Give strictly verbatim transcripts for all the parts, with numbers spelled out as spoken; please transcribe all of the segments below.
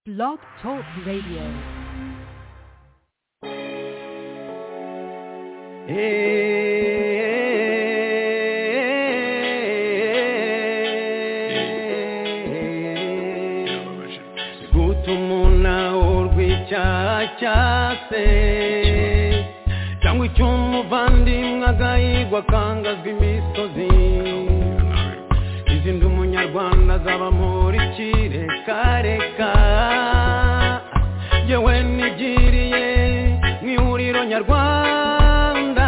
Blog Talk Radio. Gutumuna urwicyacase cyangwa icy'umuvandimwe agahigwa kangazwa imisozi izindi umunyarwanda azaba muri kirekareka yewe nigiriye mu ihuriro nyarwanda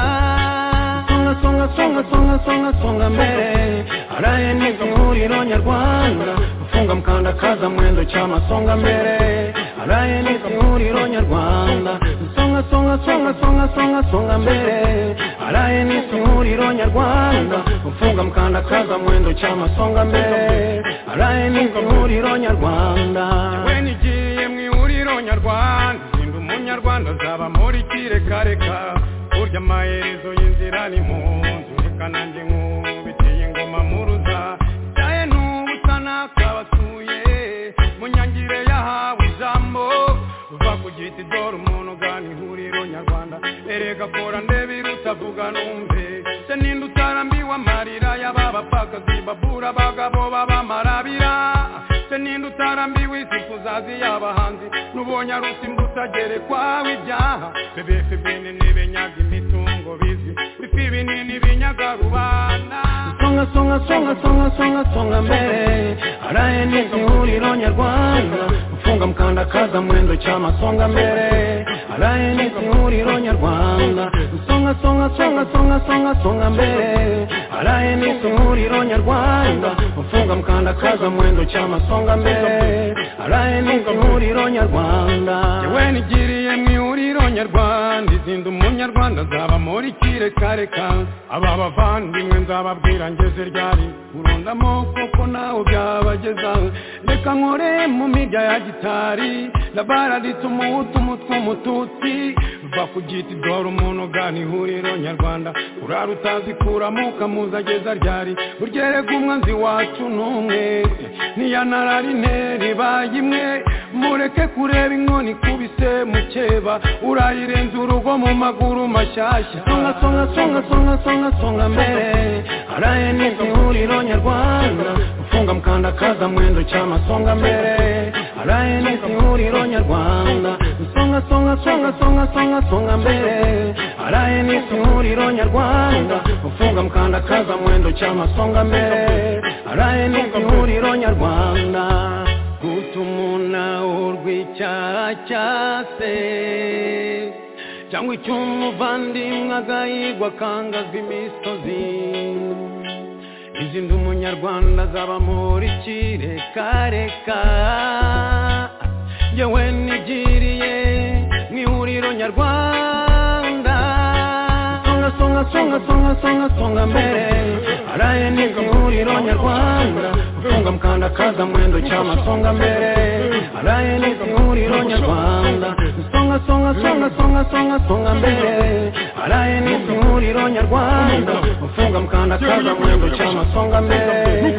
songa songa songa songa songa songa mbere araye ni ihuriro nyarwanda ufunga mkanda kaza mwendo chama songa mbere araye ni ihuriro nyarwanda songa songa songa songa songa songa mbere araye ni ihuriro nyarwanda ufunga mkanda kaza mwendo chama songa mbere araye ni ihuriro nyarwanda yewe nigiye mu ihuriro nyarwanda sindu umunyarwanda zaba muri kirekareka urya amaherezo y'inzira ni munzu reka nanjye nkubitiye ingoma muruza cyaye n'ubusana kabatuye munyangire yahawe ijambo uva ku giti dore umuntu ugana ihuriro nyarwanda erega kora ndebe irutavuga numve se ninde utarambiwe amarira y'ababapfakazi babura abagabo babamarabira se ninde utarambiwe isi kuzazi y'abahanzi n'ubonye arusimba utagere kwawe ibyaha bebefe binini binyaga imitungo bizi bifi binini binyaga rubanda songa songa songa songa songa songa mbere araye ni ihuriro nyarwanda ufunga mkanda kaza mwendo chama songa mbere araye ni ihuriro nyarwanda songa songa songa songa songa songa mbere araye ni ihuriro nyarwanda ufunga mkanda kaza mwendo chama songa mbere araye ni ihuriro nyarwanda yewe nigiriye mu ihuriro nyarwanda izindi umunyarwanda zaba muri kirekareka aba bavandimwe nzababwira ngeze ryari urundamo koko nawe byabageza reka nkore mu mirya ya gitari labaraditse umuhutu umutwe umututsi va ku giti dore umuntu ugana ihuriro nyarwanda urara utazikuramo ukamuzageza ryari uryerega umwanzi wacu n'umwe niyanararine baye imwe mureke kureba inkoni kubise mukeba urayirenza urugo mu maguru mashyashya songa songa songa songa songa songa mbere araye ni ihuriro nyarwanda ufunga mkanda kaza mwendo chama songa mbere araye ni ihuriro nyarwanda songa songa songa songa songa songa mbere araye ni ihuriro nyarwanda ufunga mkanda kaza mwendo chama songa mbere araye ni ihuriro nyarwanda gutumuna urwicyacase cyangwa icy'umuvandimwe agahigwa kangazwa imisozi izindi umunyarwanda zaba muri kirekareka yewe nigiriye mu ihuriro nyarwanda songa songa songa songa songa songa mbere araye ni ihuriro nyarwanda ufunga mkanda kaza mwendo chama songa mbere araye ni ihuriro nyarwanda songa songa songa songa songa songa mbere araye ni ihuriro nyarwanda ufunga mkanda kaza mwendo chama songa mbere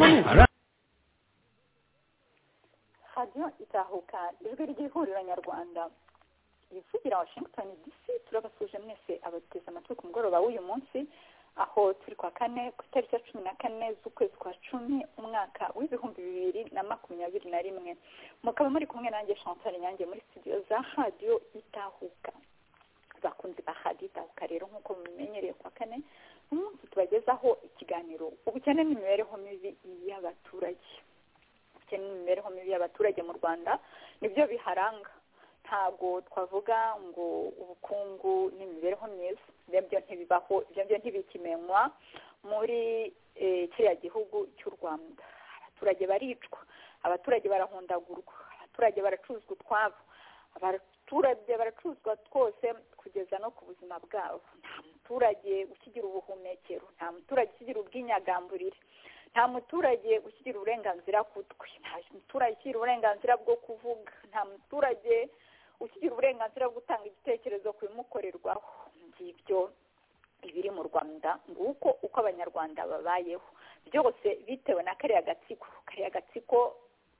Radio Itahuka ijwi ry'ihuriro nyarwanda ivugira Washington D C turabasuje mwese abateze amatwi ku mugoroba w'uyu munsi aho turi kwa kane ku itariki ya cumi na kane z'ukwezi kwa cumi umwaka w'ibihumbi bibiri na makumyabiri na rimwe mukaba muri kumwe nanjye Chantal Nyange muri studio za Radio Itahuka bakunzi ba Radio Itahuka rero nk'uko mumenyereye kwa kane umunsi tubagezaho ikiganiro ubukene n'imibereho mibi y'abaturage ubukene n'imibereho mibi y'abaturage mu Rwanda nibyo biharanga ntago twavuga ngo ubukungu n'imibereho myiza ibyo ntibibaho ibyo ntibikimenywa muri kiriya gihugu cy'u Rwanda abaturage baricwa abaturage barahondagurwa abaturage baracuzwa utwabo abaturage baracuzwa twose kugeza no ku buzima bwabo nta muturage ukigira ubuhumekero nta muturage ukigira ubwinyagamburire nta muturage ukigira uburenganzira kutwe nta muturage ukigira uburenganzira bwo kuvuga nta muturage ukigira uburenganzira bwo gutanga igitekerezo ku bimukorerwaho ngibyo ibiri mu Rwanda nguko uko abanyarwanda babayeho byose bitewe na kariya gatsiko kariya gatsiko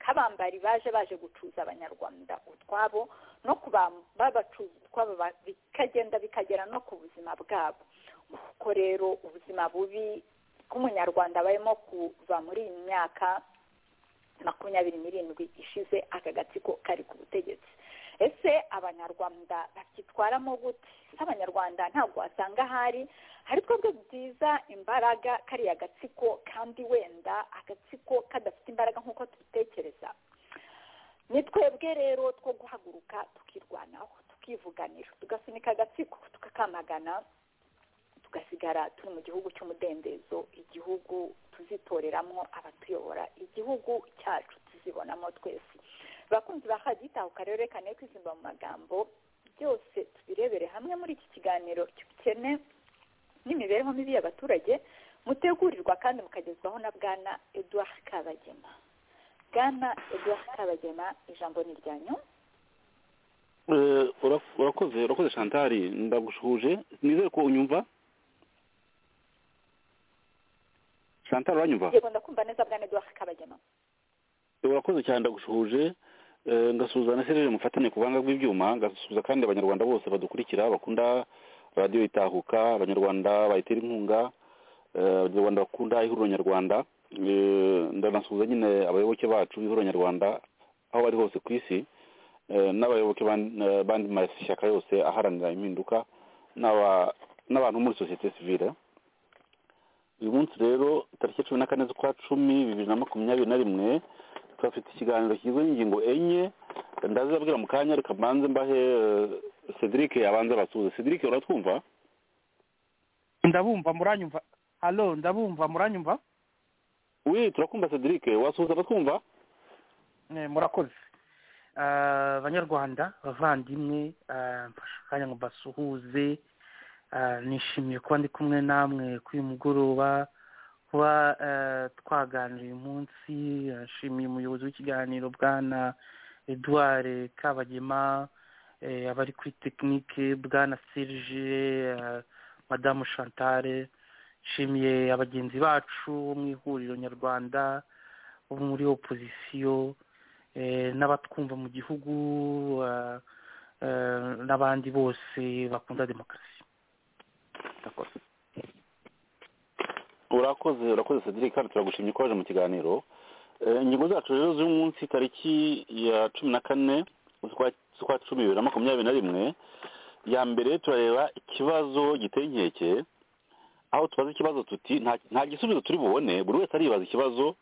kabambari baje baje gucuza abanyarwanda utwabo no babacuza utwabo bikagenda bikagera no ku buzima bwabo. Kuko rero ubuzima bubi bw'umunyarwanda barimo kuva muri iyi myaka makumyabiri n'irindwi ishize aka gatsiko kari ku butegetsi. Ese abanyarwanda babyitwaramo gute? Abanyarwanda ntabwo wasanga hari hari twebwe byiza imbaraga kariya gatsiko, kandi wenda agatsiko kadafite imbaraga nk'uko tubitekereza. Ni twebwe rero two guhaguruka tukirwanaho, tukivuganira, tugasunika agatsiko tukakamagana, tugasigara turi mu gihugu cy'umudendezo, igihugu tuzitoreramo abatuyobora, igihugu cyacu tuzibonamo twese. Bakunzi ba Radio Itahuka rero reka ne kwizimba mu magambo byose tubirebere hamwe muri iki kiganiro cy'ubukene n'imibereho mibi y'abaturage, mutegurirwa kandi mukagezwaho na Bwana Edouard Kabagema. Bwana Edouard Kabagema, ijambo ni ryanyu. Eh, urakoze urakoze Chantal, ndagushuje. Nizere ko unyumva. Chantal, uranyumva? Yego, ndakumva neza Bwana Edouard Kabagema. Urakoze cyane, ndagushuje. Ngasuhuza na Serge mufatanye ku banga bw'ibyuma, ngasuhuza kandi abanyarwanda bose badukurikira bakunda Radio Itahuka, abanyarwanda bayitera inkunga, abanyarwanda bakunda ihuriro nyarwanda. Ndanasuhuza nyine abayoboke bacu ihuriro nyarwanda aho bari hose ku isi, n'abayoboke bandi mashyaka yose aharanira impinduka, n'abantu muri societe civile. Uyu munsi rero tariki cumi na kane z'ukwa cumi bibiri na makumyabiri na rimwe twafite ikiganiro kigizwe n'ingingo enye. Ndazabwira mu kanya, reka mbanze mbahe Cedric abanze basuhuze. Cedric, uratwumva? Ndabumva, muranyumva? Hallo, ndabumva, muranyumva? Oui, turakumva Cedric, wasuhuza batwumva? Eh, murakoze. Uh, Banyarwanda bavandimwe, mfasha uh, kanya ngo basuhuze. Uh, nishimiye kuba ndi kumwe namwe kuri uyu mugoroba, kuba uh, twaganira uyu munsi. Nshimiye umuyobozi w'ikiganiro Bwana Edouard Kabagema, eh, abari kuri tekinike Bwana Serge, uh, Madame Chantal. Nshimiye abagenzi bacu mu ihuriro nyarwanda bo muri opozisiyo, eh, n'abatwumva mu gihugu, uh, uh, n'abandi bose bakunda demokarasi. Urakoze urakoze Cedric, kandi turagushimye ko waje mu kiganiro. Ingingo zacu rero z'uyu munsi tariki ya cumi na kane z'ukwa cumi bibiri na makumyabiri na rimwe, ya mbere turareba ikibazo giteye inkeke, aho tubaza ikibazo tuti nta gisubizo turi bubone, buri wese aribaza ikibazo.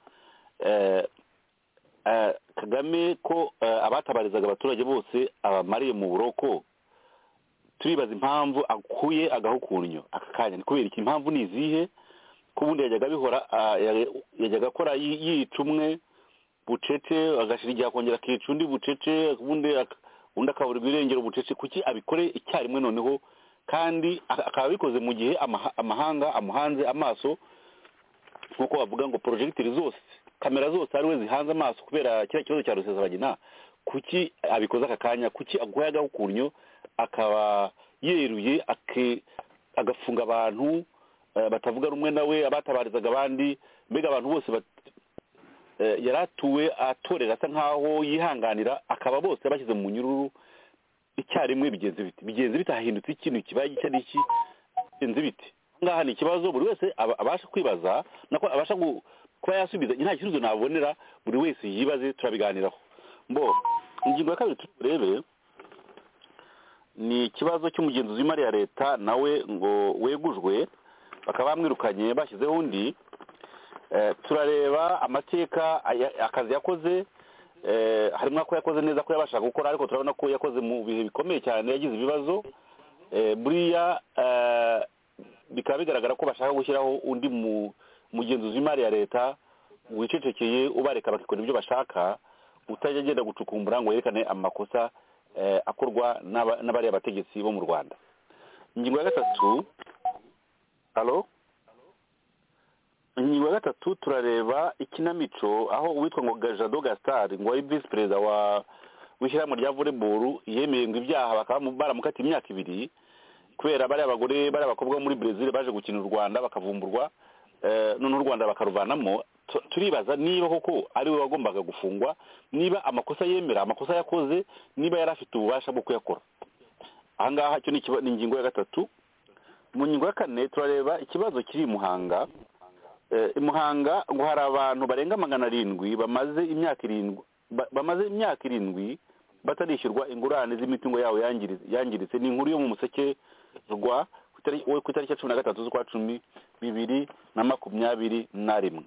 Kagame ko abatabarizaga abaturage bose abamariye mu buroko, turibaza impamvu akuye agahukunyo aka kanya. Ni kubera iki? Impamvu ni izihe? Ko ubundi yajyaga bihora, yajyaga akora yica umwe bucece, agashira igihe akongera akica undi bucece, ubundi undi akaburirwa irengero bucece. Kuki abikore icyarimwe noneho, kandi akaba abikoze mu gihe amahanga amuhanze amaso, nk'uko bavuga ngo projectile zose, kamera zose ari we zihanze amaso kubera kiriya kibazo cya Rusesabagina? Kuki abikoze aka kanya? Kuki aguhaye agahukunyo akaba yeruye agafunga abantu batavuga rumwe nawe, abatabarizaga abandi, mbega abantu bose yaratuwe atorera asa nkaho yihanganira, akaba bose bashyize mu nyururu icyarimwe? Bigenze bite? Bigenze bite? Hahindutse ikintu kibaye gicya n'iki? Bigenze bite? Ngaha ni ikibazo buri wese abasha kwibaza, nako abasha kuba yasubiza. Nta gisubizo nabonera, buri wese yibaze, turabiganiraho. Mbo ingingo ya kabiri turebe ni ikibazo cy'umugenzuzi w'imari ya leta, nawe ngo wegujwe, bakaba bamwirukanye bashyizeho undi. Turareba amateka akazi yakoze, harimo ko yakoze neza, ko yabashaga gukora, ariko turabona ko yakoze mu bihe bikomeye cyane, yagize ibibazo. Buriya bikaba bigaragara ko bashaka gushyiraho undi mugenzuzi w'imari ya leta wicecekeye, ubareka bakikora ibyo bashaka, utajya agenda gucukumbura ngo yerekane amakosa akorwa n'abariya bategetsi bo mu Rwanda. Ingingo ya gatatu Halo? Ingingo ya gatatu turareba ikinamico, aho uwitwa ngo Gajado Gastar, ngo ari vice perezida wa w'ishyirahamwe rya volleyball, yemeye ngo ibyaha bakaba baramukatiye imyaka ibiri kubera bari abagore bari abakobwa muri Brazil baje gukina u Rwanda bakavumburwa, none u Rwanda bakaruvanamo. turibaza niba koko ari we wagombaga gufungwa, niba amakosa yemera amakosa yakoze, niba yari afite ububasha bwo kuyakora. Aha ngaha cyo ni ingingo ya gatatu. Mu ngingo ya kane turareba ikibazo kiri i Muhanga. i Muhanga ngo hari abantu barenga magana arindwi bamaze imyaka irindwi bamaze imyaka irindwi batarishyurwa ingurane z'imitungo yabo yangiritse. Ni inkuru yo mu Museke rwa ku itariki ya cumi na gatatu z'ukwa cumi bibiri na makumyabiri na rimwe.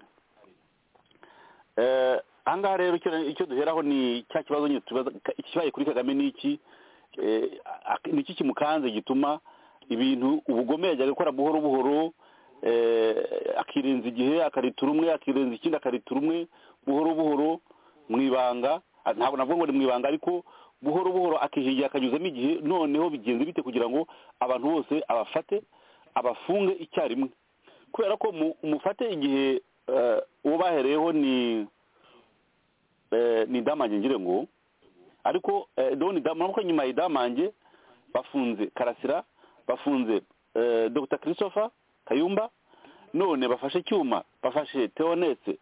Aha ngaha rero icyo duheraho ni cya kibazo nyine tubaza ikibaye kuri Kagame ni iki, ni iki kimukanze gituma ibintu ubugome yajyaga gukora buhoro buhoro, akirenza igihe akaritura umwe, akirenza ikindi akaritura umwe, buhoro buhoro mu ibanga. Ntabwo navuga ngo ni mu ibanga, ariko buhoro buhoro akihigira akanyuzamo igihe. Noneho bigenze bite kugira ngo abantu bose abafate abafunge icyarimwe? Kubera ko umufate igihe uwo bahereyeho ni ni Damange ngire ngo, ariko murabona ko nyuma ya Damange bafunze Karasira, bafunze Dr Christopher Kayumba, none bafashe Cyuma, bafashe Theoneste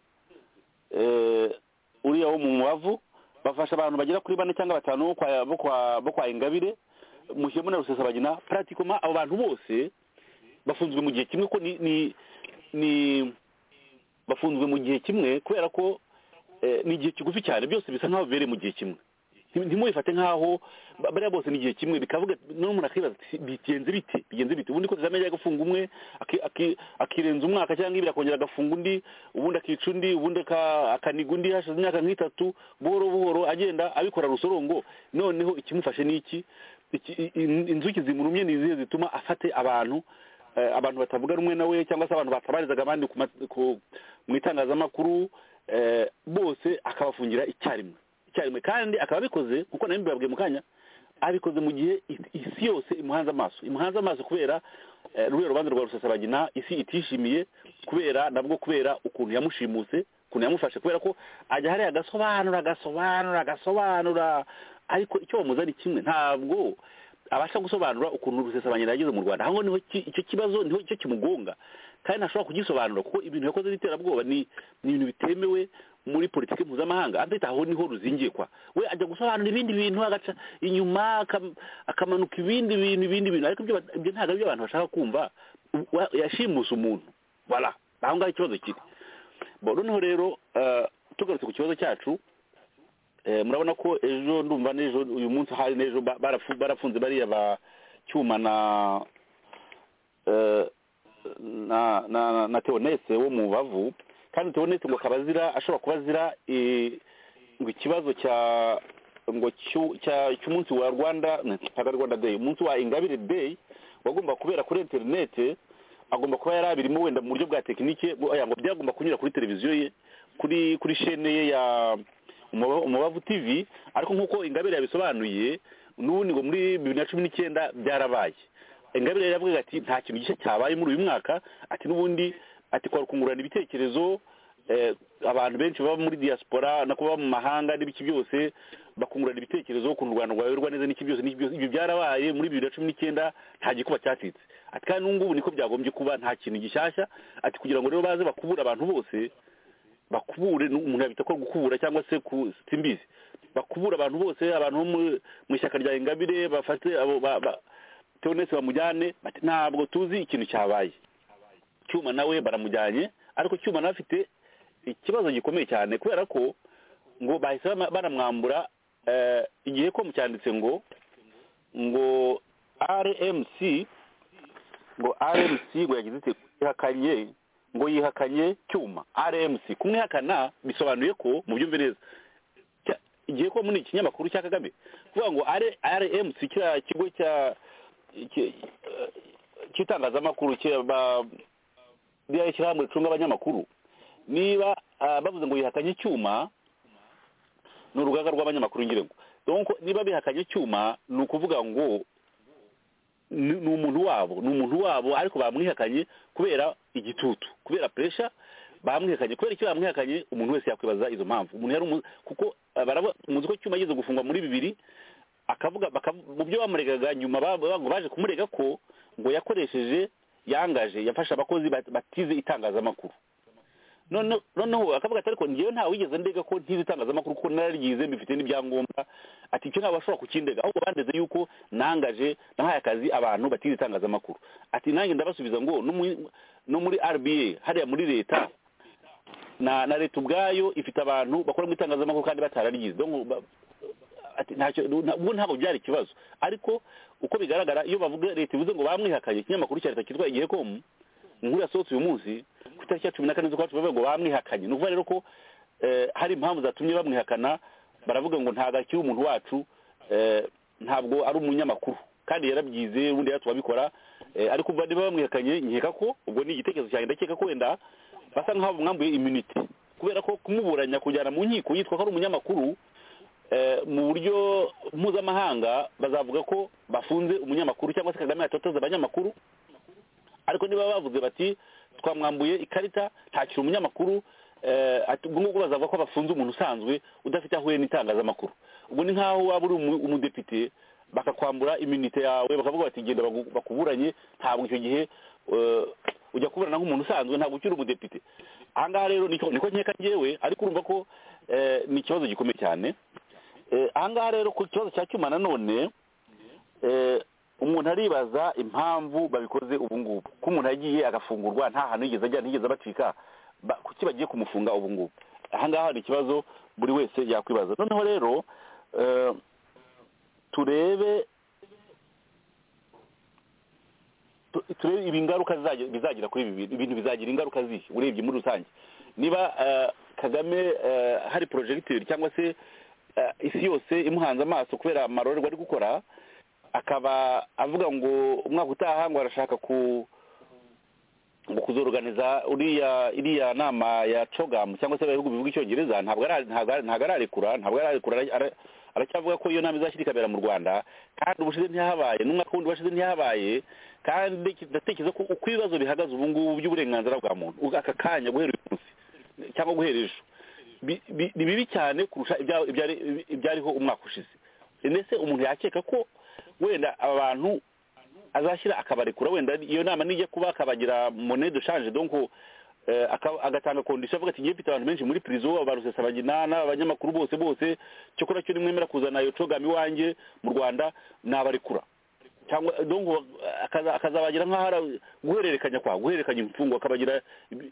uriya wo mu Mubavu, bafasha abantu bagera kuri bane cyangwa batanu bo kwa bo kwa Ingabire, mushyemo na Rusesabagina. Pratiquement abo bantu bose bafunzwe mu gihe kimwe, ko ni ni, ni bafunzwe mu gihe kimwe kubera ko eh, ni igihe kigufi cyane, byose bisa nkaho bere mu gihe kimwe. Ntimuyifate nkaho bariya bose ni igihe kimwe, bikavuga n'umuntu akibaza bigenze bite bigenze bite ubundi ko Kagame yajya gufunga umwe akirenza umwaka cyangwa ibiri akongera agafunga undi, ubundi akica undi, ubundi akaniga undi, hashize imyaka nk'itatu, buhoro buhoro agenda abikora rusorongo. Noneho ikimufashe ni iki? Inzuki zimurumye ni izihe zituma afate abantu abantu batavuga rumwe nawe, cyangwa se abantu batabarizaga abandi mu itangazamakuru, bose akabafungira icyarimwe icyarimwe kandi akaba abikoze kuko nawe mbibabwiye mu kanya, abikoze mu gihe isi yose imuhanze amaso imuhanze amaso kubera ruriya rubanza rwa Rusesabagina. Isi itishimiye kubera nabwo kubera ukuntu yamushimuse, ukuntu yamufashe, kubera ko ajya hariya agasobanura agasobanura agasobanura, ariko icyo bamuza ari kimwe, ntabwo abasha gusobanura ukuntu Rusesabagina yageze mu Rwanda. Aho niho icyo kibazo, niho icyo kimugonga, kandi ntashobora kugisobanura kuko ibintu yakoze n'iterabwoba ni ibintu bitemewe muri politiki mpuzamahanga. Andita aho niho ruzingiye kwa we, ajya gusobanura ibindi bintu agaca inyuma akamanuka ibindi bintu ibindi bintu, ariko ibyo ntabwo ari abantu bashaka kumva. Yashimusa umuntu, voilà, aho ngaho ikibazo kiri. Bo noneho rero tugarutse ku kibazo cyacu, murabona ko ejo ndumva n'ejo uyu munsi hari n'ejo barafunze bariya ba Cyuma na na na na Theoneste wo mu Bavu, kandi Theoneste ngo kabazira ashobora kubazira ngo ikibazo cya ngo cy'umunsi wa Rwanda ntaga Rwanda Day, umunsi wa Ingabire Day wagomba kubera kuri internet, agomba kuba yari abirimo wenda mu buryo bwa tekinike, ngo byagomba kunyura kuri televiziyo ye, kuri kuri chaîne ye ya Umubavu T V. Ariko nk'uko Ingabire yabisobanuye, n'ubundi ngo muri bibiri na cumi n'icyenda byarabaye. Ingabire yavuga ati nta kintu gishya cyabaye muri uyu mwaka, ati n'ubundi ati kwa kungurana ibitekerezo, abantu benshi baba muri diaspora no kuba mu mahanga n'ibiki byose bakungurana ibitekerezo ukuntu u Rwanda rwayoborwa neza n'iki byose n'ibyo byarabaye muri bibiri na cumi n'icyenda, nta gikuba cyatitse. Ati kandi n'ubu niko byagombye kuba, nta kintu gishyashya. Ati kugira ngo rero baze bakubura abantu bose, bakubure, umuntu yabita ko gukubura cyangwa se ku simbizi, bakubura abantu bose, abantu bo mu ishyaka rya Ingabire bafate abo Theoneste bamujyane. Ntabwo tuzi ikintu cyabaye. Cyuma nawe baramujyanye, ariko Cyuma nawe afite ikibazo gikomeye cyane kubera ko ngo bahise baramwambura igihe ko mucyanditse ngo ngo R M C ngo R M C ngo yagize ite ihakanye ngo yihakanye Cyuma. R M C kumwihakana bisobanuye ko mu byumve neza igihe ko muri ikinyamakuru cya Kagame kuvuga ngo R M C kira kigo cya kitangazamakuru cya ba bya cyamwe cunga abanyamakuru, niba bavuze ngo yihakanye Cyuma n'urugaga rw'abanyamakuru ngire ngo, donc niba bihakanye Cyuma ni ukuvuga ngo ni umuntu wabo ni umuntu wabo ariko bamwihakanye kubera igitutu, kubera pressure bamwihakanye. Kubera icyo bamwihakanye, umuntu wese yakwibaza izo mpamvu. Umuntu yari kuko muzi ko Cyuma yigeze gufungwa muri bibiri, akavuga mu byo bamuregaga nyuma baje kumurega ko ngo yakoresheje yangaje yafasha abakozi batize itangazamakuru. none noneho akavuga ati ariko ngewe nta wigeze ndega ko ntizi itangazamakuru ko nararyize mbifite n'ibyangombwa ati icyo ntabwo bashobora kukindega ahubwo bandeze yuko nangaje nahaye akazi abantu batize itangazamakuru ati nanjye ndabasubiza ngo no muri R B A hariya muri leta na na leta ubwayo ifite abantu bakora mu itangazamakuru kandi batararyize ati ntacyo ubu ntabwo byari ikibazo ariko uko bigaragara iyo bavuga leta ivuze ngo bamwihakanye ikinyamakuru cya leta kitwa igihe ko inkuru yasohotse uyu munsi ku itariki ya cumi na kane z'ukwa cumi bavuga ngo bamwihakanye ni ukuvuga rero ko hari impamvu zatumye bamwihakana baravuga ngo ntabwo akiri umuntu wacu ntabwo ari umunyamakuru kandi yarabyize ubundi yatubabikora ariko uva niba bamwihakanye nkeka ko ubwo ni igitekerezo cyanjye ndakeka ko wenda basa nk'aho bamwambuye immunity kubera ko kumuburanya kujyana mu nkiko yitwa ko ari umunyamakuru mu buryo mpuzamahanga bazavuga ko bafunze umunyamakuru cyangwa se Kagame yatotoza abanyamakuru ariko niba bavuze bati twamwambuye ikarita ntakiri umunyamakuru ubwo ngubwo bazavuga ko bafunze umuntu usanzwe udafite ahuye n'itangazamakuru ubwo ni nk'aho waba uri umudepite bakakwambura iminite yawe bakavuga bati genda bakuburanye ntabwo icyo gihe ujya kuburana nk'umuntu usanzwe ntabwo ukiri umudepite aha ngaha rero niko nkeka ngewe ariko urumva ko ni ikibazo gikomeye cyane aha ngaha rero ku kibazo cya cyuma nanone umuntu aribaza impamvu babikoze ubu ngubu ko umuntu yagiye agafungurwa nta hantu yigeze ajya ntigeze abacika kuki bagiye kumufunga ubu ngubu aha ngaha ni ikibazo buri wese yakwibaza noneho rero turebe turebe ibingaruka bizagira kuri ibi ibintu bizagira ingaruka zihe urebye muri rusange niba Kagame hari projecteur cyangwa se isi yose imuhanze amaso kubera amarorerwa ari gukora akaba avuga ngo umwaka utaha ngo arashaka ku ngo kuzorganiza uriya iriya nama ya CHOGM cyangwa se ibihugu bivuga icyongereza ntabwo ntabwo ararekura ntabwo ararekura aracyavuga ko iyo nama izashyira ikabera mu Rwanda kandi ubushize ntihabaye n'umwaka wundi washize ntihabaye kandi ndatekereza ko uko ibibazo bihagaze ubu ngubu by'uburenganzira bwa muntu aka kanya guhera uyu munsi cyangwa guhera ejo ni bibi cyane kurusha ibyariho umwaka ushize ndetse umuntu yakeka ko wenda aba bantu azashyira akabarekura wenda iyo nama nijya kuba akabagira monnaie de change donc agatanga condition avuga ati ngiye mfite abantu benshi muri prison abarusesabaginana abanyamakuru bose bose cyo kora cyo nimwemera kuzana iyo CHOGM iwanjye mu Rwanda nabarekura cyangwa donc akazabagira nk'ahara guhererekanya kwa guhererekanya imfungwa akabagira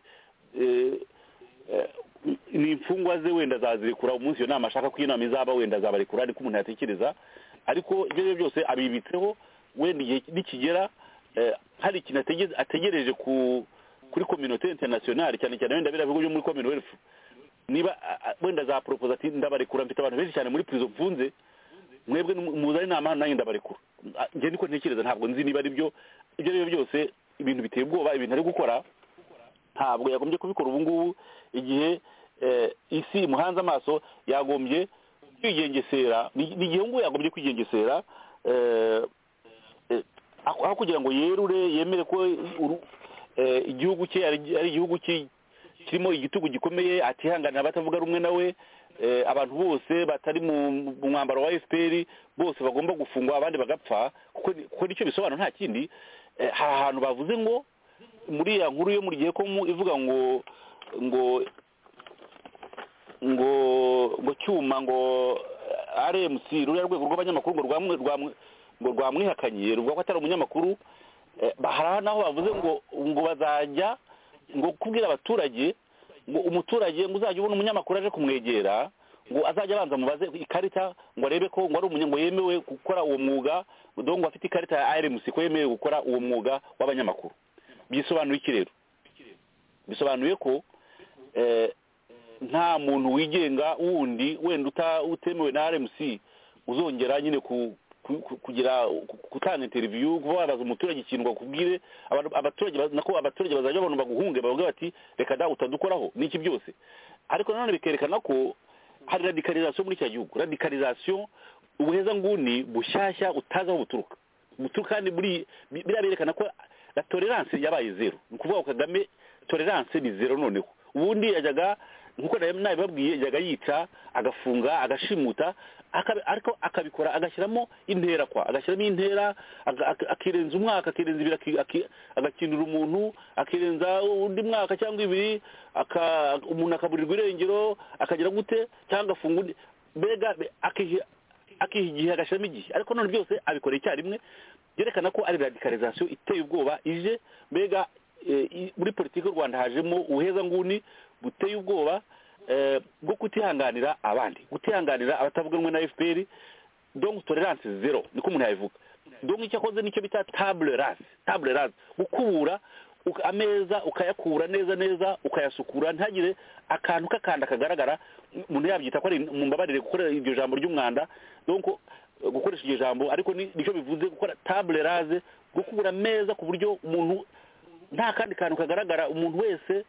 ni imfungwa ze wenda zazirekura umunsi iyo nama ashaka ko iyo nama izaba wenda zabarekura ariko umuntu yatekereza ariko ibyo byose abibitseho wenda igihe nikigera hari ikintu ategereje ku kuri communauté internationale cyane cyane wenda bira bigo byo muri Commonwealth niba wenda za propose ati ndabarekura mfite abantu benshi cyane muri prison mfunze mwebwe muzari nama nanjye ndabarekura nge niko ntekereza ntabwo nzi niba ari byo ibyo rero byose ibintu biteye ubwoba ibintu ari gukora ntabwo yagombye kubikora ubu ngubu igihe isi muhanze amaso yagombye kwigengesera ni igihe ngo yagombye kwigengesera aho kugira ngo yerure yemere ko igihugu cye ari igihugu kirimo igitugu gikomeye atihangana batavuga rumwe nawe abantu bose batari mu mwambaro wa F P R bose bagomba gufungwa abandi bagapfa kuko nicyo bisobanura nta kindi hari ahantu bavuze ngo muri ya nkuru yo muri gihe ko ivuga ngo ngo ngo ngo cyuma ngo R M C ruriya rwego rw'abanyamakuru ngo rwamwe rwamwe ngo rwamwihakanye ruvuga ko atari umunyamakuru bahara naho bavuze ngo ngo bazajya ngo kubwira abaturage ngo umuturage ngo uzajya ubona umunyamakuru aje kumwegera ngo azajya abanza mubaze ikarita ngo arebe ko ngo ari umunyamakuru yemewe gukora uwo mwuga ngo afite ikarita ya R M C ko yemewe gukora uwo mwuga w'abanyamakuru bisobanuye iki rero bisobanuye ko nta muntu wigenga wundi wenda utemewe na R M C uzongera nyine ku kugira gutanga interview kubabaza umuturage ikintu bakubwire abaturage nako abaturage bazajya babona baguhunge bavuga bati reka da utadukoraho niki byose ariko nanone bikerekana ko hari radicalisation muri cya gihugu radicalisation ubuheza nguni bushyashya utazaho buturuka buturuka kandi muri biraberekana ko la tolerance yabaye zero ukuvuga ko Kagame tolerance ni zero noneho ubundi yajyaga nkuko nabibabwiye yajyaga yica agafunga agashimuta ariko akabikora agashyiramo intera kwa agashyiramo intera akirenza umwaka akirenza ibiri agakinira umuntu akirenza undi mwaka cyangwa ibiri umuntu akaburirwa irengero akagira gute cyangwa afunga undi mbega akiha igihe agashyiramo igihe ariko none byose abikora icyarimwe byerekana ko ari radicalisation iteye ubwoba ije mbega muri politiki y'u Rwanda hajemo ubuheza nguni buteye ubwoba bwo kutihanganira abandi gutihanganira abatavuga rumwe na F P R donc tolerance zero niko umuntu yabivuga donc icyo akoze nicyo bita table rase table rase gukubura ameza ukayakura neza neza ukayasukura ntagire akantu kakanda kagaragara umuntu yabyita ko ari mu mbabarire gukora iryo jambo ry'umwanda donc gukoresha iryo jambo ariko nicyo bivuze gukora table rase gukubura ameza ku buryo umuntu nta kandi kantu kagaragara umuntu wese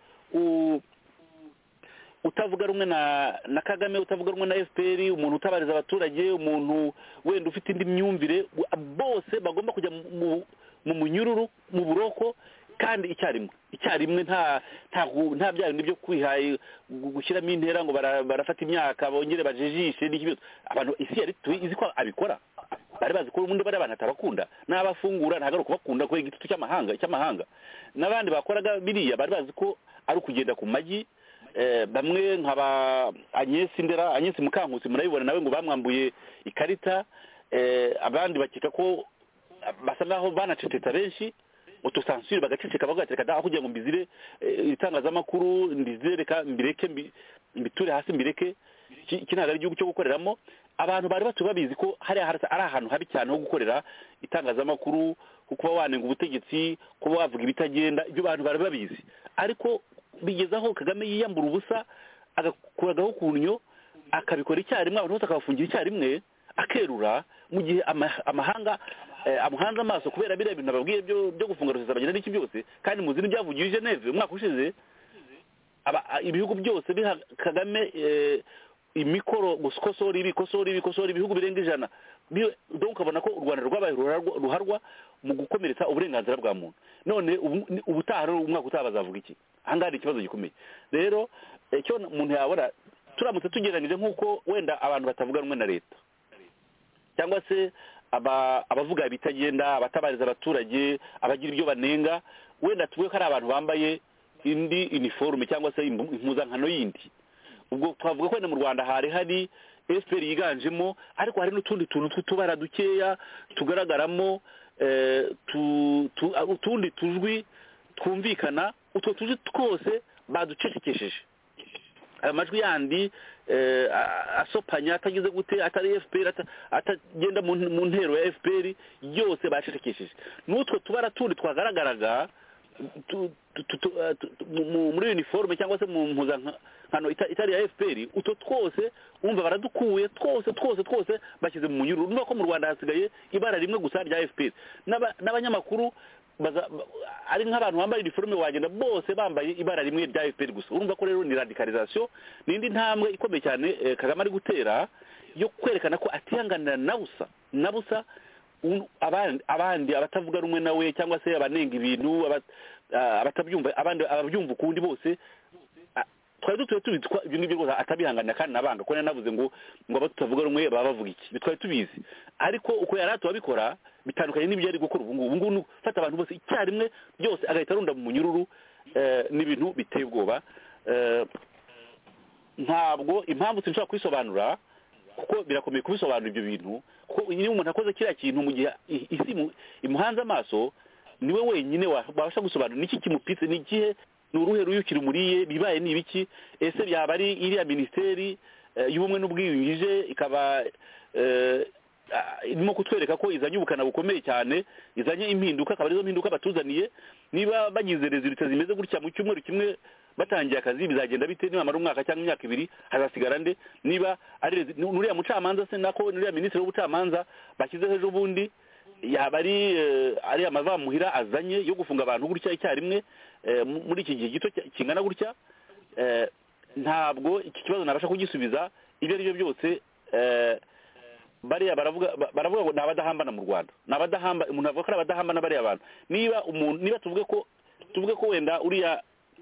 utavuga rumwe na na Kagame utavuga rumwe na F P R umuntu utabariza abaturage umuntu wenda ufite indi myumvire bose bagomba kujya mu munyururu mu buroko kandi icyarimwe icyarimwe nta nta nta byarindi byo kwihaye gushyiramo intera ngo barafata imyaka bongere bajejishe n'ikibyo abantu isi yari izi ko abikora bari bazi ko umuntu bari abantu atabakunda n'abafungura ntagaro kubakunda ko igitutu cy'amahanga cy'amahanga n'abandi bakoraga biriya bari bazi ko ari ukugenda ku magi bamwe nkaba Agnes Ndera Agnes Mukankusi murabibona nawe ngo bamwambuye ikarita abandi bakeka ko basa naho banaceceta benshi utusansure bagaceceka bagatereka da kugira ngo mbizire itangazamakuru ndizereka mbireke mbiture hasi mbireke kinaga igihugu cyo gukoreramo abantu bari batubabizi ko hari ari ahantu habi cyane ho gukorera itangazamakuru kuba wanenga ubutegetsi kuba wavuga ibitagenda ibyo bantu bari babizi ariko bigezaho Kagame yiyambura ubusa agakuragaho kunyo akabikora icyarimwe abantu bose akabafungira icyarimwe akerura mu gihe amahanga amuhanze amaso kubera biriya bintu nababwiye byo byo gufunga rusesa bagenda n'iki byose kandi muzi n'ibyavugiye i Geneve umwaka ushize ibihugu byose biha Kagame imikoro gukosora ibi kosora ibi kosora ibihugu birenga ijana donc ukabona ko u Rwanda rwabaye ruharwa mu gukomeretsa uburenganzira bwa muntu none ubutaha umwaka utaha bazavuga iki ahangaha ikibazo gikomeye rero icyo umuntu yabora turamutse tugereranyije nk'uko wenda abantu batavuga rumwe na leta cyangwa se abavuga bitagenda abatabariza abaturage abagira ibyo banenga wenda tuvuge ko ari abantu bambaye indi uniforme cyangwa se impuzankano yindi ubwo twavuga ko mu Rwanda hari hari F P R yiganjemo ariko hari n'utundi tuntu tw'utubara dukeya tugaragaramo utundi tujwi twumvikana utwo tujwi twose baducecekesheje aya majwi yandi asopanya atagize gute atari F P R atagenda mu ntero ya F P R yose bacecekesheje n'utwo tubara tundi twagaragaraga muri uniforme cyangwa se mu mpuzankano itari ya F P R utwo twose umva baradukuye twose twose twose bashyize mu munyururu nuko ko mu Rwanda hasigaye ibara rimwe gusa rya F P R n'abanyamakuru ari nk'abantu bambaye uniforme wagenda bose bambaye ibara rimwe rya F P R gusa urumva ko rero ni radicalisation n'indi ntambwe ikomeye cyane Kagame ari gutera yo kwerekana ko atihanganira nabusa nabusa abandi abandi abatavuga rumwe nawe cyangwa se abanenga ibintu abatabyumva abandi ababyumva ukundi bose twari dutuye tubitwa ibyo ngibyo rwose atabihanganira kandi nabanga ko navuze ngo ngo abatavuga rumwe baba bavuga iki bitwaye tubizi ariko uko yari atubikora bitandukanye n'ibyo yari gukora ubu ngubu ngubu fata abantu bose icyarimwe byose agahita arunda mu munyururu n'ibintu biteye ubwoba ntabwo impamvu sinshobora kwisobanura kuko birakomeye kubisobanura ibyo bintu kuko niba umuntu akoze kiriya kintu mu gihe isi imuhanze amaso niwe wenyine wabasha gusobanura niki kimupitse ni ikihe ni uruhe ruyukira umuriye bibaye ni ibiki ese byaba ari iriya minisiteri y'ubumwe n'ubwiyunge ikaba irimo kutwereka ko izanye ubukana bukomeye cyane izanye impinduka akaba arizo mpinduka batuzaniye niba bagize resultat zimeze gutya mu cyumweru kimwe batangiye akazi bizagenda bite niba mara umwaka cyangwa imyaka ibiri hazasigara nde niba ari nuriya mucamanza se nako nuriya minisitiri w'ubucamanza bashyizeho ejo bundi yaba ari ari amavamuhira azanye yo gufunga abantu gutya icyarimwe muri iki gihe gito kingana gutya ntabwo iki kibazo nabasha kugisubiza ibyo ari byo byose bariya baravuga baravuga ngo nabadahambana mu Rwanda nabadahamba umuntu avuga ko abadahambana bariya abantu niba umuntu niba tuvuge ko tuvuge ko wenda uriya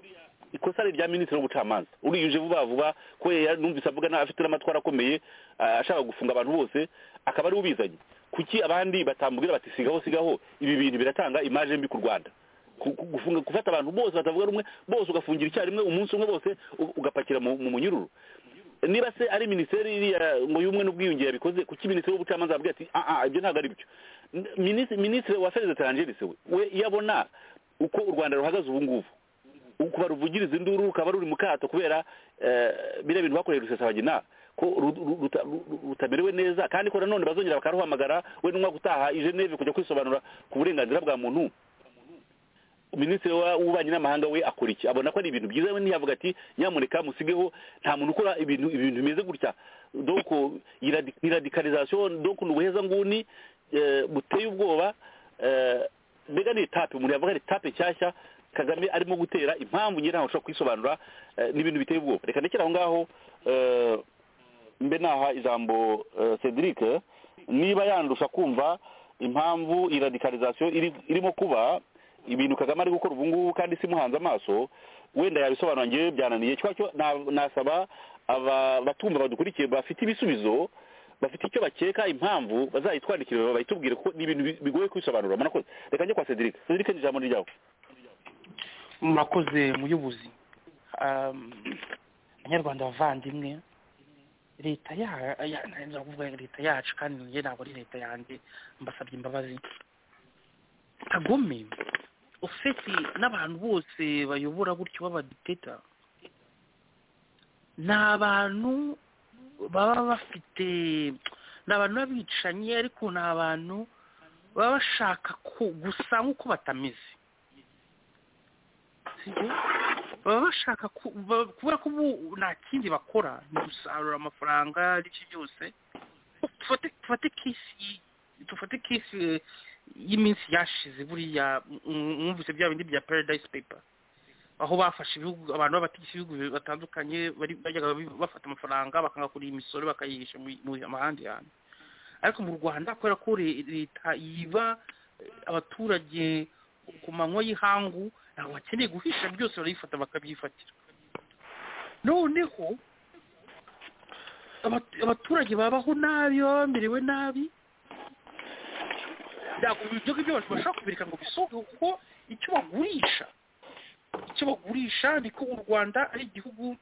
ikosa rya minisitiri w'ubucamanza uriyuje vuba vuba ko numvise avuga afite n'amatwara akomeye ashaka gufunga abantu bose akaba ari ubizanye kuki abandi batambwira bati sigaho sigaho ibi bintu biratanga image mbi ku Rwanda gufunga gufata abantu bose batavuga rumwe bose ugafungira icyarimwe umunsi umwe bose ugapakira mu munyururu niba se ari minisiteri iriya ngo y'umwe n'ubwiyunge yabikoze kuki minisitiri w'ubucamanza avuga ati ah ah ibyo ntabwo ari byo minisitiri wa Affaires étrangères se we yabona uko u Rwanda ruhagaze ubu ngubu ukuba ruvugiriza induru ukaba ruri mu kato kubera bire bintu bakoreye Rusesabagina ko rutamerewe neza kandi ko nanone bazongera bakaruhamagara we n'umwa gutaha i Geneve kujya kwisobanura ku burenganzira bwa muntu minisitiri w'ububanyi n'amahanga we akora iki abona ko ari ibintu byiza we ntiyavuga ati nyamuneka musigeho nta muntu ukora ibintu ibintu bimeze gutya donc iradicalisation donc nubuheza nguni buteye ubwoba mbega ni etape umuntu yavuga ari etape cyashya Kagame arimo gutera impamvu nyine ntaho ushobora kwisobanura n'ibintu biteye ubwoba reka ndekera aho ngaho mbe naha ijambo Cedric niba yandusha kumva impamvu iradicalisation irimo kuba ibintu Kagame ari gukora ubu ngubu kandi simuhanze amaso wenda yabisobanura ngiye byananiye cyo nasaba aba batumva badukurikiye bafite ibisubizo bafite icyo bakeka impamvu bazayitwandikira bayitubwire ko ni ibintu bigoye kwisobanura manakoze reka njye kwa Cedric Cedric ni ijambo ryawe murakoze muyobozi abanyarwanda bavandimwe leta ya ndavuga leta yacu kandi njye ntabwo ari leta yanjye mbasabye imbabazi Kagame ufite n'abantu bose bayobora gutyo b'abadictator ni abantu baba bafite ni abantu b'abicanyi ariko ni abantu baba bashaka gusa nk'uko batameze baba bashaka kubera ko ubu nta kindi bakora ni gusarura amafaranga n'iki byose tufate kisi tufate kisi y'iminsi yashize buriya mwumvise bya bindi bya Paradise Paper aho bafashe ibihugu abantu babatigisa ibihugu batandukanye bajyaga bafata amafaranga bakanga kuri imisoro bakayihisha mu mahandi hantu ariko mu Rwanda kubera ko leta yiba abaturage ku manywa y'ihangu ntabwo bakeneye guhisha byose barayifata bakabyifatira noneho abaturage babaho nabi baba bamerewe nabi ntabwo ibyo ngibyo bashobora kubireka ngo bisohoke kuko icyo bagurisha icyo bagurisha ni ko u Rwanda ari igihugu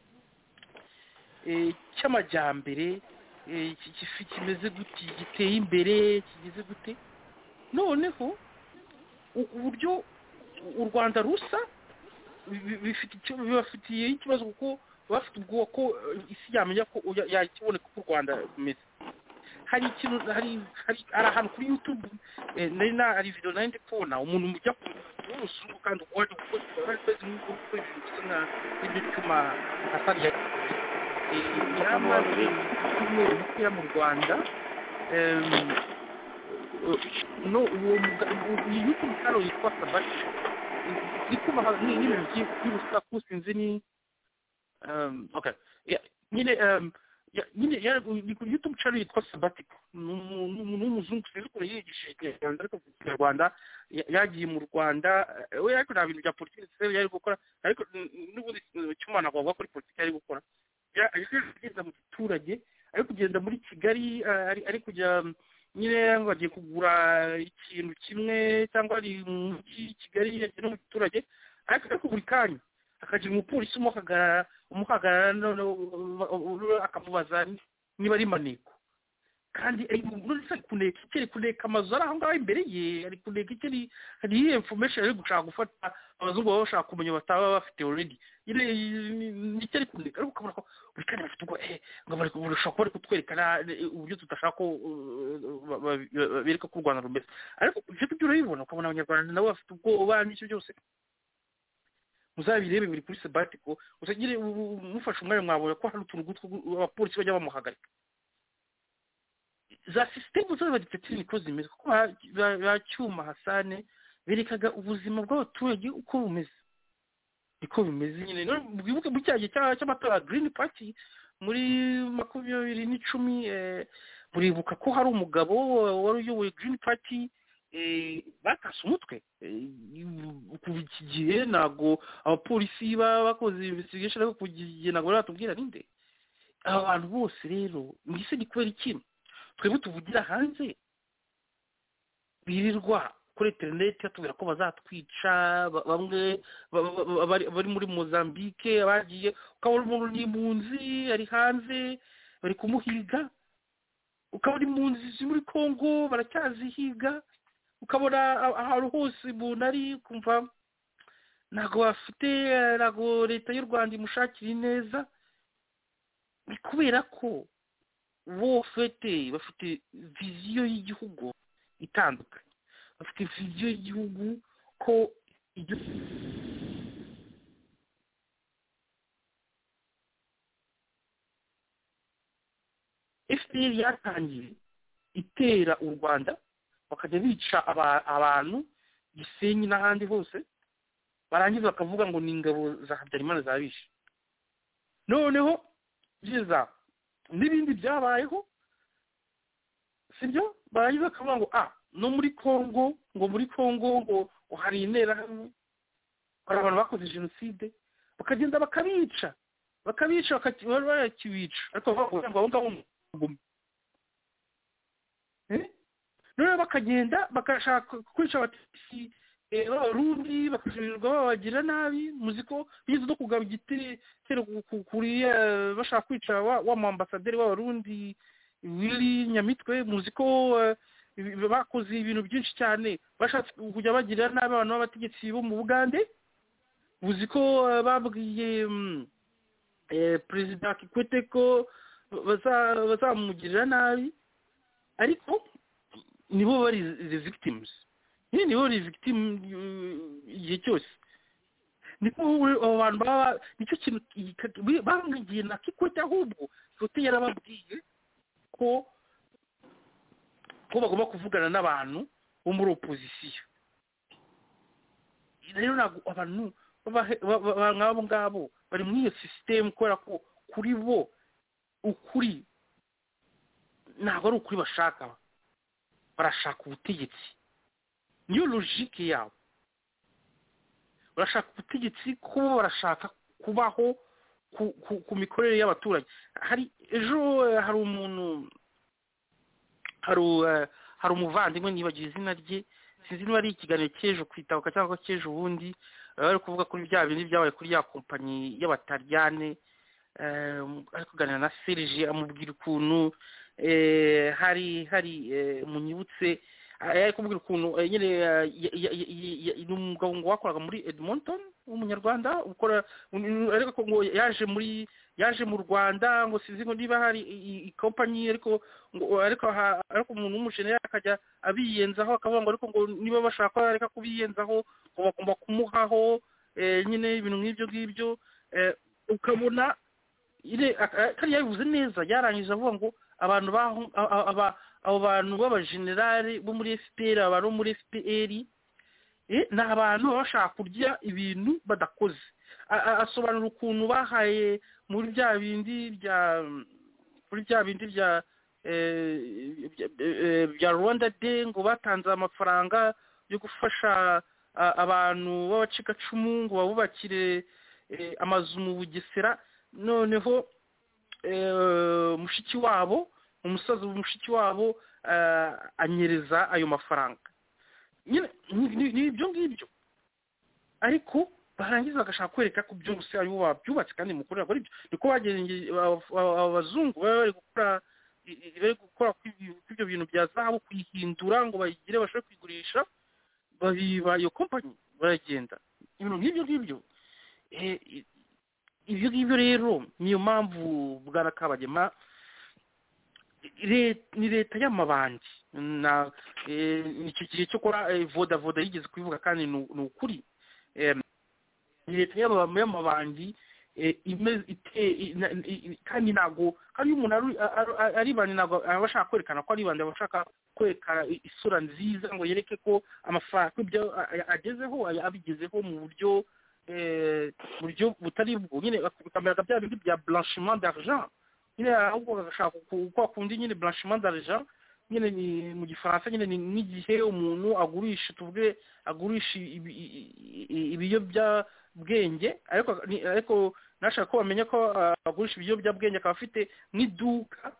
cy'amajyambere kimeze gute giteye imbere kigeze gute noneho uburyo u Rwanda rusa bibafitiye ikibazo kuko bafite ubwoba ko isi yamenya ko yakiboneka ko u Rwanda rumeze hari ikintu hari hari ahantu kuri YouTube nari na ari video nari ndi kubona umuntu mujya kurusungu kandi ukwaje gukora kwezi n'uko ibintu bisa nka ibyo cyuma asariye yamaze kumwe mu Rwanda no uwo YouTube channel yitwa Sabati ikuma ni ni by'ubusa kusinzi ni um okay yeah nyine um nyine ya kuri YouTube channel yitwa Sabati n'umuzungu sinzi ko yigisha cyane ariko mu Rwanda yagiye mu Rwanda we ariko nta bintu bya politiki se yari gukora ariko n'ubundi cyumana kwa kuri politiki yari gukora ariko kugenda mu giturage ari kugenda muri Kigali ari kujya nyine ngo agiye kugura ikintu kimwe cyangwa ari mu Kigali yagiye no mu giturage ariko buri kanya akagira umupolisi umuhagarara umuhagarara akamubaza niba ari maneko kandi uretse kuneka ikiri kuneka amazu ari aho ngaho imbere ye ari kuneka ikiri hari information ari gushaka gufata abazungu baba bashaka kumenya bataba bafite already ile ikiri kuneka ariko ukabona ko buri kanya bafite ubwo eh ngo bari kurusha ko bari kutwerekana uburyo tutashaka ko bereka ko u Rwanda rumeze ariko ibyo byo urabibona ukabona abanyarwanda nabo bafite ubwoba n'icyo byose muzabirebe biri kuri Sabatiko usagire mufasha umwanya mwabona ko hari utuntu gutwo abapolisi bajya bamuhagarika za system z'abadictateur niko zimeze kuko bacyuma Hasane berekaga ubuzima bw'abaturage uko bumeze niko bimeze nyine no bwibuke mu cyaje cy'amatora Green Party muri makumyabiri n'icumi buribuka ko hari umugabo wari uyoboye Green Party batase umutwe kuva iki gihe ntabwo abapolisi baba bakoze investigation ariko kugiye ntabwo batubwira ninde aba bantu bose rero mbese ni kubera ikintu twebwe tuvugira hanze birirwa kuri interineti batubwira ko bazatwica bamwe bari muri Mozambique bagiye ukabona umuntu ni impunzi ari hanze bari kumuhiga ukabona impunzi ziri muri Congo baracyazihiga ukabona ahantu hose umuntu ari kumva ntabwo bafite ntabwo leta y'u Rwanda imushakira neza ni kubera ko bo fete bafite viziyo y'igihugu itandukanye bafite viziyo y'igihugu ko F P R yatangiye itera u Rwanda bakajya bica abantu Gisenyi n'ahandi hose barangiza bakavuga ngo ni ingabo za Habyarimana zabishe noneho jiza n'ibindi byabayeho sibyo barangiza bakavuga ngo ah no muri Congo ngo muri Congo ngo hari intera hamwe hari abantu bakoze jenoside bakagenda bakabica bakabica bakakibica ariko bavuga ngo abo ngabo eh none bakagenda bakashaka kwica abatisi Abarundi bakashirirwa babagira nabi muziko bize no kugaba igitire cyo kuri bashaka kwica wa ambassadeur w'Abarundi Willy Nyamitwe muziko bakoze ibintu byinshi cyane bashatse kujya bagira nabi abantu b'abategetsi bo mu Bugande muziko babwiye eh president Kikwete ko bazamugirira nabi ariko nibo bari the victims ni nibo bari victim igihe cyose niko abantu baba nicyo kintu bangiye na Kikwete ahubwo sote yarababwiye ko ko bagomba kuvugana n'abantu bo muri opposition rero ntabwo abantu ngabo ngabo bari muri iyo system kubera ko kuri bo ukuri ntabwo ari ukuri bashaka barashaka ubutegetsi niyo logique yabo barashaka ubutegetsi ko barashaka kubaho ku mikorere y'abaturage hari ejo hari umuntu hari hari umuvandimwe nibagiye izina rye sinzi niba ari ikiganiro cy'ejo kwitabuka cyangwa cy'ejo ubundi bari kuvuga kuri bya bintu byabaye kuri ya kompanyi y'Abataliyane ari kuganira na Serge amubwira ukuntu hari hari munyibutse ari kubwira ukuntu nyine n'umugabo ngo wakoraga muri Edmonton umunyarwanda ukora ariko ngo yaje muri yaje mu Rwanda ngo sinzi ngo niba hari ikompanyi ariko ariko ariko umuntu w'umujenera akajya abiyenzaho akavuga ngo ariko ngo niba bashaka areka kubiyenzaho ngo bagomba kumuhaho nyine ibintu nk'ibyo ngibyo ukabona ire kari yabivuze neza yarangije avuga ngo abantu baho abo bantu b'abagenerali bo muri F P R abantu muri F P R eh na abantu bashaka kurya ibintu badakoze asobanura ukuntu bahaye muri bya bindi bya muri bya bindi bya bya Rwanda Day ngo batanze amafaranga yo gufasha abantu b'abacikacumu ngo babubakire amazu mu Bugesera noneho mushiki wabo umusaza w'umushiki wabo anyereza ayo mafaranga nyine n'ibyo ngibyo ariko barangiza bagashaka kwereka ko byose ari bo babyubatse kandi mukorera kuri ibyo niko bagerengeye abazungu bari gukora bari gukora ibyo bintu bya zahabu kwihindura ngo bayigire bashobore kwigurisha babiba iyo kompanyi baragenda ibintu nk'ibyo ngibyo ibyo ngibyo rero niyo mpamvu bwana Kabagema ni leta y'amabandi na icyo gihe cyo kora voda voda yigeze kubivuga kandi ni ukuri ni leta y'amabandi kandi ntabwo kandi umuntu ari bandi ntabwo abashaka kwerekana ko ari bandi abashaka kwerekana isura nziza ngo yereke ko amafaranga ibyo agezeho abigezeho mu buryo buryo butari bwo nyine bakamera bya bindi bya blanchiment d'argent nyine ahubwo bagashaka kwa kundi nyine blanchiment d'argent nyine ni mu gifaransa nyine ni nk'igihe umuntu agurisha tuvuge agurisha ibiyobyabwenge ariko ariko nashaka ko bamenya ko agurisha ibiyobyabwenge akaba afite nk'iduka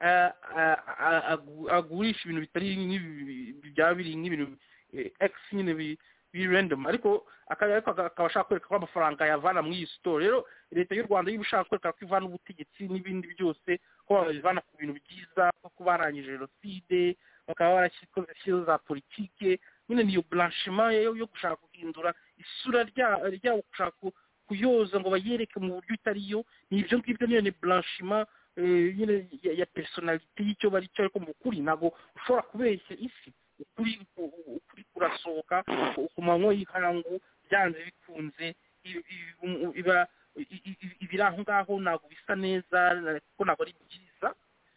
agurisha ibintu bitari byaba biri nk'ibintu x nyine biri random ariko akaba ashaka kwereka ko amafaranga yavana muri iyi store. Rero leta y'u Rwanda yiba ishaka kwereka ko ivana ubutegetsi n'ibindi byose ko babivana ku bintu byiza ko barangije jenoside bakaba barashyize za politike nyine niyo blanchiment yo gushaka guhindura isura ryabo gushaka kuyoza ngo bayereke mu buryo itariyo. Ni ibyo ngibyo niyo ni blanchiment nyine ya personality y'icyo bari cyo ariko mu kuri ntago ushobora kubeshya isi ukuri ukuri kurasohoka ku manywa y'ihangu byanze bikunze iba ibiraho ngaho ntago bisa neza kuko ntago ari byiza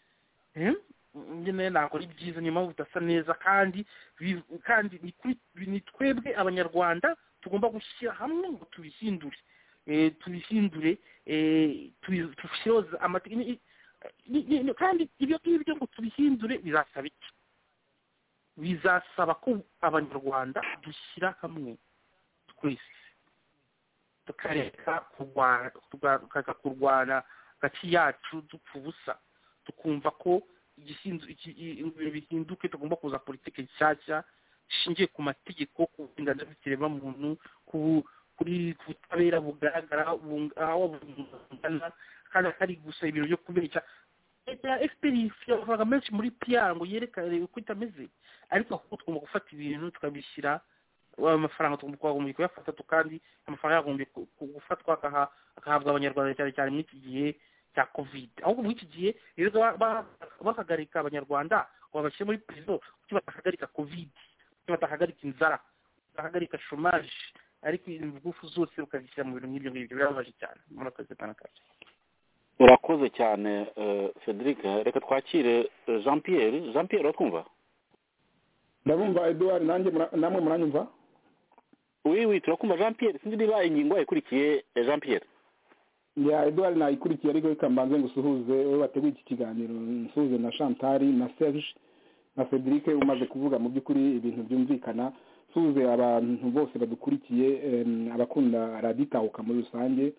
nyine ntago ari byiza niyo mpamvu bidasa neza kandi kandi ni twebwe abanyarwanda tugomba gushyira hamwe ngo tubihindure tubihindure tubishyiroze amategeko kandi ibyo ngibyo ngo tubihindure bizasaba iki? Bizasaba ko abanyarwanda dushyira hamwe twese tukareka kurwana tukareka kurwana hagati yacu dupfa ubusa tukumva ko ibintu bihinduke tugomba kuza politiki nshyashya ishingiye ku mategeko ku burenganzira bw'ikiremwamuntu kuri kutabera bugaragara aho bungana kandi atari gusa ibintu byo kubeshya. Leta ya F P R yavuga menshi muri P R ngo yerekane uko itameze ariko aho tugomba gufata ibintu tukabishyira amafaranga tugomba kuyafata kandi amafaranga yagomba gufatwa akahabwa abanyarwanda cyane cyane muri iki gihe cya covid. ahubwo muri iki gihe rero bakagarika abanyarwanda babashyira muri prison kuko batahagarika covid batahagarika inzara batahagarika chômage ariko ingufu zose ukazishyira mu bintu nk'ibyo ngibyo birababaje cyane. Murakoze cyane kaje. Urakoze cyane Cedric. Reka twakire Jean Pierre. Jean Pierre twumva? Ndabumva Edouard, nanjye namwe muranyumva? Oui oui turakumva Jean Pierre. Sinzi niba ingingo yakurikiye Jean Pierre. Ya Edouard nayikurikiye ariko ikambanze ngusuhuze we wateguye iki kiganiro nsuhuze na Chantal na Serge na Cedric umaze kuvuga mu by'ukuri ibintu byumvikana. Suze abantu bose badukurikiye abakunda raditahuka muri rusange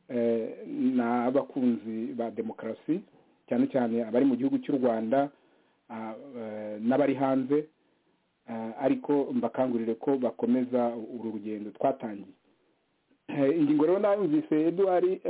n'abakunzi ba demokarasi cyane cyane abari mu gihugu cy'u Rwanda n'abari hanze ariko mbakangurire ko bakomeza uru rugendo twatangiye. Ingingo rero nayumvise Edouard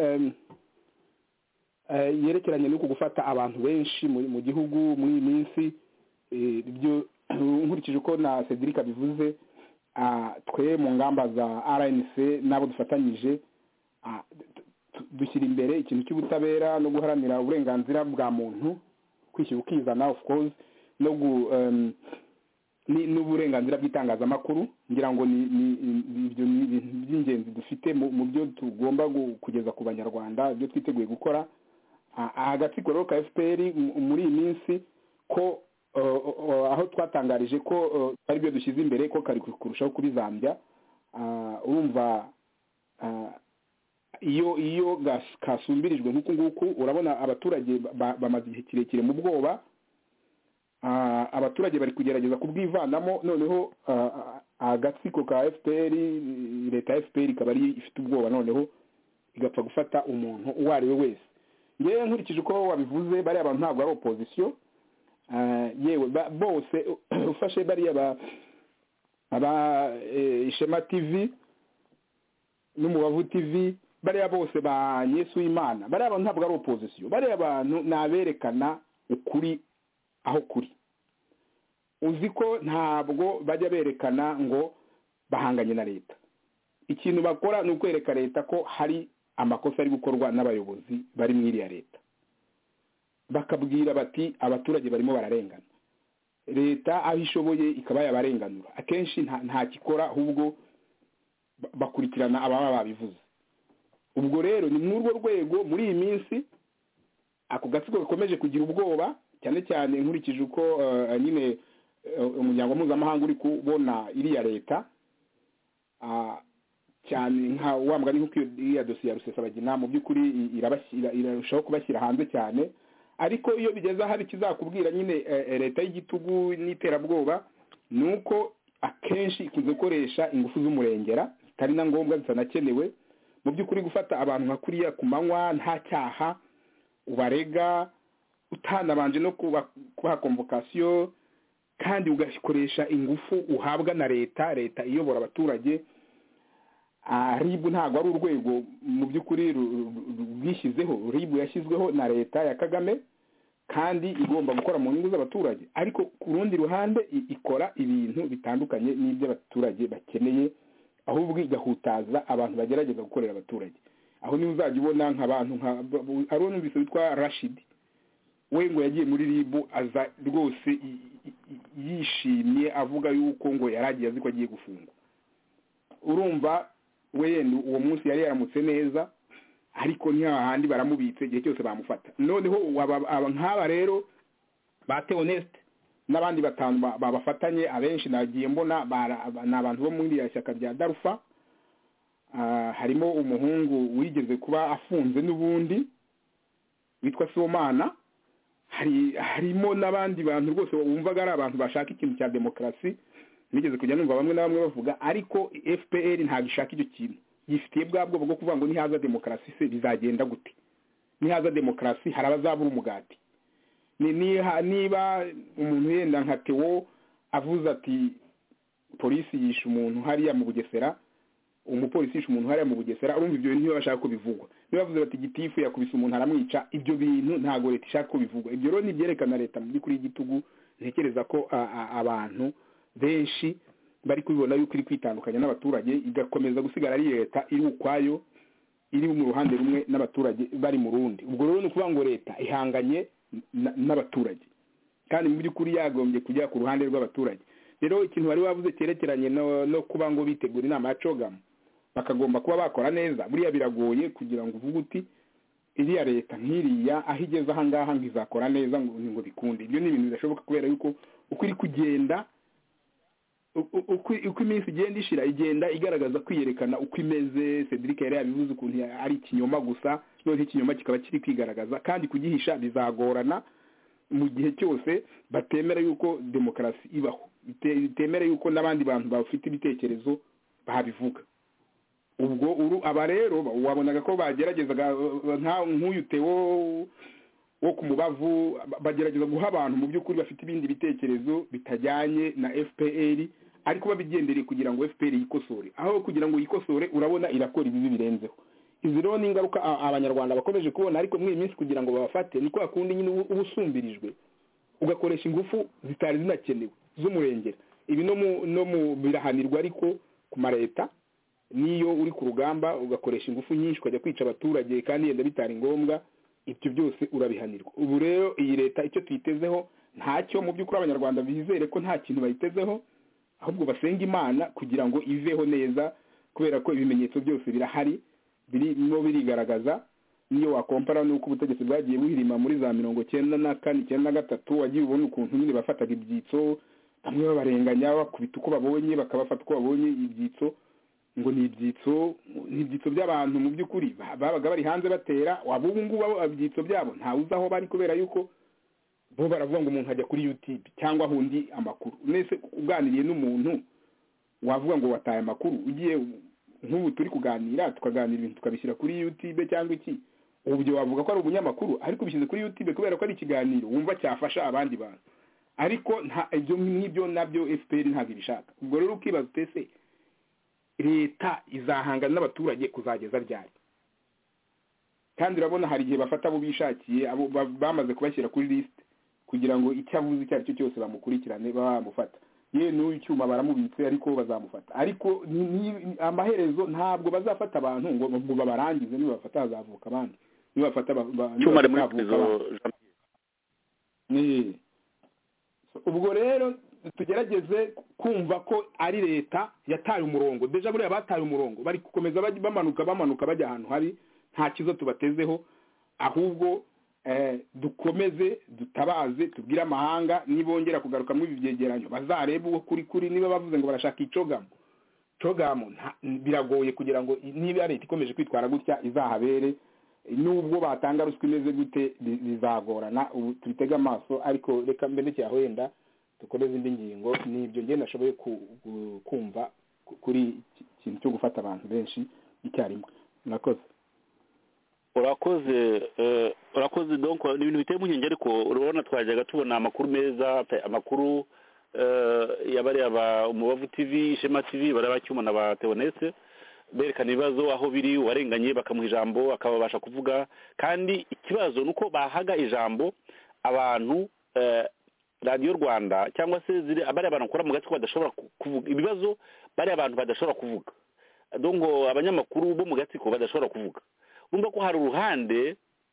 yerekeranye no gufata abantu benshi mu gihugu muri iyi minsi ibyo nkurikije uko na Cedric abivuze twe mu ngamba za R N C nabo dufatanyije dushyira imbere ikintu cy'ubutabera no guharanira uburenganzira bwa muntu kwishyira ukizana of course no n'uburenganzira bw'itangazamakuru ngira ngo ni ibyo by'ingenzi dufite mu byo tugomba kugeza ku banyarwanda ibyo twiteguye gukora. Agatsiko rero ka F P R muri iyi minsi ko aho twatangarije ko ari byo dushyize imbere ko kari kurushaho kubizambya. Urumva iyo iyo kasumbirijwe nk'uku nguku urabona abaturage bamaze igihe kirekire mu bwoba. Abaturage bari kugerageza kubwivanamo noneho agatsiko ka F P R leta ya F P R ikaba ari ifite ubwoba noneho igapfa gufata umuntu uwo ari we wese. Ngewe nkurikije uko wabivuze bari abantu ntabwo ari opposition yewe bose ufashe bari aba aba Ishema T V n'Umubavu T V bari bose ba Yesu Imana bari abantu ntabwo ari opposition bari abantu naberekana ukuri aho kuri. Uzi ko ntabwo bajya berekana ngo bahanganye na leta. Ikintu bakora ni ukwereka leta ko hari amakosa ari gukorwa n'abayobozi bari muri iriya leta, bakabwira bati abaturage barimo bararengana, leta aho ishoboye ikaba yabarenganura. Akenshi nta kikora ahubwo bakurikirana ababa babivuze. Ubwo rero ni muri urwo rwego muri iyi minsi ako gatsiko gakomeje kugira ubwoba cyane cyane nkurikije uko nyine umuryango mpuzamahanga uri kubona iriya leta cyane nka wambwa ni nk'uko iriya dosiye ya Rusesabagina mu by'ukuri irarushaho kubashyira hanze cyane. ariko iyo bigeze ahari kizakubwira nyine leta y'igitugu n'iterabwoba ni uko akenshi ikunze gukoresha ingufu z'umurengera zitari na ngombwa zitanakenewe. Mu by'ukuri gufata abantu nka kuriya ku manywa nta cyaha ubarega utanabanje no kubaha convocation kandi ugakoresha ingufu uhabwa na leta leta iyobora abaturage. ribu ntabwo ari urwego mu by'ukuri rwishyizeho. ribu yashyizweho na leta ya Kagame kandi igomba gukora mu nyungu z'abaturage, ariko ku rundi ruhande ikora ibintu bitandukanye n'ibyo abaturage bakeneye, ahubwo igahutaza abantu bagerageza gukorera abaturage. Aho niho uzajya ubona nk'abantu nka ari numvise witwa Rashid, we ngo yagiye muri ribu aza rwose yishimye avuga yuko ngo yaragiye azi ko agiye gufungwa. Urumva we uwo munsi yari yaramutse neza, ariko ni hahandi baramubitse igihe cyose bamufata. Noneho nk'aba rero ba Theoneste n'abandi batanu babafatanye, abenshi nagiye mbona ni abantu bo muri ya shyaka rya Darufa. Harimo umuhungu wigeze kuba afunze n'ubundi witwa Somana. hari harimo n'abandi bantu rwose wumvaga ari abantu bashaka ikintu cya demokarasi. Nigeze kujya numva bamwe na bamwe bavuga ariko F P R ntabwo ishaka icyo kintu, yifitiye bwa bwo bwo kuvuga ngo nihaza demokarasi se bizagenda gute, nihaza demokarasi hari abazabura umugati. Ni niba umuntu yenda nka Theo avuze ati polisi yishe umuntu hariya mu Bugesera, umupolisi yishe umuntu hariya mu Bugesera, urumva ibyo bintu bashaka ko bivugwa. Niba bavuze bati gitifu yakubise umuntu aramwica, ibyo bintu ntago leta ishaka ko bivugwa. Ibyo rero nibyerekana leta muri kuri igitugu. Ntekereza ko abantu benshi bari kubibona yuko iri kwitandukanya n'abaturage, igakomeza gusigara ari leta iri ukwayo, iri mu ruhande rumwe n'abaturage bari mu rundi. Ubwo rero ni kuvuga ngo leta ihanganye n'abaturage kandi mu by'ukuri yagombye kujya ku ruhande rw'abaturage. Rero ikintu bari bavuze cyerekeranye no, no kuba ngo bitegura inama ya Cogam bakagomba kuba bakora neza, buriya biragoye kugira ngo uvuge uti iriya leta nk'iriya aho igeze aha ngaha ngo izakora neza ngo ngo bikunde. Ibyo ni ibintu bidashoboka kubera yuko uko iri kugenda uko iminsi igenda ishira igenda igaragaza kwiyerekana uko imeze. Cedric yari yabivuze ukuntu ari ikinyoma gusa, none ikinyoma kikaba kiri kwigaragaza kandi kugihisha bizagorana mu gihe cyose batemera yuko demokarasi ibaho, bitemera yuko n'abandi bantu bafite ibitekerezo babivuga. Ubwo uru aba rero wabonaga ko bageragezaga nk'uyu Theo wo ku Mubavu, bagerageza guha abantu mu by'ukuri bafite ibindi bitekerezo bitajyanye na F P R, ariko babigendereye kugira ngo F P R yikosore. Aho kugira ngo yikosore urabona irakora ibibi birenzeho. Izi rero ni ingaruka abanyarwanda bakomeje kubona, ariko muri minsi kugira ngo babafate ni kwa kundi nyine ubusumbirijwe ugakoresha ingufu zitari zinakenewe z'umurengera. Ibi no mu no mu birahanirwa, ariko ku mareta niyo uri ku rugamba ugakoresha ingufu nyinshi ukajya kwica abaturage kandi yenda bitari ngombwa, ibyo byose urabihanirwa. Ubu rero iyi leta icyo tuyitezeho ntacyo, mu by'ukuri abanyarwanda bizere ko nta kintu bayitezeho, ahubwo basenga Imana kugira ngo iveho neza, kubera ko ibimenyetso byose birahari birimo birigaragaza. Niyo wakompara nuko ubutegetsi bwagiye buhirima muri za mirongo cyenda na kane cyenda na gatatu, wagiye ubona ukuntu nyine bafataga ibyitso, bamwe babarenganya bakubita uko babonye, bakabafata uko babonye ibyitso ngo ni ibyitso ni ibyitso by'abantu mu by'ukuri babaga bari hanze batera. Waba ubu ngubu ibyitso byabo ntawe uzi aho bari, kubera yuko bo baravuga ngo umuntu ajya kuri YouTube cyangwa hundi amakuru. Nese uganiriye n'umuntu wavuga ngo wataye amakuru, ugiye nk'ubu turi kuganira tukaganira ibintu tukabishyira kuri YouTube cyangwa iki, ubyo wavuga ko ari ubunyamakuru, ariko bishyize kuri YouTube kubera ko ari ikiganiro wumva cyafasha abandi bantu. Ariko nta ibyo nk'ibyo nabyo F P R ntabwo ibishaka. Ubwo rero ukibaza utese leta izahangana n'abaturage kuzageza ryari? Kandi urabona hari igihe bafata abo bishakiye, abo bamaze kubashyira kuri list kugira ngo icyo avuze icyo aricyo cyose bamukurikirane bamufata. Ye n'uyu icyuma baramubitse ariko bazamufata. Ariko amaherezo ntabwo bazafata abantu ngo ngo babarangize, niba bafata hazavuka abandi, niba bafata cyuma ari muri ni. Ubwo rero tugerageze kumva ko ari leta yataye umurongo. Deja buriya bataye umurongo, bari gukomeza bamanuka bamanuka bajya ahantu hari nta kizo tubatezeho, ahubwo eh, dukomeze dutabaze tubwire amahanga nibongera kugaruka mu byegeranyo bazareba uwo kuri kuri. Niba bavuze ngo barashaka icogamo cogamo biragoye kugira ngo niba leta ikomeje kwitwara gutya izahabere nubwo batanga ruswa imeze gute bizagorana ubu tubitega amaso ariko reka mbere cyaho wenda dukoreze indi ngingo nibyo ngene nashoboye kumva kuri ikintu cyo gufata abantu benshi icyarimwe murakoze urakoze urakoze donc ni ibintu biteye impungenge ariko urabona twajyaga tubona amakuru meza amakuru yabari aba Umubavu T V Ishema T V bari bacyumana ba Theoneste berekana ibibazo aho biri warenganye bakamuha ijambo akababasha kuvuga kandi ikibazo nuko bahaga ijambo abantu Radio Rwanda cyangwa se ziri abari abantu bakora mu gace badashobora kuvuga ibibazo bari abantu badashobora kuvuga donc abanyamakuru bo mu gatsiko badashobora kuvuga urumva ko hari uruhande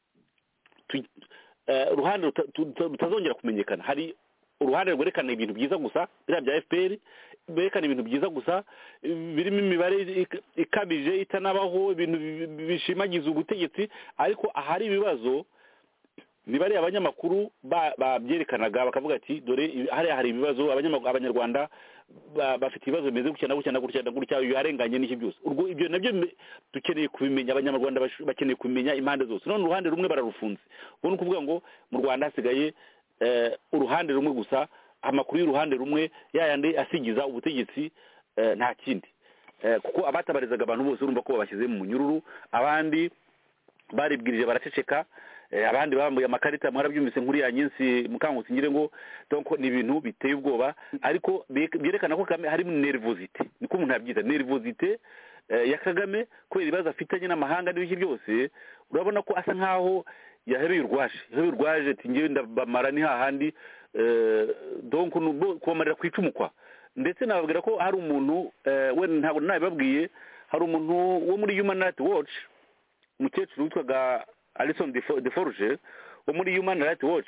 uruhande rutazongera kumenyekana hari uruhande rwerekana ibintu byiza gusa biriya bya F P R berekana ibintu byiza gusa birimo imibare ikabije itanabaho ibintu bishimagiza ubutegetsi ariko ahari ibibazo ni bari abanyamakuru babyerekanaga bakavuga ati dore hari hari ibibazo abanyarwanda bafite ibibazo bimeze gutya na gutya na gutya na gutya yarenganye n'iki byose urwo ibyo nabyo dukeneye kubimenya abanyarwanda bakeneye kumenya impande zose none uruhande rumwe bararufunze ubwo kuvuga ngo mu Rwanda hasigaye uruhande rumwe gusa amakuru y'uruhande rumwe yayandi asigiza ubutegetsi nta kindi kuko abatabarizaga abantu bose urumva ko babashyize mu munyururu abandi baribwirije baraceceka abandi bambuye amakarita mwarabyumvise nkuri ya nyinsi mukangutse ngire ngo donc ni ibintu biteye ubwoba ariko byerekana ko Kagame hari nervosité niko umuntu yabyita nervosité ya Kagame kubera ibibazo afitanye n'amahanga n'ibiki byose urabona ko asa nkaho yahereye urwaje yahereye urwaje ati ngewe ndabamara ni hahandi donc kubamarira ku icumu kwa ndetse nababwira ko hari umuntu we ntabwo nabibabwiye hari umuntu wo muri Human Rights Watch umukecuru witwaga Alison Deforge wo muri Human Rights Watch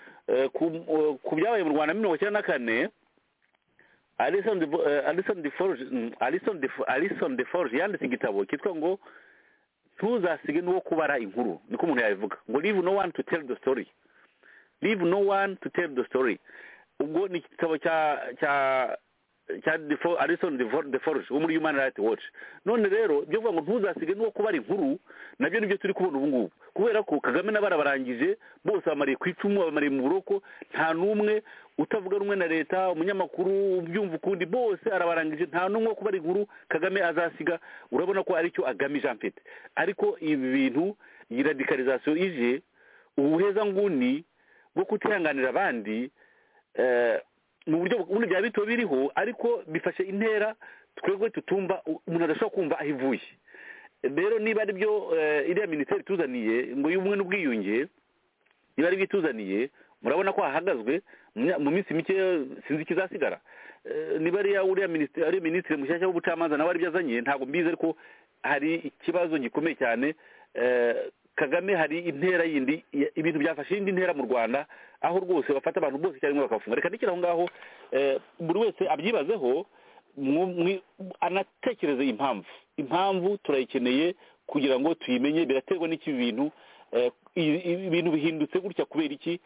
ku byabaye mu Rwanda mirongo icyenda na kane Alison Alison Deforge Alison Alison Deforge yanditse igitabo kitwa ngo ntuzasige n'uwo kubara inkuru niko umuntu yabivuga ngo leave no one to tell the story leave no one to tell the story ubwo ni igitabo cya cya cya Alison Deforge wo muri Human Rights Watch none rero byo vuga ngo ntuzasige n'uwo kubara inkuru nabyo nibyo turi kubona ubu ngubu kubera ko Kagame n'abarabarangije bose bamariye ku icumu bamariye mu buroko nta numwe utavuga rumwe na leta umunyamakuru ubyumva ukundi bose arabarangije nta numwe kubara inkuru Kagame azasiga urabona ko ari cyo agamije amfite ariko ibi bintu iyi radicalisation ije ubuheza nguni bwo kutihanganira abandi mu buryo ubundi bya bito biriho ariko bifashe intera twebwe tutumva umuntu adashobora kumva aho ivuye rero niba ari byo iriya minisiteri tuzaniye ngo y'ubumwe n'ubwiyunge niba ari byo tuzaniye murabona ko hahagazwe mu minsi mike sinzi ikizasigara niba ari uriya minisitiri ari minisitiri mushyashya w'ubucamanza nawe ari byo azanye ntabwo mbizi ariko hari ikibazo gikomeye cyane Kagame hari intera yindi ibintu byafashe indi ntera mu Rwanda aho rwose bafata abantu bose cyangwa bakafunga reka ndikira aho ngaho buri wese abyibazeho anatekereze impamvu impamvu turayikeneye kugira ngo tuyimenye biraterwa n'iki bintu ibintu bihindutse gutya kubera iki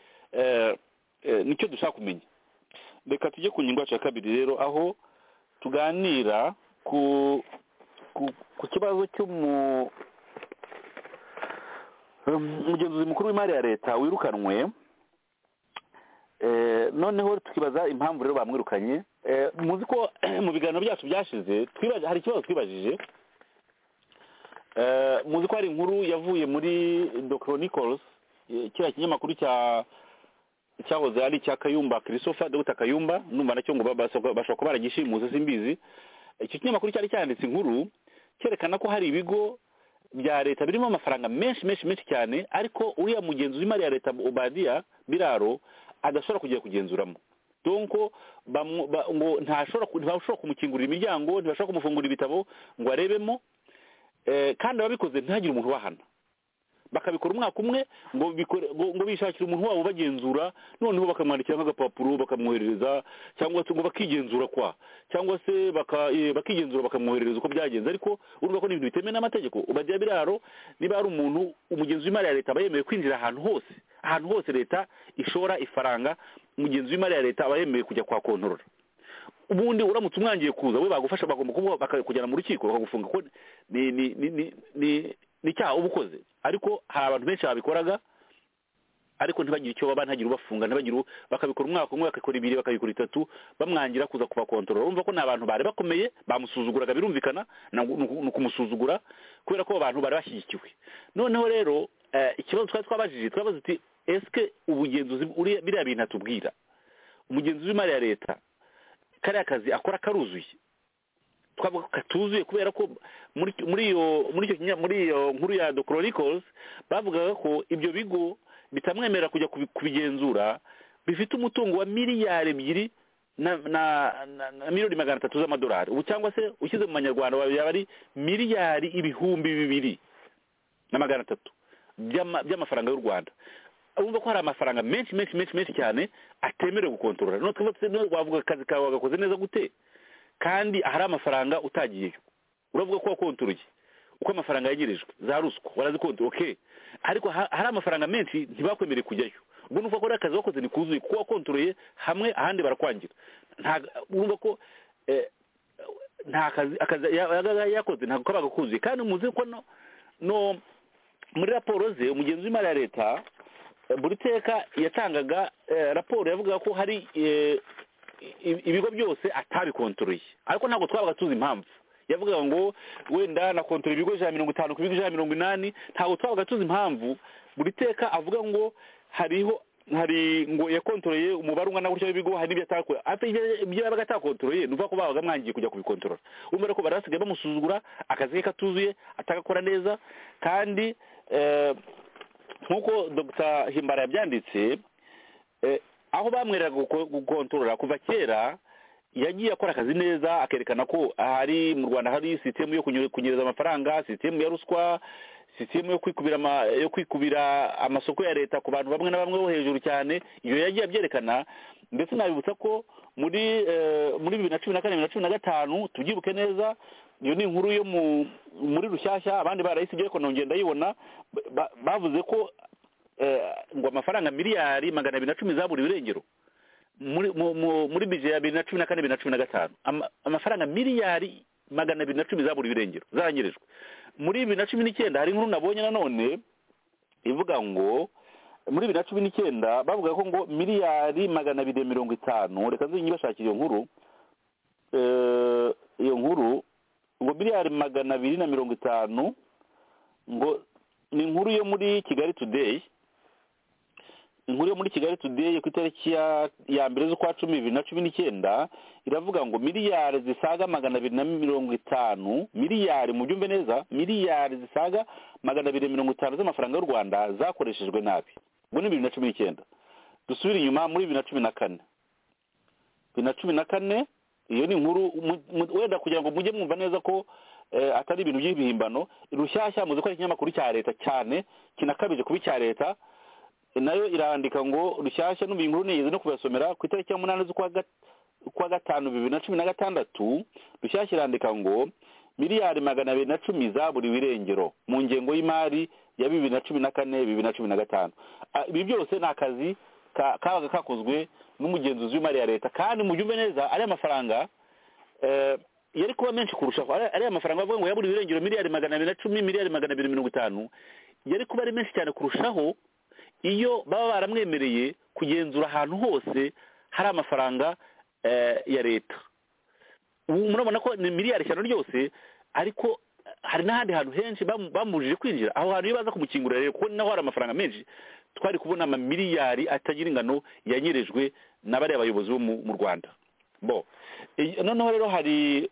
nicyo dushaka kumenya reka tujye ku ngingo yacu ya kabiri rero aho tuganira ku ku kibazo cy'umu umugenzuzi mukuru w'imari ya leta wirukanwe noneho tukibaza impamvu rero bamwirukanye muzi ko mu biganiro byacu byashize hari ikibazo twibajije muzi ko hari inkuru yavuye muri The Chronicles kiriya kinyamakuru cya cyahoze ari icya Kayumba Christopher Dr Kayumba numva nacyo ngo bashobora kuba baragishimuze simbizi icyo kinyamakuru cyari cyanditse inkuru cyerekana ko hari ibigo bya leta birimo amafaranga menshi menshi menshi cyane ariko uriya mugenzi w'imari ya leta Obadia Biraro adashobora kujya kugenzuramo donko ngo ntashobora ntashobora kumukingurira imiryango ntashobora kumufungura ibitabo ngo arebemo kandi ababikoze ntihagire umuntu wahana bakabikora umwaka umwe ngo ngo bishakira umuntu wabo bagenzura noneho bakamwandikira nk'agapapuro bakamwoherereza cyangwa se ngo bakigenzura kwa cyangwa se bakigenzura bakamwoherereza uko byagenze ariko urumva ko n'ibintu bitemewe n'amategeko Obadia Biraro niba ari umuntu umugenzi w'imari ya leta aba yemewe kwinjira ahantu hose ahantu hose leta ishora ifaranga umugenzi w'imari ya leta aba yemewe kujya kwa kontorora ubundi uramutse umwangiye kuza we bagufasha bagomba kuba bakakujyana mu rukiko bakagufunga ko ni ni ni ni icyaha uba ukoze ariko hari abantu benshi babikoraga ariko ntibagire icyo baba ntagire ubafunga ntibagire bakabikora umwaka umwe bakakora ibiri bakabikora itatu bamwangira kuza kubakontorora urumva ko ni abantu bari bakomeye bamusuzuguraga birumvikana ni ukumusuzugura kubera ko abantu bari bashyigikiwe noneho rero ikibazo twari twabajije twabaza uti esike ubugenzuzi biriya bintu atubwira umugenzuzi w'imari ya leta kariya kazi akora karuzuye twavuga ko katuzuye kubera ko muri muri iyo muri icyo muri iyo nkuru ya The Chronicles bavugaga ko ibyo bigo bitamwemerera kujya kubigenzura bifite umutungo wa miliyari ebyiri na na, na, na miliyoni magana atatu z'amadolari ubu cyangwa se ushyize mu manyarwanda yaba ari miliyari ibihumbi bibiri na magana atatu by'amafaranga y'u Rwanda urumva ko hari amafaranga menshi menshi menshi menshi cyane atemerewe gukontorora no twavuga wavuga akazi kawe wagakoze neza gute kandi hari amafaranga utagiyeyo uravuga ko wakontoruye uko amafaranga yegerejwe za ruswa warazikontorora okay ariko hari amafaranga menshi ntibakwemereye kujyayo ubwo nuko ko akazi wakoze ni kuzuye kuko wakontoruye hamwe ahandi barakwangira nta urumva ko nta kazi akazi yakoze ntabwo kabaga kuzuye kandi muzi ko no no muri raporo ze umugenzi w'imari ya leta buri teka yatangaga raporo yavuga ko hari ibigo byose atabikontoreye ariko ntabwo twabaga tuzi impamvu yavugaga ngo wenda na kontorora ibigo ijana na mirongo itanu ku bigo ijana na mirongo inani ntabwo twabaga tuzi impamvu buri teka avuga ngo hariho hari ngo yakontoreye umubare ungana gutyo w'ibigo hari n'ibyo atakoye ate ibyo yabaga atakontoreye nuvuga ko babaga mwangiye kujya kubikontorora urumva ko barasigaye bamusuzugura akazi ke katuzuye atagakora neza kandi nk'uko Dr Himbara yabyanditse aho bamwereraga gukontorora kuva kera yagiye akora akazi neza akerekana ko hari mu Rwanda hari sisitemu yo kunyereza amafaranga sisitemu ya ruswa sisitemu yo kwikubira yo kwikubira amasoko ya leta ku bantu bamwe na bamwe bo hejuru cyane iyo yagiye abyerekana ndetse nabibutsa ko muri muri bibiri na cumi na kane bibiri na cumi na gatanu tubyibuke neza iyo ni inkuru yo muri Rushyashya abandi barayisibye ko nongeye ndayibona bavuze ko ngo amafaranga miliyari magana abiri na cumi zaburiwe irengero muri muri bije ya bibiri na cumi na kane bibiri na cumi na gatanu amafaranga miliyari magana abiri na cumi zaburiwe irengero zarangirijwe muri bibiri na cumi n'icyenda hari inkuru nabonye nanone ivuga ngo muri bibiri na cumi n'icyenda bavuga ko ngo miliyari magana abiri mirongo itanu reka nzi nyibashakira iyo nkuru iyo nkuru ngo miliyari magana abiri na mirongo itanu ngo ni inkuru yo muri Kigali Today inkuru yo muri Kigali Today ku itariki ya mbere z'ukwa cumi bibiri na cumi n'icyenda iravuga ngo miliyari zisaga magana abiri na mirongo itanu miliyari mu byumve neza miliyari zisaga magana abiri mirongo itanu z'amafaranga y'u Rwanda zakoreshejwe nabi ubwo ni bibiri na cumi n'icyenda dusubire inyuma muri bibiri na cumi na kane bibiri na cumi na kane iyo ni inkuru wenda kugira ngo mujye mwumva neza ko atari ibintu by'ibihimbano Rushyashya muzi ko ari ikinyamakuru cya leta cyane kinakabije kuba icya leta nayo irandika ngo Rushyashya n'ubu inkuru nigeze no kubasomera ku itariki ya munani z'ukwa gatanu bibiri na cumi na gatandatu Rushyashya irandika ngo miliyari magana abiri na cumi zaburiwe irengero mu ngengo y'imari ya bibiri na cumi na kane bibiri na cumi na gatanu ibi byose ni akazi kabaga kakozwe n'umugenzuzi w'imari ya leta kandi mu byumve neza ari amafaranga yari kuba menshi kurushaho ari amafaranga bavuga ngo yaburiwe irengero miliyari magana abiri na cumi miliyari magana abiri mirongo itanu yari kuba ari menshi cyane kurushaho iyo baba baramwemereye kugenzura ahantu hose hari amafaranga ya leta ubu murabona ko ni miliyari eshanu ryose ariko hari n'ahandi hantu henshi bamubujije kwinjira aho hantu iyo baza kumukingurira rero kuko naho hari amafaranga menshi twari kubona amamiliyari atagira ingano yanyerejwe n'abariya bayobozi bo mu Rwanda bo noneho rero hari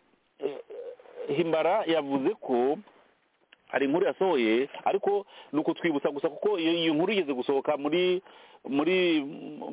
Himbara yavuze ko hari inkuru yasohoye ariko ni uko twibutsa gusa kuko iyo nkuru igeze gusohoka muri muri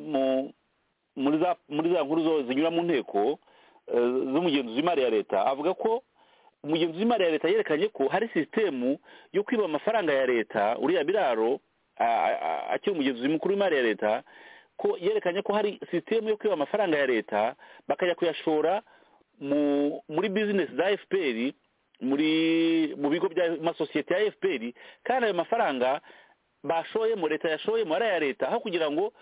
muri za muri za nkuru zo zinyura mu nteko z'umugenzuzi w'imari ya leta avuga ko umugenzuzi w'imari ya leta yerekanye ko hari sisitemu yo kwiba amafaranga ya leta uriya biraro akiri umugenzuzi mukuru w'imari ya leta ko yerekanye ko hari sisitemu yo kwiba amafaranga ya leta bakajya kuyashora muri bizinesi za F P R muri mu bigo by'amasosiyete ya F P R kandi ayo mafaranga bashoyemo leta yashoyemo ari aya leta aho kugira ngo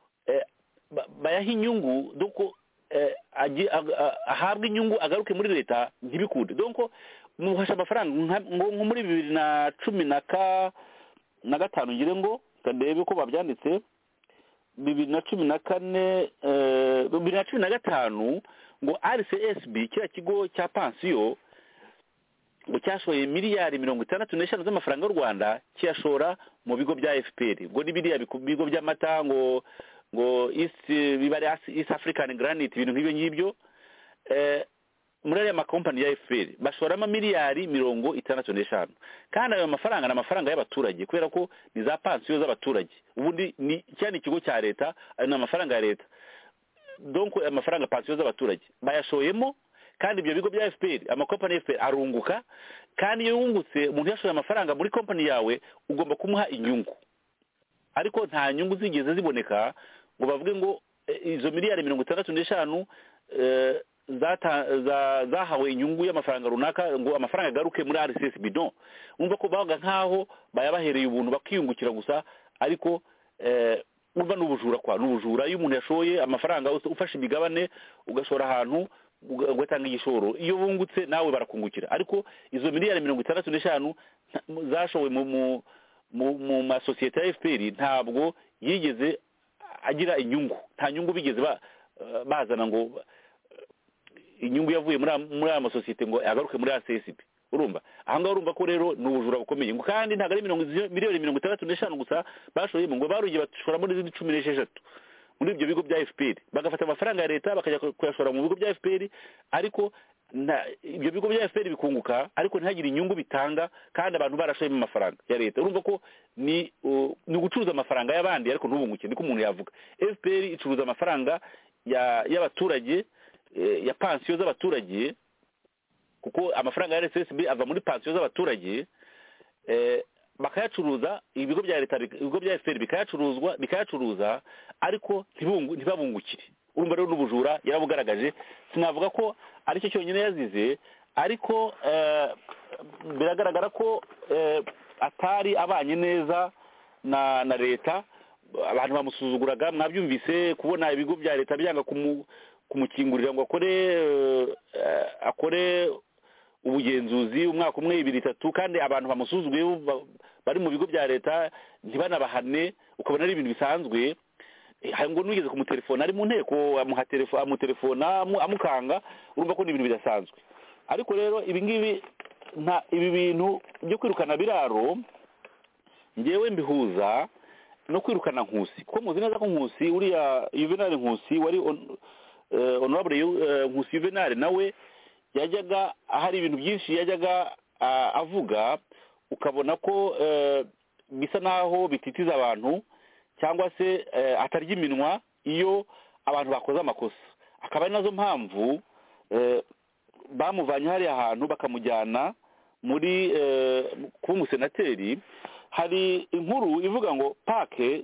bayahe inyungu doko ahabwe inyungu agaruke muri leta ntibikunde donc muhasha amafaranga nko muri bibiri na cumi na ka na gatanu ngire ngo ndebe ko babyanditse bibiri na cumi na kane bibiri na cumi na gatanu ngo R C S B kiriya kigo cya pansiyo ngo cyashoye miliyari mirongo itandatu n'eshanu z'amafaranga y'u Rwanda kiyashora mu bigo bya F P R ngo n'ibiriya bigo by'amata ngo ngo East bibare East African Granite ibintu nk'ibyo ngibyo eh muri aya makompani ya F P R bashoramo miliyari mirongo itandatu n'eshanu kandi ayo mafaranga ni amafaranga y'abaturage kubera ko ni za pansiyo z'abaturage ubundi ni cyane ikigo cya leta ayo ni amafaranga ya leta donc amafaranga pansiyo z'abaturage bayashoyemo kandi ibyo bigo bya F P R amakompani ya F P R arunguka kandi iyo wungutse umuntu yashoye amafaranga muri kompani yawe ugomba kumuha inyungu ariko nta nyungu zigeze ziboneka ngo bavuge ngo izo miliyari mirongo itandatu n'eshanu zahawe inyungu y'amafaranga runaka ngo amafaranga agaruke muri R C S B no umva ko bavuga nkaho bayabahereye ubuntu bakiyungukira gusa ariko urva n'ubujura kwa n'ubujura iyo umuntu yashoye amafaranga ufashe imigabane ugashora ahantu ugatanga igishoro iyo bungutse nawe barakungukira ariko izo miliyari mirongo itandatu n'eshanu zashowe mu mu masosiyete ya F P R ntabwo yigeze agira inyungu nta nyungu bigeze bazana ngo inyungu yavuye muri muri aya masosiyete ngo agaruke muri R C S B urumva aha ngaho urumva ko rero ni ubujura bukomeye ngo kandi ntabwo ari miliyoni mirongo itandatu n'eshanu gusa bashoyemo ngo barugiye bashora muri izindi cumi n'esheshatu muri ibyo bigo bya F P R bagafata amafaranga ya leta bakajya kuyashora mu bigo bya F P R ariko ibyo bigo bya F P R bikunguka ariko ntihagire inyungu bitanga kandi abantu barashoyemo amafaranga ya leta urumva ko ni ni gucuruza amafaranga y'abandi ariko ntubunguke niko umuntu yavuga F P R icuruza amafaranga y'abaturage ya pansiyo z'abaturage kuko amafaranga ya R C S B ava muri pansiyo z'abaturage bakayacuruza ibigo bya leta ibigo bya F P R bikayacuruzwa bikayacuruza ariko ntibabungukire urumva rero n'ubujura yarabugaragaje sinavuga ko ari cyo cyonyine yazize ariko biragaragara ko atari abanye neza na na leta abantu bamusuzuguraga mwabyumvise kubona ibigo bya leta byanga kumukingurira ngo akore akore ubugenzuzi umwaka umwe ibiri itatu kandi abantu bamusuzuguye bari mu bigo bya leta ntibanabahane ukabona ari ibintu bisanzwe ngo nugeze ku mutelefone ari mu nteko amuha telefone amutelefona amukanga urumva ko ni ibintu bidasanzwe ariko rero ibi ngibi nta ibi bintu byo kwirukana biraro ngewe mbihuza no kwirukana Nkusi kuko muzi neza ko Nkusi uriya Juvenal Nkusi wari honorable Nkusi Juvenal nawe yajyaga ahari ibintu byinshi yajyaga avuga ukabona ko bisa naho bititiza abantu cyangwa se atarya iminwa iyo abantu bakoze amakosa akaba ari nazo mpamvu bamuvanye hariya ahantu bakamujyana muri kuba umusenateri hari inkuru ivuga ngo pake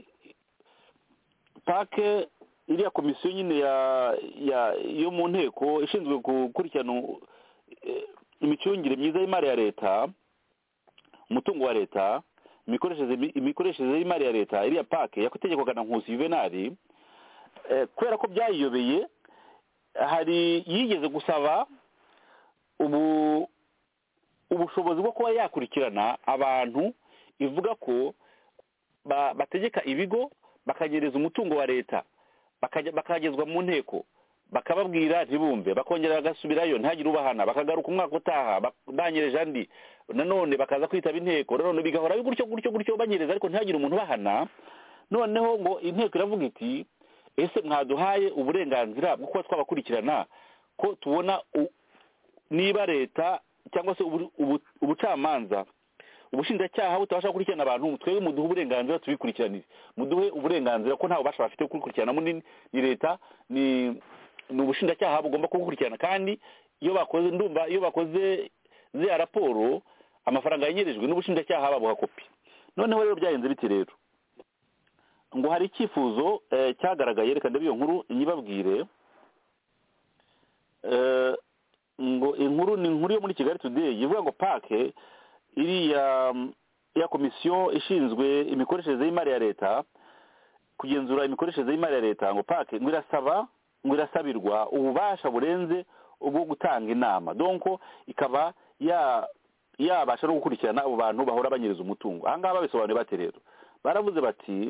pake iriya komisiyo nyine ya yo mu nteko ishinzwe gukurikirana imicungire myiza y'imari ya leta umutungo wa leta imikoreshereze y'imari ya leta iriya pake yakutegekwaga na Nkusi Juvenal kubera ko byayiyobeye hari yigeze gusaba ubu ubushobozi bwo kuba yakurikirana abantu ivuga ko bategeka ibigo bakanyereza umutungo wa leta bakagezwa mu nteko bakababwira ntibumve bakongera bagasubirayo ntihagire ubahana bakagaruka umwaka utaha banyereje andi nanone bakaza kwitaba inteko nanone bigahora gutyo gutyo gutyo banyereza ariko ntihagire umuntu bahana noneho ngo inteko iravuga iti ese mwaduhaye uburenganzira bwo kuba twabakurikirana ko tubona niba leta cyangwa se ubucamanza ubushinjacyaha butabasha gukurikirana abantu twebwe muduhe uburenganzira tubikurikiranire muduhe uburenganzira ko ntawe ubasha bafite gukurikirana ni leta ni ni ubushinjacyaha bugomba kugukurikirana kandi iyo bakoze ndumva iyo bakoze ziriya raporo amafaranga yanyereje n'ubushinjacyaha babuha kopi noneho rero byagenze biti rero ngo hari icyifuzo cyagaragaye reka ndabiyo nkuru nyibabwire ngo inkuru ni inkuru yo muri Kigali Today ivuga ngo pake iriya ya komisiyo ishinzwe imikoreshereze y'imari ya leta kugenzura imikoreshereze y'imari ya leta ngo pake ngo irasaba ngo irasabirwa ububasha burenze ubwo gutanga inama donko ikaba ya yabasha no gukurikirana abo bantu bahora banyereza umutungo. Aha ngaha babisobanuye bate rero, baravuze bati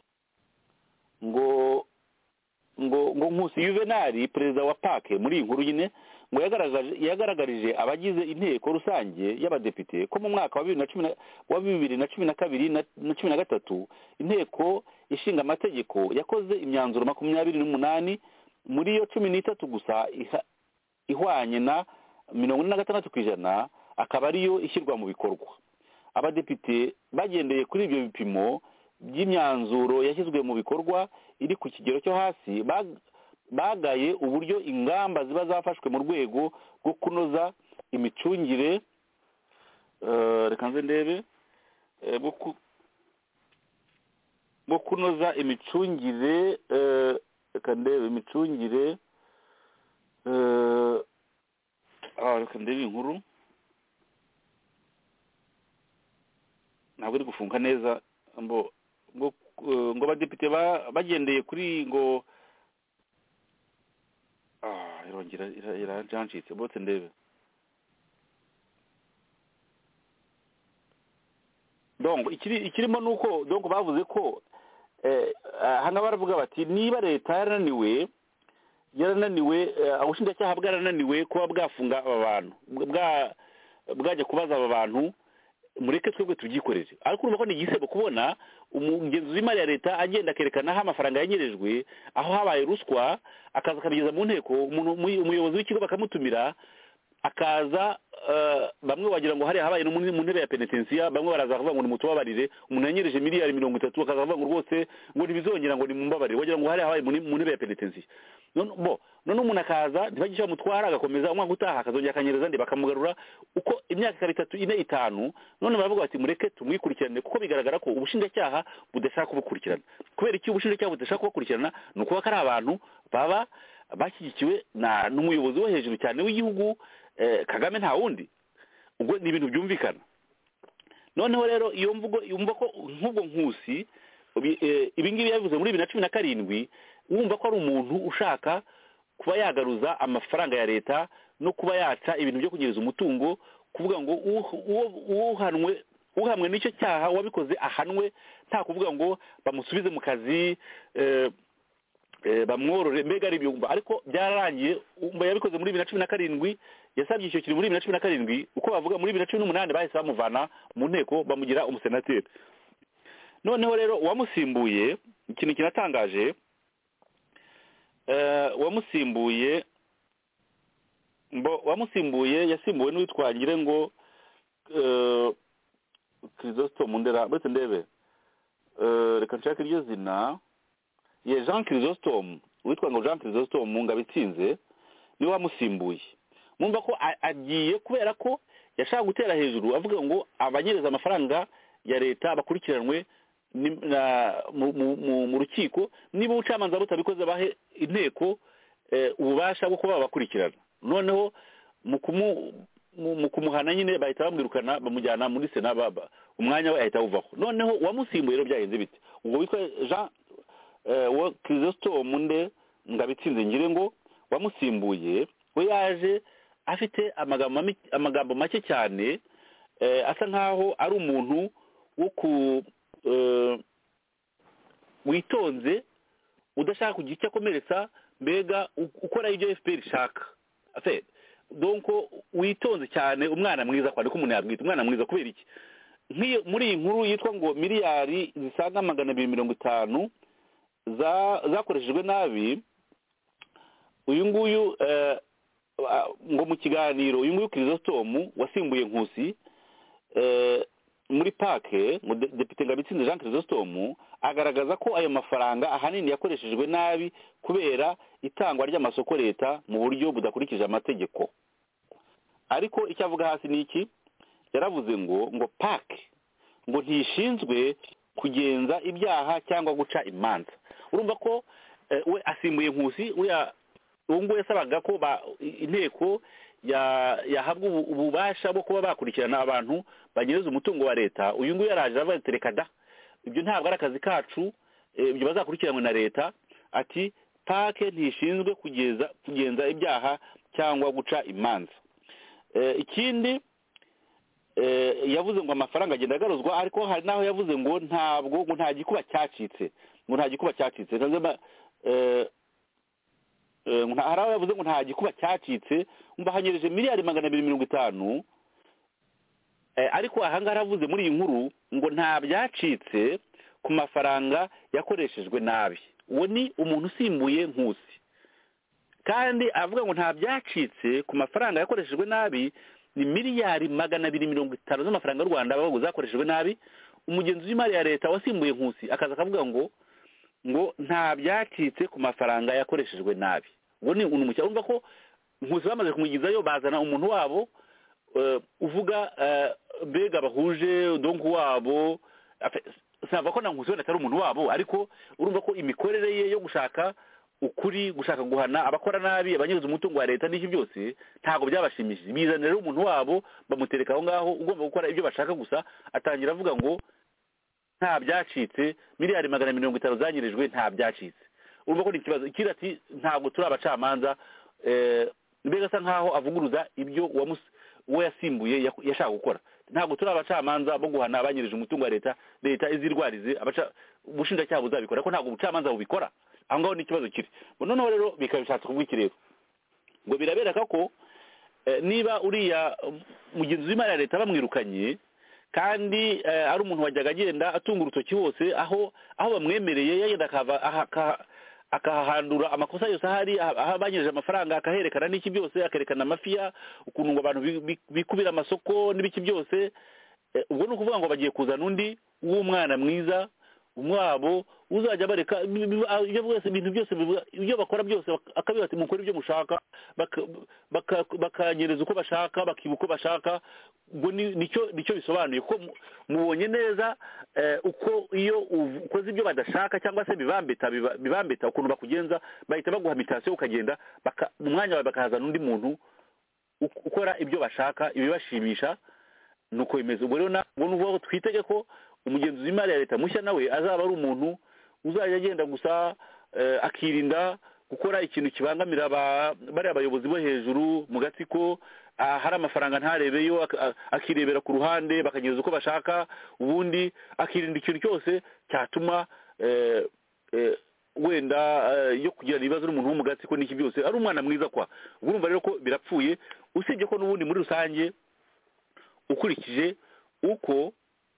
ngo ngo ngo Nkusi Juvenal perezida wa pake muri iyi nkuru nyine ngo yagaragaje yagaragarije abagize inteko rusange y'abadepite ko mu mwaka wa bibiri na cumi wa bibiri na cumi na kabiri na cumi na gatatu inteko ishinga amategeko yakoze imyanzuro makumyabiri n'umunani, muri yo cumi n'itatu gusa ihwanye na mirongo ine na gatandatu ku ijana akaba ariyo ishyirwa mu bikorwa. Abadepite bagendeye kuri ibyo bipimo by'imyanzuro yashyizwe mu bikorwa iri ku kigero cyo hasi, bagaye uburyo ingamba ziba zafashwe mu rwego rwo kunoza imicungire reka nze ndebe bwo kunoza imicungire reka ndebe imicungire reka ndebe inkuru ntabwo iri gufunga neza, ngo ngo abadepite bagendeye kuri ngo irongera irajancitse bose ndebe donc ikirimo nuko donc bavuze ko hano baravuga bati niba leta yarananiwe yarananiwe ubushinjacyaha bwarananiwe kuba bwafunga aba bantu bwajya kubaza aba bantu, mureke twebwe tubyikorere. Ariko urumva ko ni igisebo kubona umugenzuzi w'imari ya leta agenda akerekana aho amafaranga yanyerejwe, aho habaye ruswa, akaza akabigeza mu nteko, umuyobozi w'ikigo bakamutumira akaza, bamwe wagira ngo hariya habaye no mu ntebe ya penetensiya, bamwe baraza kuvuga ngo nimutubabarire, umuntu yanyereje miliyari mirongo itatu akaza kuvuga ngo rwose ngo ntibizongera ngo nimumbabarire, wagira ngo hariya habaye mu ntebe ya penetensiya. Bo none umuntu akaza ntibagisha bamutwara agakomeza umwaka utaha akazongera akanyereza ndi bakamugarura uko imyaka ikaba itatu ine itanu. None baravuga bati mureke tumwikurikirane kuko bigaragara ko ubushinjacyaha budashaka kubukurikirana. Kubera iki ubushinjacyaha budashaka kubukurikirana? Ni ukuba ko ari abantu baba bashyigikiwe na n'umuyobozi wo hejuru cyane w'igihugu, Kagame nta wundi. Ubwo ni ibintu byumvikana. Noneho rero iyo mvugo yumva ko nk'ubwo Nkusi ibi ngibi yavuze muri bibiri na cumi na karindwi, wumva ko ari umuntu ushaka kuba yagaruza amafaranga ya leta no kuba yaca ibintu byo kunyereza umutungo, kuvuga ngo uhanwe uhamwe n'icyo cyaha wabikoze ahanwe, nta kuvuga ngo bamusubize mu kazi bamworore, mbega ari byumva. Ariko byararangiye yabikoze muri bibiri na cumi na karindwi, yasabye icyo kiri muri bibiri na cumi na karindwi, uko bavuga muri bibiri na cumi n'umunani bahise bamuvana mu nteko bamugira umusenateri. Noneho rero uwamusimbuye, ikintu kinatangaje, uwamusimbuye mbo wamusimbuye yasimbuwe n'uwitwa ngire ngo Chrysostome Ndera, bose ndebe reka nshaka iryo zina, ye Jean Chrysostome, witwa ngo Jean Chrysostome Ngabitsinze niwe wamusimbuye. Mumva ko agiye kubera ko yashaka gutera hejuru avuga ngo abanyereza amafaranga ya leta bakurikiranwe mu rukiko, niba ubucamanza butabikoze bahe inteko ububasha bwo kuba bakurikirana. Noneho mu kumuhana nyine bahita bamwirukana bamujyana muri sena, umwanya we ahita awuvaho. Noneho uwamusimbuye rero byagenze bite? Ubwo witwa Jean wa Chrysostome Nde Ngabitsinze ngire ngo wamusimbuye we yaje afite amagambo make cyane, asa nkaho ari umuntu wo ku witonze udashaka kugira icyo akomeretsa, mbega ukora ibyo F P R ishaka. Donc witonze cyane, umwana mwiza kwandika umuntu yabwita umwana mwiza. Kubera iki? Nk'iyo muri iyi nkuru yitwa ngo miliyari zisaga magana abiri mirongo itanu zakoreshejwe nabi, uyu nguyu ngo mu kiganiro uyu nguyu Chrysostome wasimbuye Nkusi muri pake, Depite Ngabitsinze Jean Chrysostome agaragaza ko ayo mafaranga ahanini yakoreshejwe nabi kubera itangwa ry'amasoko leta mu buryo budakurikije amategeko. Ariko icyo avuga hasi ni iki? Yaravuze ngo ngo pake ngo ntishinzwe kugenza ibyaha cyangwa guca imanza. Urumva ko we asimbuye Nkusi, uriya uwo nguwo yasabaga ko inteko yahabwa ububasha bwo kuba bakurikirana abantu banyereza umutungo wa leta. Uyu nguyu yaraje aravuga ati reka da, ibyo ntabwo ari akazi kacu, ibyo bazakurikiranwe na leta. Ati pake ntishinzwe kugeza kugenza ibyaha cyangwa guca imanza. ikindi yavuze ngo amafaranga agenda agaruzwa ariko hari n'aho yavuze ngo ntabwo ngo nta gikuba cyacitse ngo nta gikuba cyacitse hari aho yavuze ngo nta gikuba cyacitse umva hanyereje miliyari magana abiri mirongo itanu ariko ahangaha aravuze muri iyi nkuru ngo nta byacitse ku mafaranga yakoreshejwe nabi uwo ni umuntu usimbuye Nkusi kandi avuga ngo nta byacitse ku mafaranga yakoreshejwe nabi ni miliyari magana abiri mirongo itanu z'amafaranga y'u Rwanda bavuga zakoreshejwe nabi umugenzi w'imari ya leta wasimbuye Nkusi akaza akavuga ngo ngo nta byacitse ku mafaranga yakoreshejwe nabi uwo ni umucya urumva ko Nkusi bamaze kumugizayo bazana umuntu wabo uvuga bega bahuje donku wabo sava ko na Nkusi wenda atari umuntu wabo ariko urumva ko imikorere ye yo gushaka ukuri gushaka guhana abakora nabi abanyuza umutungo wa leta n'iki byose ntago byabashimishije bizanira umuntu wabo bamutereka aho ngaho ugomba gukora ibyo bashaka gusa atangira avuga ngo nta byacitse miliyari magana mirongo itanu zanyirijwe nta byacitse urumva ko ni ikibazo ikira ati ntabwo turi abacamanza mbega asa nkaho avuguruza ibyo uwo yasimbuye yashaka gukora ntabwo turi abacamanza bo guhana abanyirije umutungo wa leta leta izirwarize ubushinjacyaha buzabikora ko ntabwo ubucamanza bubikora aho ngaho ni ikibazo kiri noneho rero bikaba bishatse kuvuga iki rero ngo birabereka ko niba uriya mugenzi w'imari ya leta bamwirukanye kandi ari umuntu wajyaga agenda atunga urutoki hose aho aho bamwemereye yagenda akahandura amakosa yose ahari aho banyirije amafaranga akaherekana n'iki byose akerekana amafiya ukuntu ngo abantu bikubira amasoko n'ibiki byose ubwo ni ukuvuga ngo bagiye kuzana undi w'umwana mwiza umwabo uzajya bareka ibyo byose ibintu byose ibyo bakora byose akabiba ati mukora ibyo mushaka bakanyereza uko bashaka bakiba uko bashaka ubwo nicyo nicyo bisobanuye ko mubonye neza uko iyo ukoze ibyo badashaka cyangwa se bibambeta bibambeta ukuntu bakugenza bahita baguha mitasiyo ukagenda mu mwanya wawe bakahazana undi muntu ukora ibyo bashaka ibibashimisha nuko bimeze ubwo rero ubwo nuvuga ko twitege ko umugenzi w'imari ya leta mushya nawe azaba ari umuntu uzajya agenda gusa akirinda gukora ikintu kibangamira bariya abayobozi bo hejuru mu gatsiko hari amafaranga ntarebeyo akirebera ku ruhande bakageza uko bashaka ubundi akirinda ikintu cyose cyatuma wenda yo kugira ibibazo n'umuntu wo mu gatsiko n'iki byose ari umwana mwiza kwa urumva rero ko birapfuye usibye ko n'ubundi muri rusange ukurikije uko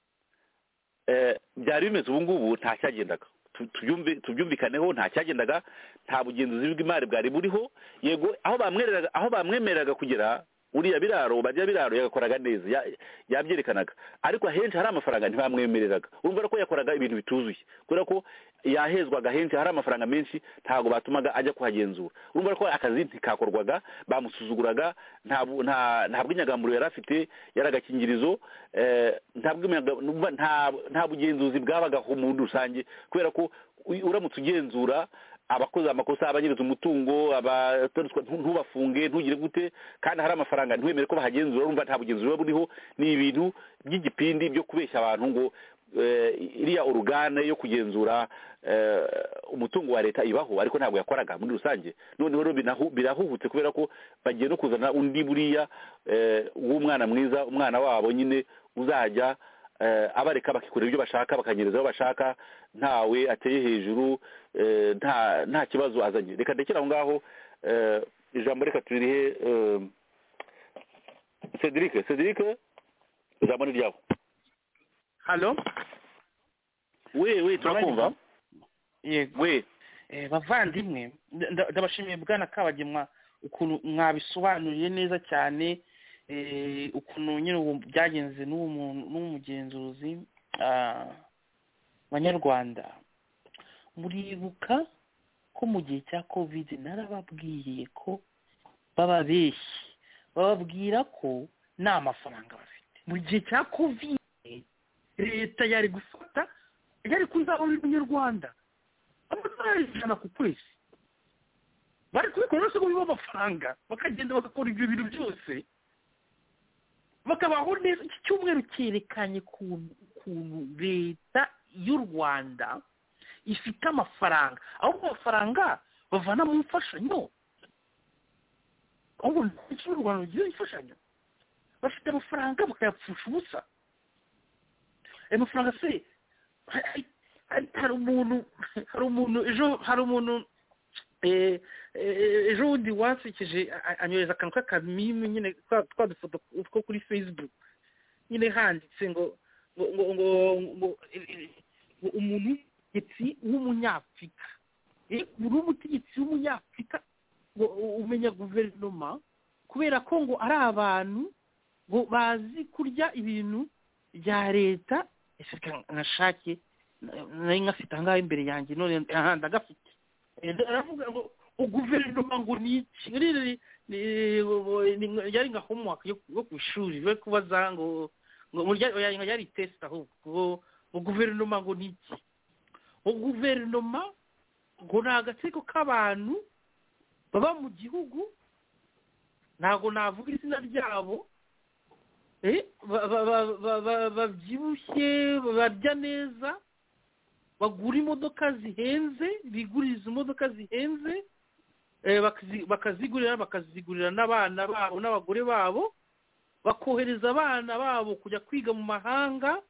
byari bimeze ubu ngubu nta cyagendaga tubyumvikaneho nta cyagendaga nta bugenzuzi bw'imari bwari buriho yego aho bamwereraga aho bamwemereraga kugera uriya biraro bajya biraro yagakoraga neza yabyerekanaga ariko ahenshi hari amafaranga ntibamwemereraga urumva ko yakoraga ibintu bituzuye kubera ko yahezwaga henshi hari amafaranga menshi ntabwo batumaga ajya kuhagenzura urumva ko akazi ntikakorwaga bamusuzuguraga nta bw'inyagamburo yari afite yaragakingirizo nta bugenzuzi bwabagaho mu rusange kubera ko uramutse ugenzura abakoze amakosa abanyereza umutungo ntubafunge ntugire gute kandi hari amafaranga ntiwemere ko bahagenzura urumva nta bugenzura buriho ni ibintu by'igipindi byo kubeshya abantu ngo iriya orugane yo kugenzura umutungo wa leta ibaho ariko ntabwo yakoraga muri rusange noneho rero birahuhutse kubera ko bagiye no kuzana undi buriya w'umwana mwiza umwana wabo nyine uzajya abareka bakikorera ibyo bashaka bakanyereza aho bashaka ntawe ateye hejuru nta kibazo azanye reka ndekera aho ngaho ijambo reka turihe Cedric Cedric ijambo ni ryabo halo we we turakumva yego we bavandimwe ndabashimiye bwana Kabagema ukuntu mwabisobanuriye neza cyane ukuntu nyine byagenze n'umugenzuzi banyarwanda muribuka ko mu gihe cya covid narababwiye ko bababeshye bababwira ko nta mafaranga bafite mu gihe cya covid leta yari gufata yari kuzabona umunyarwanda amadolari ijana ku kwezi bari kubikora bose ngo bibe amafaranga bakagenda bagakora ibyo bintu byose bakabaho neza. Iki cyumweru cyerekanye ukuntu leta y'u Rwanda ifite amafaranga, aho amafaranga bavana mu mfashanyo, aho n'u Rwanda rugiye imfashanyo bafite amafaranga bakayapfusha ubusa. Ayo mafaranga se hari umuntu hari umuntu ejo hari umuntu ejo wundi wansekeje anyohereza akantu k'akamimi nyine twa dufoto two kuri Facebook nyine handitse ngo ngo ngo ngo umuntu w'umutegetsi w'umunyafurika uri umutegetsi w'umunyafurika ngo umenya guverinoma kubera ko ngo ari abantu ngo bazi kurya ibintu bya leta nkashake nari ngafite ahangaha imbere yanjye none ndagafite aravuga ngo guverinoma ngo ni iki yari nka homework yo ku ishuri yo kubaza ngo ngo yari test ahubwo ngo guverinoma ngo ni iki ngo guverinoma ngo ni agatsiko k'abantu baba mu gihugu ntabwo navuga izina ryabo babyibushye barya neza bagura imodoka zihenze biguriza imodoka zihenze bakazigurira bakazigurira n'abana babo n'abagore babo bakohereza abana babo kujya kwiga mu mahanga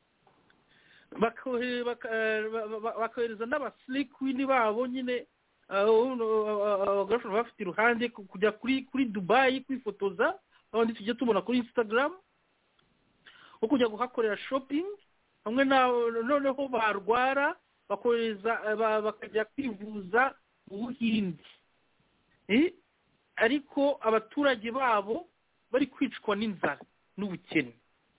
bakohereza n'abasilikwini babo nyine abagorofone bafite iruhande kujya kuri kuri Dubai kwifotoza abandi tujya tubona kuri Instagram nko kujya guhakorera shopping hamwe noneho barwara bakohereza bakajya kwivuza mu Buhindi ariko abaturage babo bari kwicwa n'inzara n'ubukene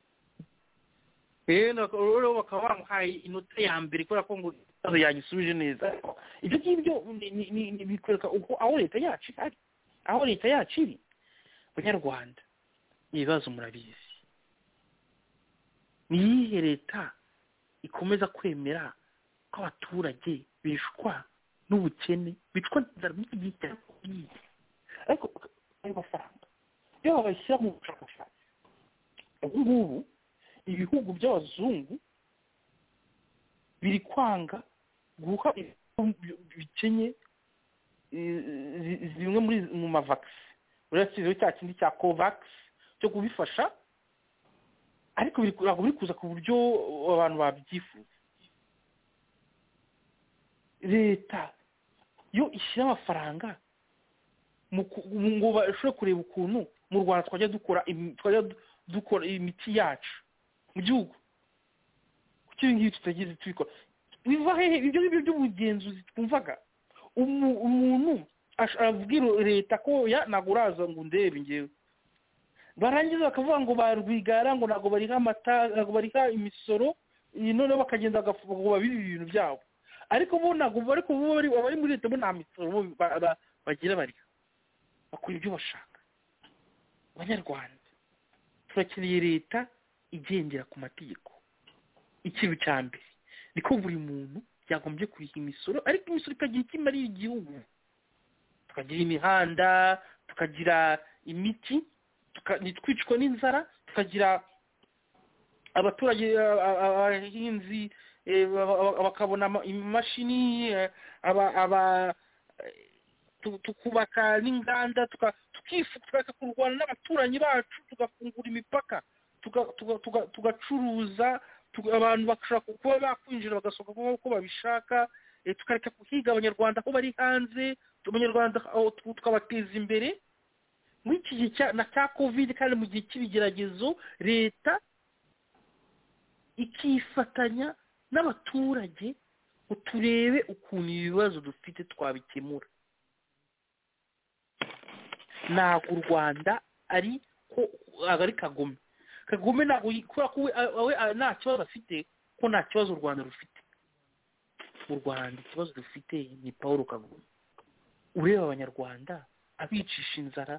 rero bakaba bamuhaye inota ya mbere kubera ko ngo ikibazo yagisubije neza. Ibyo ngibyo bikwereka uko aho leta yacu ari aho leta yacu iri. Abanyarwanda ibibazo murabizi, ni iyihe leta ikomeza kwemera ko abaturage bishwa n'ubukene bicwa n'inzara n'iki gihe cya covid? Ariko ayo mafaranga iyo babashyira mu bushakashatsi ubu ngubu ibihugu by'abazungu biri kwanga guha bikenye zimwe muri mu mavakisi uretse cya kindi cya Covax cyo kubifasha, ariko biri kuza ku buryo abantu babyifuza. Leta yo ishyira amafaranga ngo bashobore kureba ukuntu mu Rwanda twajya dukora twajya dukora imiti yacu mu gihugu, kuki ibi ngibi tutagize tubikora? Biva hehe ibyo ngibyo by'ubugenzuzi twumvaga? Umuntu abwira leta ko ya ntabwo uraza ngo ndebe ngewe, barangiza bakavuga ngo barwigara ngo ntabwo bariha amata ntabwo bariha imisoro, noneho bakagenda bagafuba bibi ibintu byabo, ariko bo ntabwo bari kubari abari muri leta bo nta misoro bagira bariha, bakora ibyo bashaka. Abanyarwanda turakeneye leta igendera ku mategeko. Ikintu cya mbere niko buri muntu yagombye kuriha imisoro, ariko imisoro ikagira icyo imariye igihugu. Tukagira imihanda, tukagira imiti, ntitwicwe n'inzara, tukagira abaturage abahinzi bakabona imashini, tukubaka n'inganda, tukifuka kurwana n'abaturanyi bacu, tugafungura imipaka, tugacuruza, abantu bashobora kuba bakwinjira bagasohoka uko babishaka, tukareka guhiga abanyarwanda aho bari hanze, abanyarwanda tukabateza imbere. Muri iki gihe na cya covid kandi mu gihe cy'ibigeragezo, leta ikifatanya n'abaturage ngo turebe ukuntu ibibazo dufite twabikemura. Ntabwo u Rwanda ari ko ari Kagome. Kagome ntabwo kubera ko we nta kibazo afite ko nta kibazo u Rwanda rufite. Mu Rwanda ikibazo dufite ni Paul Kagome. Ureba abanyarwanda abicisha inzara,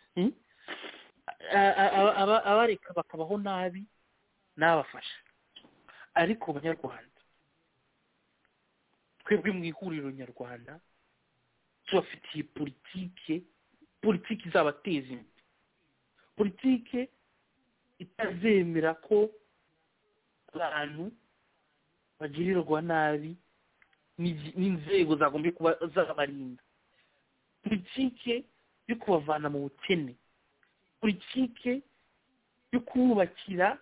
abareka bakabaho nabi n'abafasha. Ariko abanyarwanda twebwe mu ihuriro nyarwanda tubafitiye politike politiki izabateza imbere, politike itazemera ko abantu bagirirwa nabi n'inzego zagombye kuba zabarinda, politike yo kubavana mu bukene, politike yo kubakira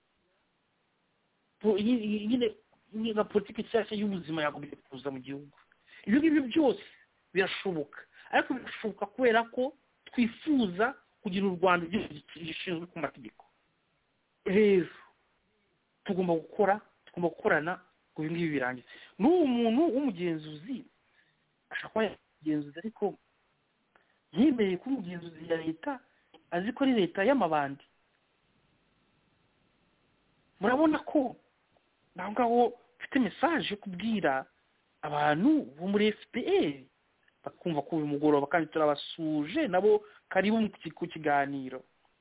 nyine nka politiki nshyashya y'ubuzima yagombye kuza mu gihugu. Ibyo ngibyo byose birashoboka, ariko birashoboka kubera ko twifuza kugira u Rwanda gishinzwe ku mategeko. Rero tugomba gukora tugomba gukorana ku bintu ngibi birangiye. N'uwo muntu w'umugenzuzi ashaka kuba yagenzuzi, ariko ntibereye ko umugenzuzi ya leta azi ko ari leta y'amabandi. Murabona ko naho ngaho mfite message yo kubwira abantu bo muri F P R bakumva ko uyu mugoroba kandi turabasuje nabo karibu ku kiganiro.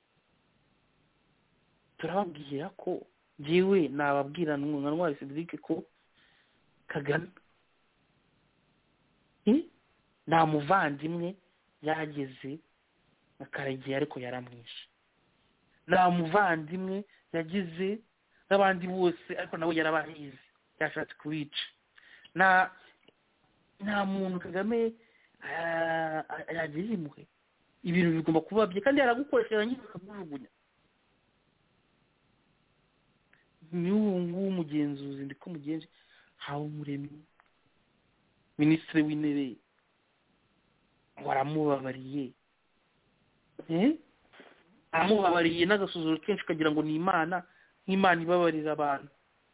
Turababwira ko jewe nababwira n'umwana Cedric ko Kagame eh na muvandimwe yageze akaragiye ariko yaramwishe. Na muvandimwe yagize n'abandi bose ariko nawe yarabahize yashatse kubica. Na nta muntu Kagame yagirimwe ibintu bigomba kuba bye kandi yaragukoresha nyine akagujugunya. N'uwo umugenzuzi ndiko mugenje hawo muremyi Minisitiri w'Intebe waramubabariye eh amubabariye n'agasuzuro kenshi kagira ngo ni Imana nk'Imana ibabarira abantu,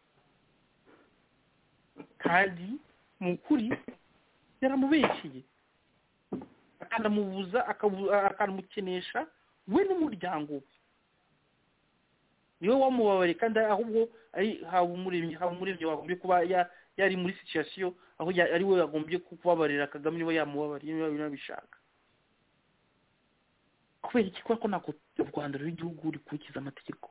kandi mu kuri yaramubeshiye akanamubuza akamukenesha we n'umuryango we. Niwe wamubabariye kandi ahubwo ari hawo umuremyi hawo umuremyi wagombye kuba yari muri situation aho ari we yagombye kubabarira Kagame niwe yamubabariye niwe binabishaka. Kubera iki ko nako u Rwanda rw'igihugu rikurikiza amategeko.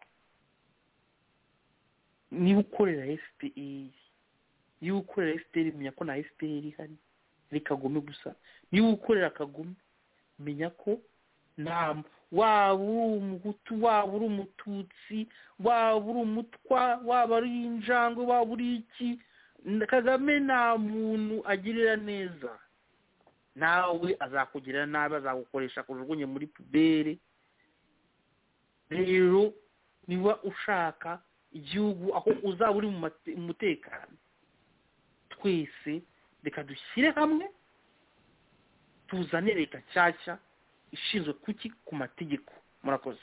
Niba ukorera F P R niba ukorera F P R menya ko na F P R ihari ari Kagame gusa. Niba ukorera Kagame menya ko nta waba uri umuhutu waba uri umututsi waba uri umutwa waba ari injangwe waba uri iki, Kagame nta muntu agirira neza. Nawe azakugirira nabi, azagukoresha kujugunye muri pubere. Rero niba ushaka igihugu aho uzaba uri mu mutekano, twese reka dushyire hamwe tuzane leta nshyashya ishinzwe kuki ku mategeko. Murakoze.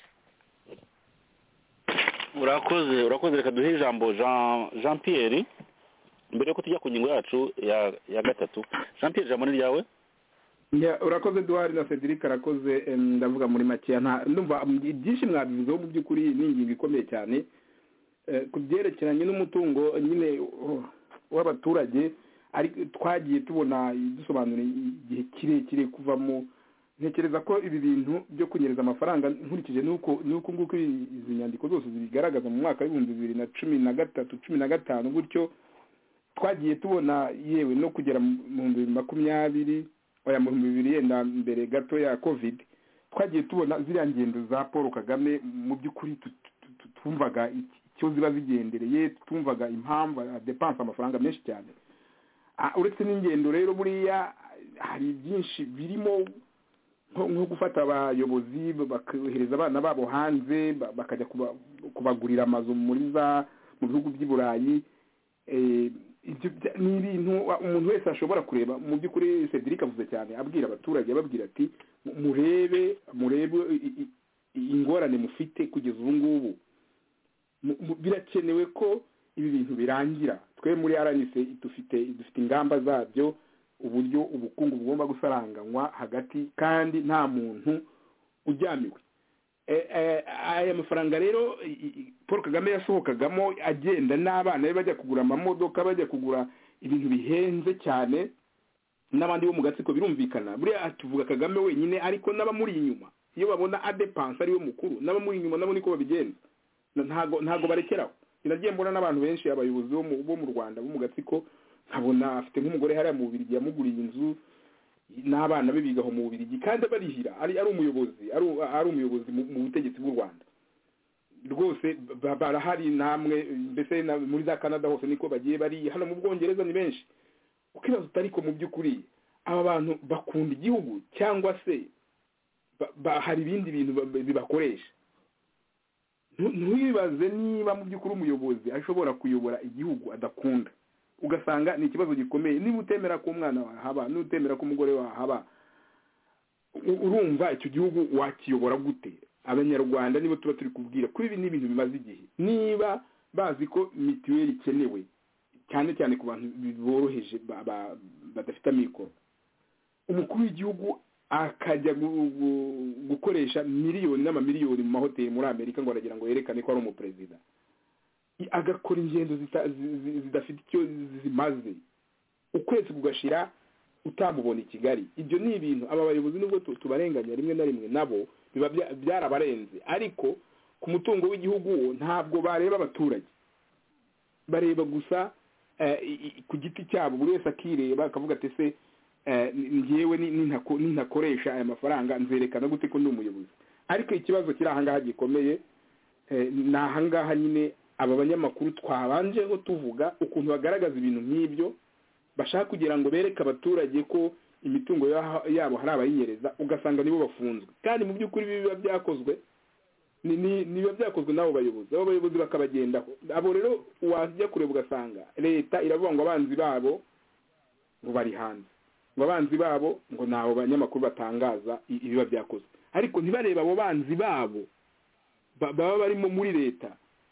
urakoze urakoze reka duhe ijambo Jean Jean Pierre mbere yuko tujya ku ngingo yacu ya ya gatatu. Jean Pierre, ijambo ni ryawe. Ya urakoze Duhari na Cedric arakoze. Ndavuga muri make nta ndumva byinshi mwabivuzeho mu by'ukuri ni ingingo ikomeye cyane ku byerekeranye n'umutungo nyine w'abaturage, ari twagiye tubona dusobanura igihe kirekire kuvamo. Ntekereza ko ibi bintu byo kunyereza amafaranga nkurikije nuko nuko nguko izi nyandiko zose zibigaragaza mu mwaka w'ibihumbi bibiri na cumi na gatatu cumi na gatanu gutyo twagiye tubona yewe no kugera mu bihumbi makumyabiri oya mu bihumbi bibiri yenda mbere gato ya covid twagiye tubona ziriya ngendo za Paul Kagame mu by'ukuri twumvaga icyo ziba zigendereye, twumvaga impamvu depense amafaranga menshi cyane. Uretse n'ingendo rero buriya hari byinshi birimo nko gufata abayobozi bakohereza abana babo hanze bakajya kubagurira amazu muri za mu bihugu by'i Burayi. Ni ibintu umuntu wese ashobora kureba. Mu by'ukuri Cedric avuze cyane abwira abaturage ababwira ati murebe murebe ingorane mufite kugeza ubu ngubu, birakenewe ko ibi bintu birangira. Twe muri R N C dufite dufite ingamba zabyo, uburyo ubukungu bugomba gusaranganywa hagati kandi nta muntu ujyamiwe. Aya mafaranga rero Paul Kagame yasohokagamo agenda n'abana be bajya kugura amamodoka, bajya kugura ibintu bihenze cyane, n'abandi bo mu gatsiko birumvikana. Buriya tuvuga Kagame wenyine, ariko n'abamuri inyuma iyo babona adepanse ari we mukuru n'abamuri inyuma nabo niko babigenza. Ntago ntago barekeraho. Biragiye mbona n'abantu benshi abayobozi bo mu Rwanda bo mu gatsiko, nkabona afite nk'umugore hariya mu Bubiligi yamuguriye inzu n'abana be bigaho mu Bubiligi kandi barihira, ari ari umuyobozi ari ari umuyobozi mu butegetsi bw'u Rwanda. Rwose barahari namwe mbese muri za Canada hose niko bagiye bari, hano mu Bwongereza ni benshi. Ukibaza utariko mu by'ukuri aba bantu bakunda igihugu cyangwa se hari ibindi bintu bibakoresha. ntuyibaze niba mu by'ukuri umuyobozi ashobora kuyobora igihugu adakunda, ugasanga ni ikibazo gikomeye. Niba utemera ko umwana wawe haba, n'utemera ko umugore wawe haba, urumva icyo gihugu wakiyobora gute? Abanyarwanda nibo tuba turi kubwira kuri ibi n'ibintu bimaze igihe, niba bazi ko mituweli ikenewe cyane cyane ku bantu boroheje badafite amikoro, umukuru w'igihugu akajya gukoresha miliyoni n'amamiliyoni mu mahoteli muri Amerika ngo aragira ngo yerekane ko ari umuperezida, agakora ingendo zidafite icyo zimaze, ukwezi kugashira utamubona i Kigali. Ibyo ni ibintu aba bayobozi nubwo tubarenganya rimwe na rimwe nabo biba byarabarenze, ariko ku mutungo w'igihugu ntabwo bareba abaturage, bareba gusa ku giti cyabo, buri wese akireba akavuga ati se ngewe nintakoresha aya mafaranga nzerekana gute ko ndi umuyobozi. Ariko ikibazo kiri ahangaha gikomeye ni ahangaha nyine aba banyamakuru twabanjeho tuvuga ukuntu bagaragaza ibintu nk'ibyo, bashaka kugira ngo bereke abaturage ko imitungo yabo hari abayinyereza, ugasanga nibo bafunzwe, kandi mu by'ukuri biba byakozwe niba byakozwe n'abo bayobozi, abo bayobozi bakabagendaho. Abo rero wajya kureba ugasanga leta iravuga ngo abanzi babo ngo bari hanze, ngo abanzi babo ngo nabo banyamakuru batangaza ibiba byakozwe, ariko ntibareba abo banzi babo baba barimo muri leta.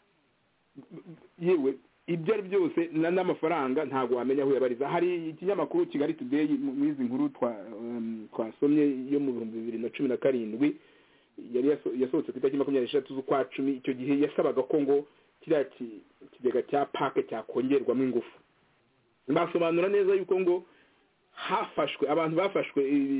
Yewe ibyo ari byose n'amafaranga ntabwo wamenya aho yabariza. Hari ikinyamakuru Kigali Today mu izi nkuru twasomye yo mu bihumbi bibiri na cumi na karindwi yari yasohotse ku itariki makumyabiri n'eshatu z'ukwa cumi, icyo gihe yasabaga ko ngo kiriya kigega cya pake cyakongerwamo ingufu. Basobanura neza yuko ngo hafashwe abantu bafashwe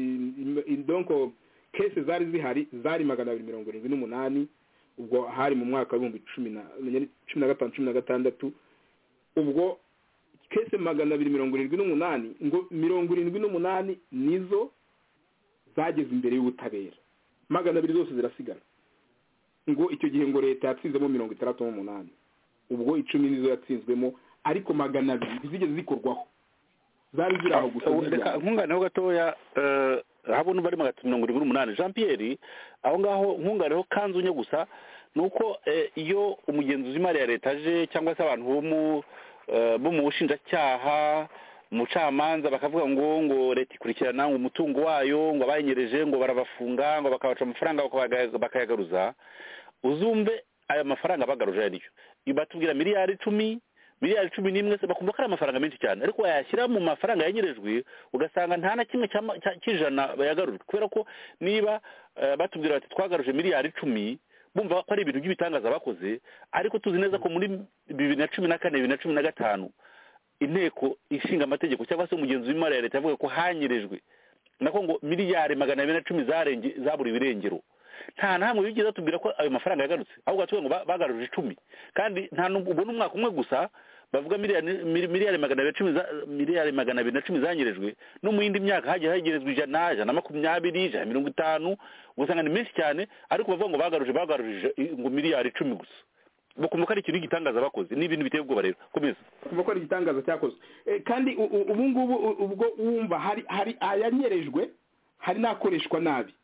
donc kese zari zihari zari magana abiri mirongo irindwi n'umunani, ubwo hari mu mwaka w'ibihumbi cumi na gatanu cumi na gatandatu. Ubwo kese magana abiri mirongo irindwi n'umunani ngo mirongo irindwi n'umunani nizo zageze imbere y'ubutabera, magana abiri zose zirasigara. Ngo icyo gihe ngo leta yatsinzemo mirongo itandatu n'umunani, ubwo icumi nizo yatsinzwemo, ariko magana abiri ntizigeze zikorwaho, zari ziri aho gusa. Nkunganeho gatoya habona bari magana mirongo irindwi n'umunani Jean Pierre, aho ngaho nkunganeho kanzunye gusa nuko iyo umugenzuzi w'imari ya leta aje cyangwa se abantu bo mu bo mu bushinjacyaha, umucamanza bakavuga ngo ngo leta ikurikirana ngo umutungo wayo ngo abayinyereje ngo barabafunga ngo bakabaca amafaranga bakayagaruza, uzumve aya mafaranga bagaruje ariyo batubwira miliyari icumi miliyari cumi n'imwe, se bakumva ko ari amafaranga menshi cyane, ariko wayashyira mu mafaranga yanyerejwe ugasanga nta na kimwe cy'ijana bayagarura, kubera ko niba batubwira bati twagaruje miliyari icumi bumva ko ari ibintu by'ibitangaza bakoze, ariko tuzi neza ko muri bibiri na cumi na kane bibiri na cumi na gatanu inteko ishinga amategeko cyangwa se umugenzi w'imari ya leta yavuga ko hanyerejwe nako ngo miliyari magana abiri na cumi zarenge zaburi ibirengero. Nta na hamwe bigeze batubwira ko ayo mafaranga yagarutse, ahubwo batubwira ngo bagaruje icumi, kandi nta n'ubwo n'umwaka umwe gusa bavuga miliyari miliyari magana abiri cumi miliyari magana abiri na cumi zanyerejwe, no mu yindi myaka hagiye hagerezwa ijana ijana na makumyabiri ijana mirongo itanu, ugasanga ni menshi cyane, ariko bavuga ngo bagaruje bagaruje ngo miliyari icumi gusa. Bakumva ko ari ikintu gitangaza bakoze, ni ibintu biteye ubwoba rero. Komeza. Bakumva ko ari igitangaza cyakozwe, kandi ubu ngubu ubwo wumva hari hari ayanyerejwe, hari nakoreshwa nabi.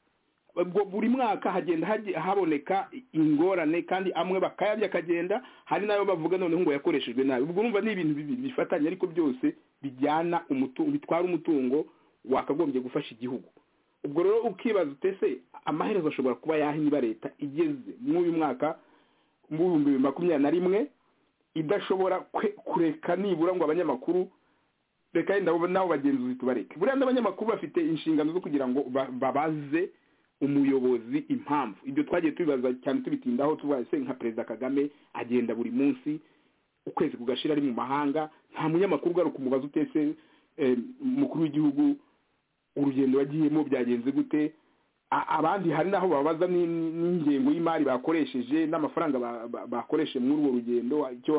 Buri mwaka hagenda haboneka ingorane, kandi amwe bakayabya akagenda, hari nayo bavuga noneho ngo yakoreshejwe nabi. Ubwo urumva ni ibintu bibiri bifatanye, ariko byose bijyana umutungo, bitwara umutungo wakagombye gufasha igihugu. Ubwo rero ukibaza utese amaherezo ashobora kuba yahe niba leta igeze mu uyu mwaka mu bihumbi bibiri makumyabiri na rimwe idashobora kureka nibura ngo abanyamakuru reka yenda nabo bagenzuzi tubareke. Buriya n'abanyamakuru bafite inshingano zo kugira ngo babaze umuyobozi impamvu. Ibyo twagiye tubibaza cyane tubitindaho, tuvuga se nka Perezida Kagame agenda buri munsi ukwezi kugashira ari mu mahanga, nta munyamakuru garuka umubaza utese umukuru w'igihugu urugendo wagiyemo byagenze gute. Abandi hari naho babaza n'ingengo y'imari bakoresheje n'amafaranga bakoresheje muri urwo rugendo, icyo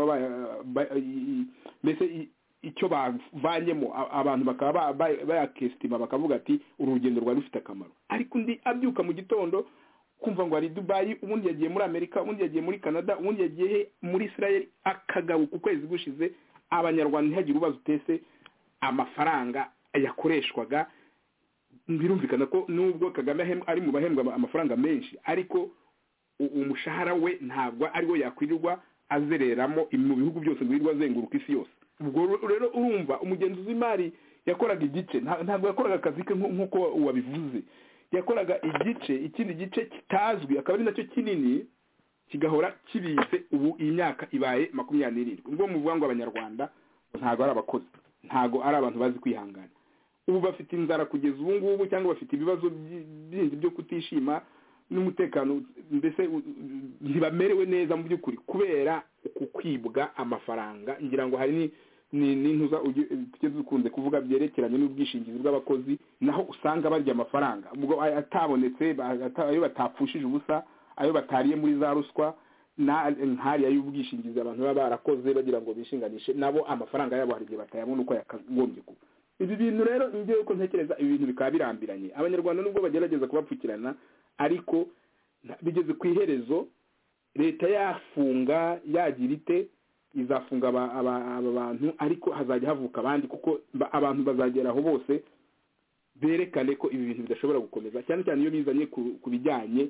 mbese icyo bavanyemo, abantu bakaba bayakestima bakavuga ati urugendo rwari rufite akamaro. Ariko undi abyuka mu gitondo kumva ngo ari Dubai, ubundi yagiye muri Amerika, ubundi yagiye muri Canada, ubundi yagiye muri Israel, akagaruka ukwezi gushize abanyarwanda ntihagire ubaza utese amafaranga yakoreshwaga. Birumvikana ko nubwo Kagame ari mu bahembwa amafaranga menshi, ariko umushahara we ntabwo ariwo yakwirirwa azereramo mu bihugu byose ngo yirirwa azenguruka isi yose. Ubwo rero urumva umugenzuzi w'imari yakoraga igice, ntabwo yakoraga akazi ke nk'uko wabivuze, yakoraga igice, ikindi gice kitazwi akaba ari nacyo kinini kigahora kibitse. Ubu iyi myaka ibaye makumyabiri n'irindwi, ubwo muvuga ngo abanyarwanda ntabwo ari abakozi, ntabwo ari abantu bazi kwihangana. Ubu bafite inzara kugeza ubu ngubu, cyangwa bafite ibibazo byinshi byo kutishima n'umutekano, mbese ntibamerewe neza mu by'ukuri kubera uku kwibwa amafaranga. Ngira ngo hari n'intuza tujye dukunze kuvuga byerekeranye n'ubwishingizi bw'abakozi, naho usanga barya amafaranga ubwo atabonetse, ayo batapfushije ubusa, ayo batariye muri za ruswa, nk'ariya y'ubwishingizi abantu baba barakoze bagira ngo bishinganishe, nabo amafaranga yabo hari igihe batayabona uko yakagombye kuba. Ibi bintu rero ngiye ko ntekereza ibi bintu bikaba birambiranye. Abanyarwanda nubwo bagerageza kubapfukirana, ariko bigeze ku iherezo. Leta yafunga yagira ite, izafunga aba bantu, ariko hazajya havuka abandi, kuko abantu bazageraho bose berekane ko ibi bintu bidashobora gukomeza, cyane cyane iyo bizanye ku bijyanye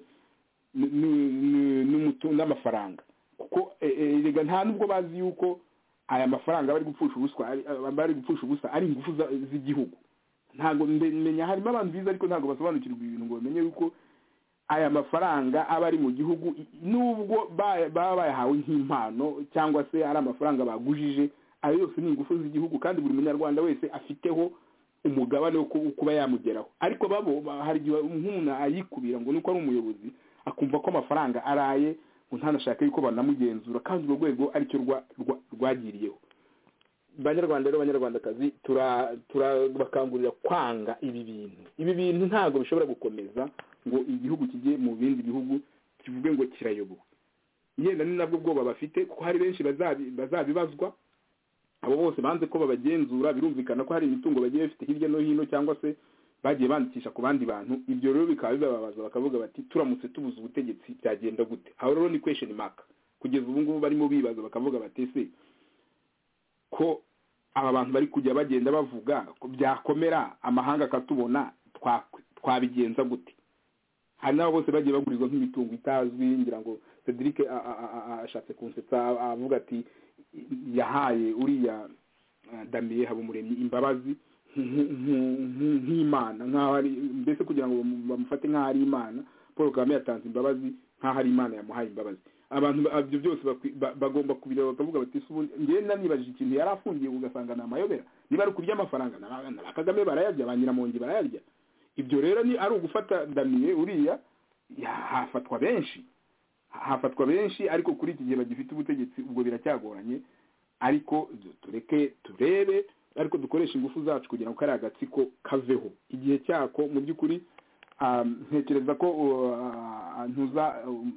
n'amafaranga, kuko rega nta nubwo bazi yuko aya mafaranga bari gupfusha ubuswa bari gupfusha ubusa ari ingufu z'igihugu. Ntabwo menya, harimo abantu biza ariko ntabwo basobanukirwa ibintu ngo bamenye yuko aya mafaranga aba ari mu gihugu, nubwo baba bayahawe nk'impano cyangwa se ari amafaranga bagujije, ayo yose ni ingufu z'igihugu, kandi buri munyarwanda wese afiteho umugabane wo kuba yamugeraho. Ariko babo hari igihe umuntu ayikubira ngo nuko ari umuyobozi akumva ko amafaranga araye, ngo ntanashaka yuko banamugenzura, kandi urwo rwego aricyo rwagiriyeho. Banyarwanda rero, banyarwandakazi, turabakangurira kwanga ibi bintu. Ibi bintu ntabwo bishobora gukomeza ngo igihugu kijye mu bindi bihugu kivuge ngo kirayobowe. Yenda ni nabwo bwoba bafite, kuko hari benshi bazabibazwa. Abo bose banze ko babagenzura, birumvikana ko hari imitungo bagiye bafite hirya no hino, cyangwa se bagiye bandikisha ku bandi bantu. Ibyo rero bikaba bibabaza, bakavuga bati turamutse tubuze ubutegetsi byagenda gute? Aho rero ni question mark. Kugeza ubu ngubu barimo bibaza, bakavuga bati se ko aba bantu bari kujya bagenda bavuga ko byakomera amahanga akatubona, twabigenza gute? Hari nabo bose bagiye bagurizwa nk'imitungo itazwi. Ngira ngo Cedric ashatse kunsetsa avuga ati yahaye uriya Damien Habumuremyi imbabazi nk'Imana, nk'aho ari mbese kugira ngo bamufate nk'aho ari Imana. Paul Kagame yatanze imbabazi nk'aho ari Imana yamuhaye imbabazi. Abantu ibyo byose bagomba kubireba, bakavuga bati ngewe nanibajije ikintu yari afungiye ugasanga ni amayobera. Niba ari kurya amafaranga na Kagame barayarya, ba Nyiramongi barayarya. Ibyo rero ni ari ugufata Damien uriya, hafatwa benshi hafatwa benshi ariko kuri iki gihe bagifite ubutegetsi, ubwo biracyagoranye. Ariko tureke turebe, ariko dukoresha ingufu zacu kugira ngo kari agatsiko kaveho. Igihe cyako mu by'ukuri ntekereza ko ntuza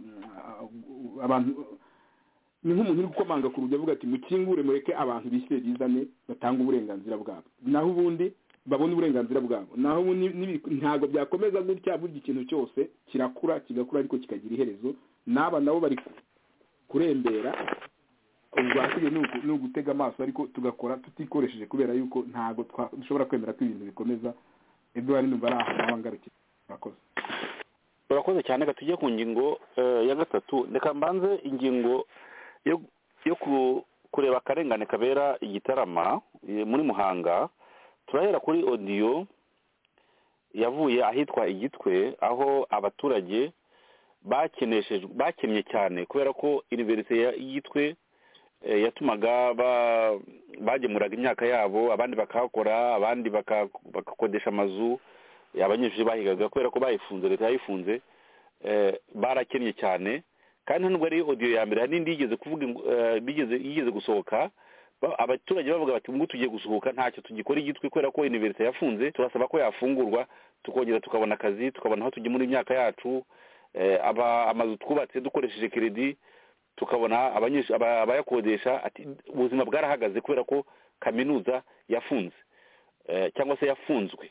abantu ni nk'umuntu uri gukomanga ku rugi avuga ati mukingure mureke abantu bishyire bizane batanga uburenganzira bwabo, naho ubundi babona uburenganzira bwabo. Naho ntabwo byakomeza gutya, burya ikintu cyose kirakura kigakura ariko kikagira iherezo. N'aba nabo bari kurembera, ubwo hasigaye ni ugutega amaso, ariko tugakora tutikoresheje, kubera yuko ntabwo dushobora kwemera ko ibintu bikomeza. Edouard numva ari ahantu abangarukira. Murakoze. Urakoze cyane. Reka tujye ku ngingo ya gatatu. Reka mbanze ingingo yo kureba akarengane kabera igitarama muri Muhanga. Turahera kuri audio yavuye ahitwa Igitwe, aho abaturage bakeneshejwe bakemye cyane kubera ko University y'Igitwe yatumaga bagemuraga imyaka yabo, abandi bakakora, abandi bakakodesha amazu, abanyeshuri bahigaga kubera ko bayifunze, leta yayifunze. Barakennye cyane, kandi nubwo ari audio ya mbere, hari n'indi yigeze kuvuga bigeze yigeze gusohoka, abaturage bavuga bati ngo tugiye gusohoka ntacyo tugikora Igitwe kubera ko University yafunze, turasaba ko yafungurwa tukongera tukabona akazi, tukabona aho tujye muri imyaka yacu, aba amazu twubatse dukoresheje credit tukabona abanyeshuri abayakodesha. Ati ubuzima bwarahagaze kubera ko kaminuza yafunze cyangwa se yafunzwe.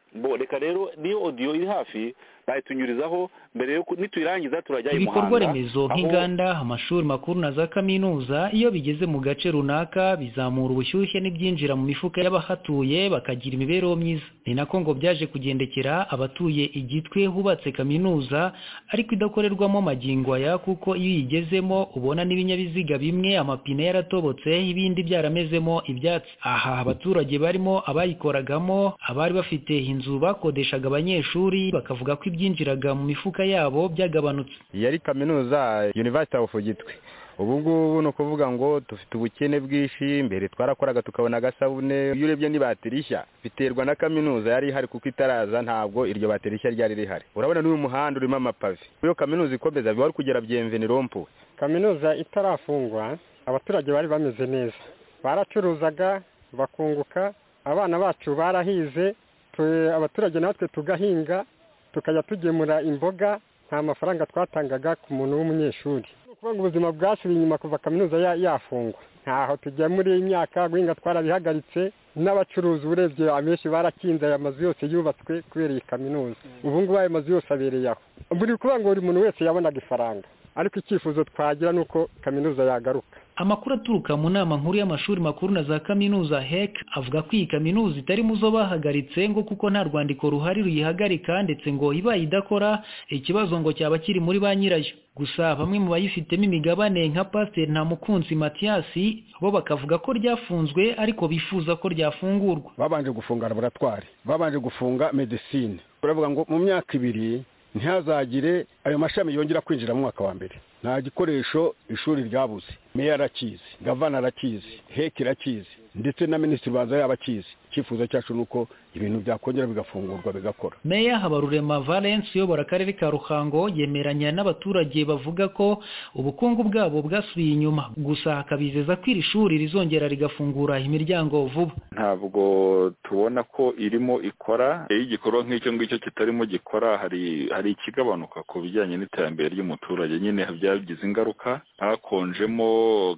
bo reka rero niyo audio iri hafi bayitunyurizaho mbere yo nituyirangiza turajya i ibikorwa Muhanga remezo nk'inganda amashuri makuru na za kaminuza iyo bigeze mu gace runaka bizamura ubushyuhe n'ibyinjira mu mifuka y'abahatuye bakagira imibereho myiza. Ni nako ngo byaje kugendekera abatuye Igitwe hubatse kaminuza ariko idakorerwamo magingo aya kuko iyo uyigezemo ubona n'ibinyabiziga bimwe amapine yaratobotse ibindi byaramezemo ibyatsi. Aha abaturage barimo abayikoragamo abari bafite inzu bakodeshaga abanyeshuri bakavuga ko ibyinjiraga mu mifuka yabo byagabanutse. Yari kaminuza University of Gitwe. Ubu ngubu no kuvuga ngo dufite ubukene bwinshi, mbere twarakoraga tukabona agasabune, iyo urebye ni batirishya biterwa na kaminuza yari ihari kuko itaraza ntabwo iryo batirishya ryari rihari. Urabona n'uyu muhanda urimo amapave. Iyo kaminuza ikomeza biba kugera Bienvenue Rompo. Kaminuza itarafungwa abaturage bari bameze neza, baracuruzaga bakunguka, abana bacu barahize, abaturage natwe tugahinga tukajya tugemura imboga, nta mafaranga twatangaga ku muntu w'umunyeshuri. Kuvuga ngo ubuzima bwasubiye inyuma kuva kaminuza yafungwa, ntaho tujya muri imyaka guhinga twarabihagaritse, n'abacuruzi urebye abenshi barakinze aya mazu yose yubatswe kubera iyi kaminuza. Ubu ngubu ayo mazu yose abereye aho, buri kuvuga ngo buri muntu wese yabonaga ifaranga, ariko icyifuzo twagira nuko kaminuza yagaruka. Amakuru aturuka mu nama nkuru y'amashuri makuru na za kaminuza H E C avuga ko iyi kaminuza itari muzo bahagaritse ngo kuko nta rwandiko ruhari ruyihagarika ndetse ngo ibaye idakora ikibazo ngo cyaba kiri muri ba nyirayo. Gusa bamwe mu bayifitemo imigabane nka Pasteur Ntamukunzi Mathias bo bakavuga ko ryafunzwe ariko bifuza ko ryafungurwa. Babanje gufunga laboratoire, babanje gufunga medicine. Uravuga ngo mu myaka ibiri ntihazagire ayo mashami yongera kwinjira mu mwaka wa mbere. Nta gikoresho ishuri ryabuze, meya arakizi, gavana arakizi, heki irakizi, ndetse na minisitiri banza yabakizi. Icyifuzo cyacu nuko ibintu byakongera bigafungurwa bigakora. Meya Habarurema Valence uyobora akarere ka Ruhango yemeranya n'abaturage bavuga ko ubukungu bwabo bwasubiye inyuma, gusa akabizeza ko iri shuri rizongera rigafungura imiryango vuba. Ntabwo tubona ko irimo ikora, iyo igikorwa nk'icyo ngicyo kitarimo gikora hari hari ikigabanuka ku bijyanye n'iterambere ry'umuturage. Nyine byagize ingaruka, hakonjemo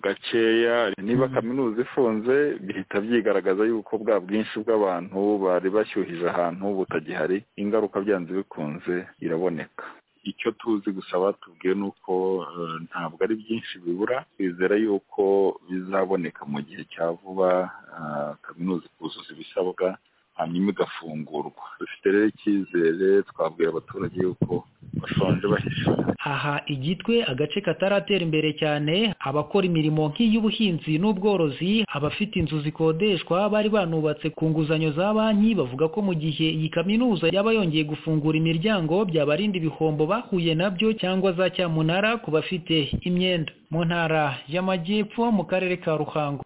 gakeya. Niba kaminuza ifunze bihita byigaragaza yuko bwa bwinshi bw'abantu bari bashyuhije ahantu butagihari, ingaruka byanze bikunze iraboneka. Icyo tuzi gusaba tubwiye nuko ntabwo ari byinshi bibura, twizera yuko bizaboneka mu gihe cya vuba kaminuza ikuzuza ibisabwa hanyuma igafungurwa. Dufite rero icyizere, twabwira abaturage yuko bashonje bahisha. Aha Igitwe agace kataratera imbere cyane, abakora imirimo nk'iy'ubuhinzi n'ubworozi, abafite inzu zikodeshwa bari banubatse ku nguzanyo za banki bavuga ko mu gihe iyi kaminuza yaba yongeye gufungura imiryango byabarinda ibihombo bahuye nabyo cyangwa za cyamunara ku bafite imyenda. Mu ntara y'Amajyepfo mu karere ka Ruhango.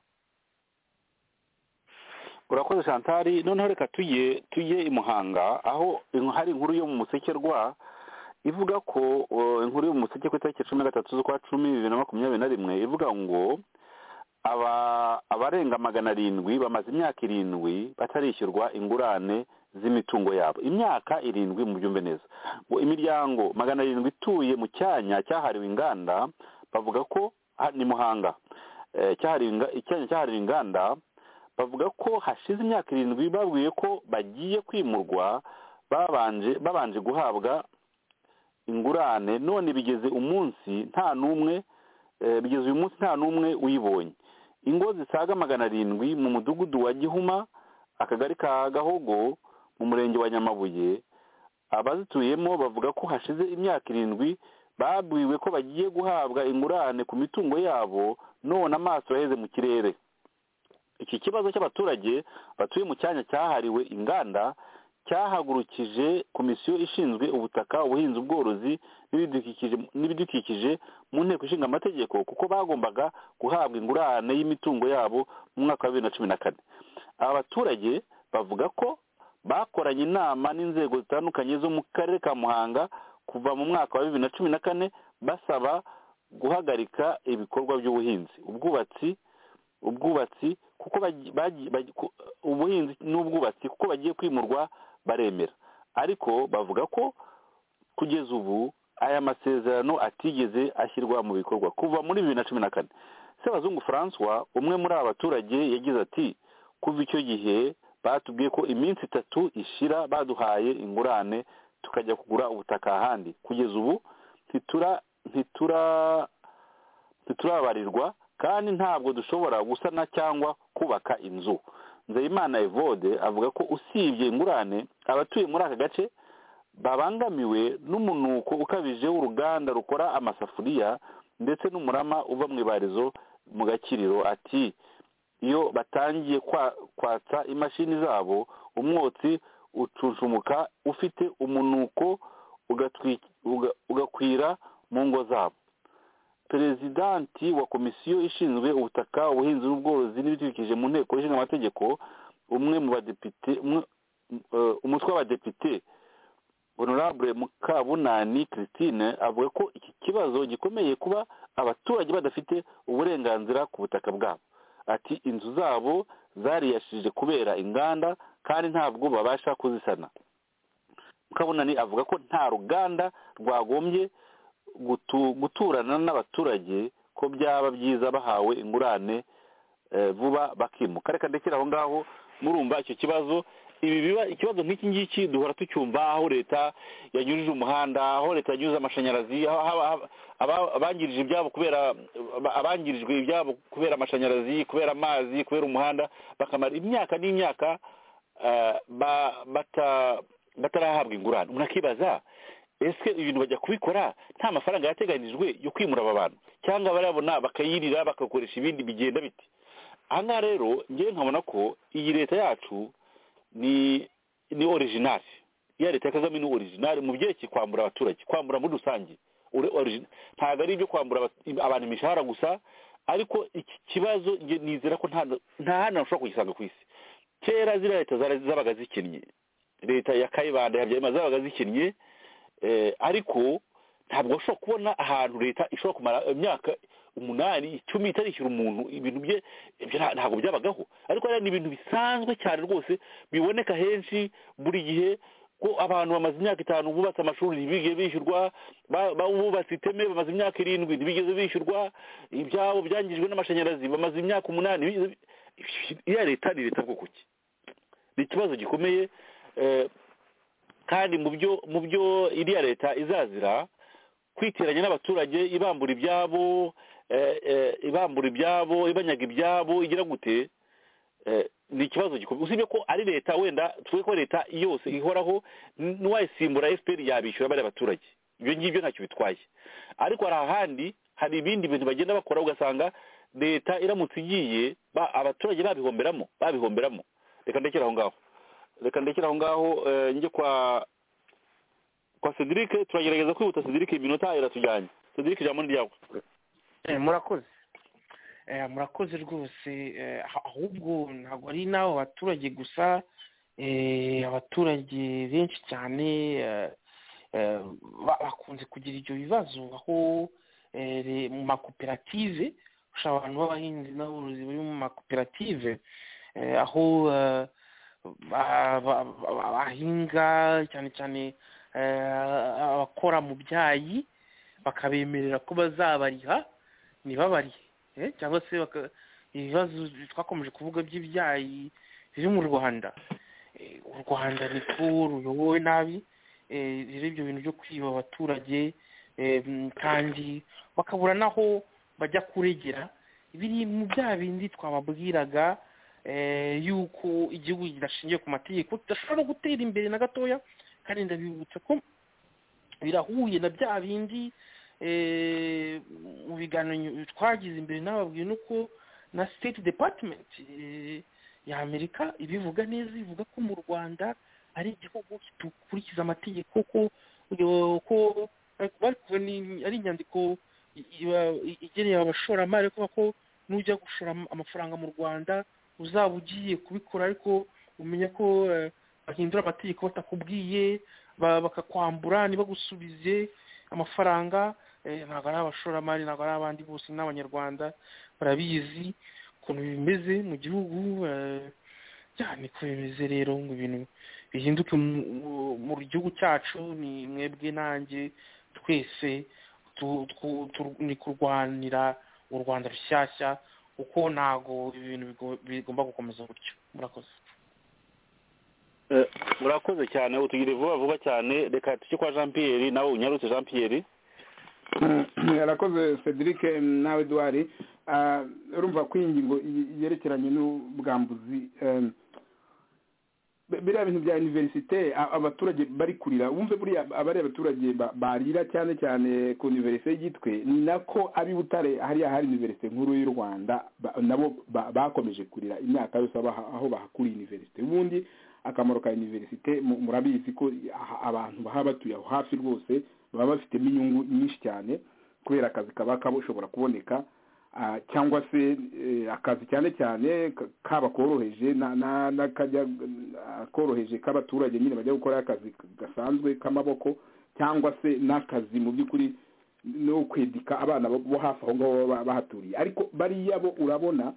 Urakoze Chantal. Noneho reka tuye tuye i Muhanga aho hari inkuru yo mu Musekerwa ivuga ko inkuru yo mu Museke ku itariki cumi na gatatu z'ukwa cumi bibiri na makumyabiri na rimwe ivuga ngo aba abarenga magana arindwi bamaze imyaka irindwi batarishyurwa ingurane z'imitungo yabo. Imyaka irindwi mu byumve neza. Ngo imiryango magana arindwi ituye mu cyanya cyahariwe inganda bavuga ko ni Muhanga cyahariwe icyanya cyahariwe inganda bavuga ko hashize imyaka irindwi babwiye ko bagiye kwimurwa babanje babanje guhabwa ingurane, none bigeze umunsi nta numwe bigeze uyu munsi nta numwe uyibonye. Ingo zisaga magana arindwi mu mudugudu wa Gihuma akagari ka Gahogo mu murenge wa Nyamabuye, abazituyemo bavuga ko hashize imyaka irindwi babwiwe ko bagiye guhabwa ingurane ku mitungo yabo, none amaso yaheze mu kirere. Iki kibazo cy'abaturage batuye mu cyanya cyahariwe inganda cyahagurukije komisiyo ishinzwe ubutaka, ubuhinzi, ubworozi n'ibidukikije mu nteko ishinga amategeko kuko bagombaga guhabwa ingurane y'imitungo yabo mu mwaka wa bibiri na cumi na kane. Aba baturage bavuga ko bakoranye inama n'inzego zitandukanye zo mu karere ka Muhanga kuva mu mwaka wa bibiri na cumi na kane basaba guhagarika ibikorwa by'ubuhinzi, ubwubatsi ubwubatsi kuko ubuhinzi n'ubwubatsi kuko bagiye kwimurwa baremera, ariko bavuga ko kugeza ubu aya masezerano atigeze ashyirwa mu bikorwa kuva muri bibiri na cumi na kane. Sebazungu François umwe muri aba baturage yagize ati kuva icyo gihe batubwiye ko iminsi itatu ishira baduhaye ingurane tukajya kugura ubutaka ahandi. Kugeza ubu ntitura ntitura ntiturabarirwa kandi ntabwo dushobora gusana cyangwa kubaka inzu. Nzeyimana Evode avuga ko usibye ingurane abatuye muri aka gace babangamiwe n'umunuko ukabije w'uruganda rukora amasafuriya ndetse n'umurama uva mu ibarizo mu Gakiriro. Ati iyo batangiye kwatsa imashini zabo umwotsi ucucumuka ufite umunuko ugakwira mu ngo zabo. Perezidanti wa komisiyo ishinzwe ubutaka ubuhinzi n'ubworozi n'ibidukikije mu nteko ishinga amategeko umwe mu badepite umutwe w'abadepite Honorable Mukabunani Christine avuga ko iki kibazo gikomeye kuba abaturage badafite uburenganzira ku butaka bwabo. Ati inzu zabo zariyashije kubera inganda kandi ntabwo babasha kuzisana. Mukabunani avuga ko nta ruganda rwagombye gutu, guturana n'abaturage ko byaba byiza bahawe ingurane e, vuba bakimuka. Reka ndekera aho ngaho murumva icyo kibazo. Ibi biba ikibazo nk'iki ngiki duhora tucyumva aho leta yanyujije umuhanda, aho leta yanyuze amashanyarazi, aho abangirije ibyabo kubera abangirijwe ibyabo kubera amashanyarazi, kubera amazi, kubera umuhanda, bakamara imyaka n'imyaka uh, bata batarahabwa ingurane. Unakibaza ese ibintu bajya kubikora nta mafaranga yateganijwe yo kwimura aba bantu cyangwa barabona bakayirira bakakoresha ibindi bigenda biti. Aha ngaha rero ngewe nkabona ko iyi leta yacu ni ni original. Ya leta ya Kagame ni original mu byeki kwambura abaturage, kwambura muri rusange. Ntabwo ari ibyo kwambura abantu imishahara gusa, ariko iki kibazo nizera ko nta nta hana ushobora kugisanga ku isi. Kera zira leta zabaga zikinnye, leta ya Kayibanda Habyarimana zabaga zikinnye, eh, ariko ntabwo ushobora kubona ahantu leta ishobora kumara imyaka umunani icumi itarishyura umuntu ibintu bye ntabwo byabagaho. Ariko ari ibintu bisanzwe cyane rwose biboneka henshi buri gihe ko abantu bamaze imyaka itanu bubatse amashuri ntibigeze bishyurwa, bubatse iteme bamaze imyaka irindwi ntibigeze bishyurwa, ibyabo byangijwe n'amashanyarazi bamaze imyaka umunani. Iya leta ni leta bwoko ki? Ni ikibazo gikomeye, kandi mu byo mu byo iriya leta izazira kwiteranya n'abaturage ibambura ibyabo, ibambura ibyabo, ibanyaga ibyabo, igira gute, ni ikibazo gikomeye. Usibye ko ari leta wenda tuvuge ko leta yose ihoraho n'uwayisimbura F P R yabishyura bari abaturage, ibyo ngibyo ntacyo bitwaye. Ariko hari ahandi hari ibindi bintu bagenda bakora ugasanga leta iramutse igiye abaturage babihomberamo babihomberamo. Reka ndekera aho ngaho reka ndekera aho ngaho njye kwa kwa Cedric. Turagerageza kwihuta Cedric, iminota iratujyanye. Cedric, ijambo ni ryawe. Eh murakoze eh murakoze rwose. Ahubwo ntabwo ari naho abaturage gusa, eh abaturage benshi cyane bakunze kugira ibyo bibazo, aho mu makoperative ushaka abantu b'abahinzi n'aborozi bari mu makoperative, aho bahinga cyane cyane abakora mu byayi bakabemerera ko bazabariha ntibabarihe, cyangwa se ibibazo twakomeje kuvuga by'ibyayi biri mu Rwanda. U Rwanda niko ruyobowe nabi, rero ibyo bintu byo kwiba abaturage kandi bakabura naho bajya kuregera, biri mu bya bindi twababwiraga yuko igihugu kidashingiye ku mategeko kidashobora gutera imbere na gatoya. Kandi ndabibutsa ko birahuye na bya bindi mu biganiro twagize imbere n'ababwiye nuko na State Department ya Amerika ibivuga neza, ivuga ko mu Rwanda ari igihugu kidakurikiza amategeko, ko ko ari inyandiko igeneye abashoramari ko nujya gushora amafaranga mu Rwanda uzaba ugiye kubikora, ariko umenya ko bahindura amategeko batakubwiye, bakakwambura ntibagusubize amafaranga. Ntabwo ari abashoramari, ntabwo ari abandi, bose n'abanyarwanda barabizi ukuntu bimeze mu gihugu. Cyane ko bimeze rero ngo ibintu bihinduke mu gihugu cyacu, ni mwebwe nanjye twese ni kurwanira u Rwanda rushyashya, kuko ntago ibintu bigomba gukomeza gutyo. Murakoze. murakoze cyane utugire vuba vuba cyane reka tucye kwa Jean Pierre nawe unyarutse Jean Pierre yarakoze Cedric nawe Edouard urumva ko ingingo yerekeranye n'ubwambuzi biriya bintu bya universite abaturage bari kurira wumve buriya abari abaturage barira cyane cyane ku universite y'Igitwe ni nako abi Butare hariya hari universite nkuru y'u Rwanda nabo bakomeje kurira imyaka yose aho bahakuriye universite ubundi akamaro ka universite murabizi ko abantu baha batuye aho hafi rwose baba bafitemo inyungu nyinshi cyane kubera akazi kaba kabushobora kuboneka cyangwa se akazi cyane cyane kaba koroheje n'akajya koroheje k'abaturage nyine bajya gukora akazi gasanzwe k'amaboko cyangwa se n'akazi mu by'ukuri no kwedika abana bo hafi aho ngaho bahaturiye ariko bariya bo urabona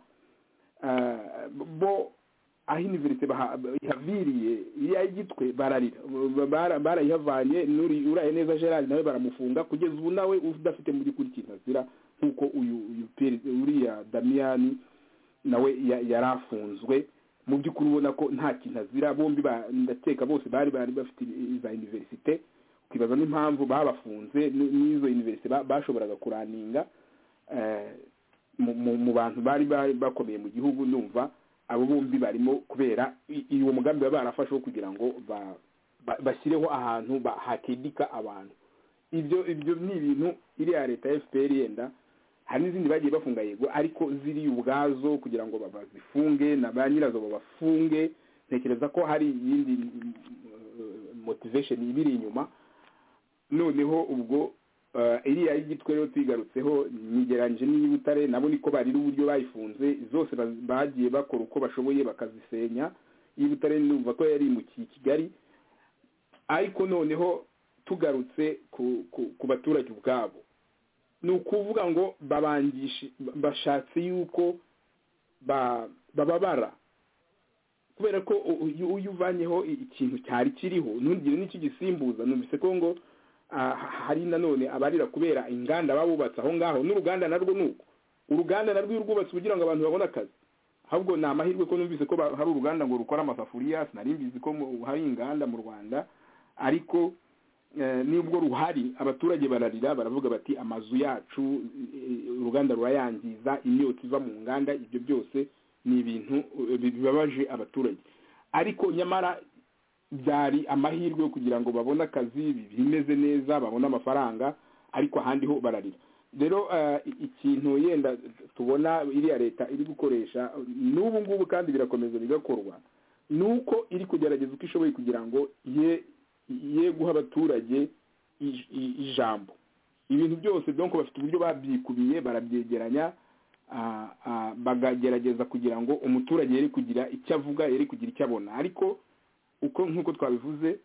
bo aho universite yahaviriye iya y'Igitwe bararira barayihavanye uraye neza Gerard nawe baramufunga kugeza ubu nawe udafite mu by'ukuri kintu azira nk'uko uyu uriya Damiani nawe yarafunzwe mu by'ukuri ubona ko nta kintu azira bombi ndakeka bose bari bari bafite za universite ukibaza n'impamvu babafunze n'izo universite bashoboraga kuraninga mu bantu bari bakomeye mu gihugu numva abo bombi barimo kubera uwo mugambi baba barafasheho kugira ngo bashyireho ahantu hakidika abantu ibyo ibyo ni ibintu iriya leta ya F P R yenda hari n'izindi bagiye bafunga yego ariko ziri ubwazo kugira ngo bazifunge na ba nyirazo babafunge ntekereza ko hari iyindi motivation ibiri inyuma noneho ubwo iriya y'Igitwe rero twigarutseho nigeranje n'iy'Butare nabo niko barira uburyo bayifunze zose bagiye bakora uko bashoboye bakazisenya y'Butare numva ko yari mu Kigali ariko noneho tugarutse ku baturage ubwabo ni ukuvuga ngo babangisha bashatse yuko bababara kubera ko uyu uvanyeho ikintu cyari kiriho ntugire n'iki gisimbuza numvise ko ngo hari nanone abarira kubera inganda babubatse aho ngaho n'uruganda narwo nuko uruganda narwo urwubatse kugira ngo abantu babone akazi ahubwo ni amahirwe ko numvise ko hari uruganda ngo rukora amasafuriya sinari mbizi ko hari inganda mu Rwanda ariko nibwo ruhari abaturage bararira baravuga bati amazu yacu uruganda rurayangiza imyotsi iva mu nganda ibyo byose ni ibintu bibabaje abaturage ariko nyamara byari amahirwe yo kugira ngo babone akazi bimeze neza babone amafaranga ariko ahandi ho bararira rero ikintu yenda tubona iriya leta iri gukoresha n'ubu ngubu kandi birakomeza bigakorwa nuko iri kugerageza uko ishoboye kugira ngo ye ye guha abaturage ijambo ibintu byose donc bafite uburyo babyikubiye barabyegeranya bagagerageza kugira ngo umuturage yeri kugira icyo avuga yeri kugira icyo abona ariko uko nk'uko twabivuze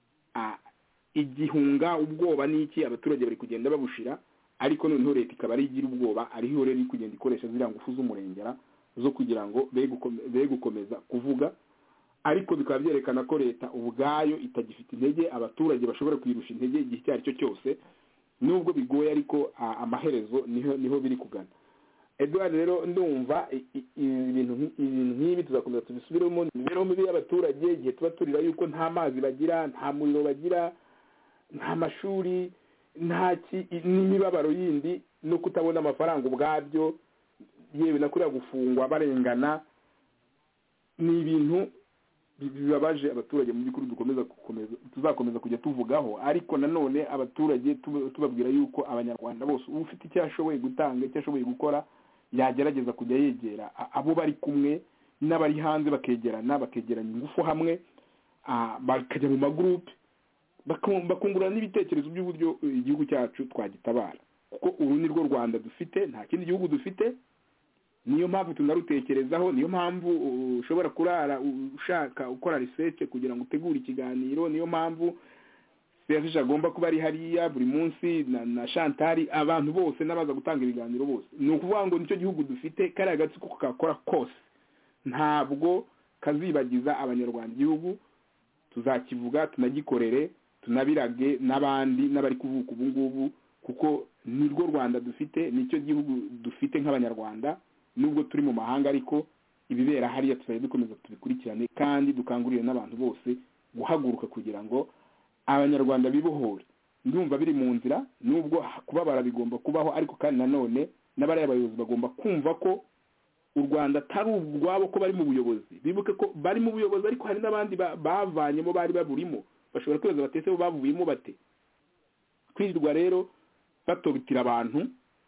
igihunga ubwoba n'iki abaturage bari kugenda babushira ariko noneho leta ikaba ari igira ubwoba ariho rero iri kugenda ikoresha ziriya ngufu z'umurengera zo kugira ngo be gukomeza kuvuga ariko bikaba byerekana ko leta ubwayo itagifite intege abaturage bashobora kuyirusha intege igihe icyo ari cyo cyose nubwo bigoye ariko amaherezo niho niho biri kugana Edouard rero ndumva ibintu nk'ibi tuzakomeza tubisubiremo imibereho mibi y'abaturage igihe tuba turira yuko nta mazi bagira nta muriro bagira nta mashuri nta n'imibabaro yindi no kutabona amafaranga ubwabyo yewe na kuriya gufungwa barengana ni ibintu bibabaje abaturage mu by'ukuri dukomeza gukomeza tuzakomeza kujya tuvugaho ariko nanone abaturage tubabwira yuko abanyarwanda bose ufite icyo ashoboye gutanga icyo ashoboye gukora yagerageza kujya yegera abo bari kumwe n'abari hanze bakegerana bakegeranya ingufu hamwe bakajya mu magurupe bakungurana n'ibitekerezo by'uburyo igihugu cyacu twagitabara kuko uru ni rwo Rwanda dufite nta kindi gihugu dufite niyo mpamvu tunarutekerezaho niyo mpamvu ushobora kurara ushaka ukora research kugira ngo utegure ikiganiro niyo mpamvu Serge agomba kuba ari hariya buri munsi na, na Chantal abantu bose nabaza gutanga ibiganiro bose ni ukuvuga ngo nicyo gihugu dufite kari agatsiko kakora kose ntabwo kazibagiza abanyarwanda igihugu tuzakivuga tunagikorere tunabirage n'abandi n'abari kuvuka ubu ngubu kuko ni rwo Rwanda dufite nicyo gihugu dufite nk'abanyarwanda nubwo turi mu mahanga ariko ibibera hariya tuzajya dukomeza tubikurikirane kandi dukangurire n'abantu bose guhaguruka kugira ngo abanyarwanda bibohore. Ndumva biri mu nzira, nubwo kubabara bigomba kubaho, ariko kandi nanone n'abari abayobozi bagomba kumva ko u Rwanda atari urwabo, ko bari mu buyobozi. Bibuke ko bari mu buyobozi, ariko hari n'abandi bavanyemo bari baburimo, bashobora kwibaza batese bo bavuyemo bate. Kwirirwa rero batobitira abantu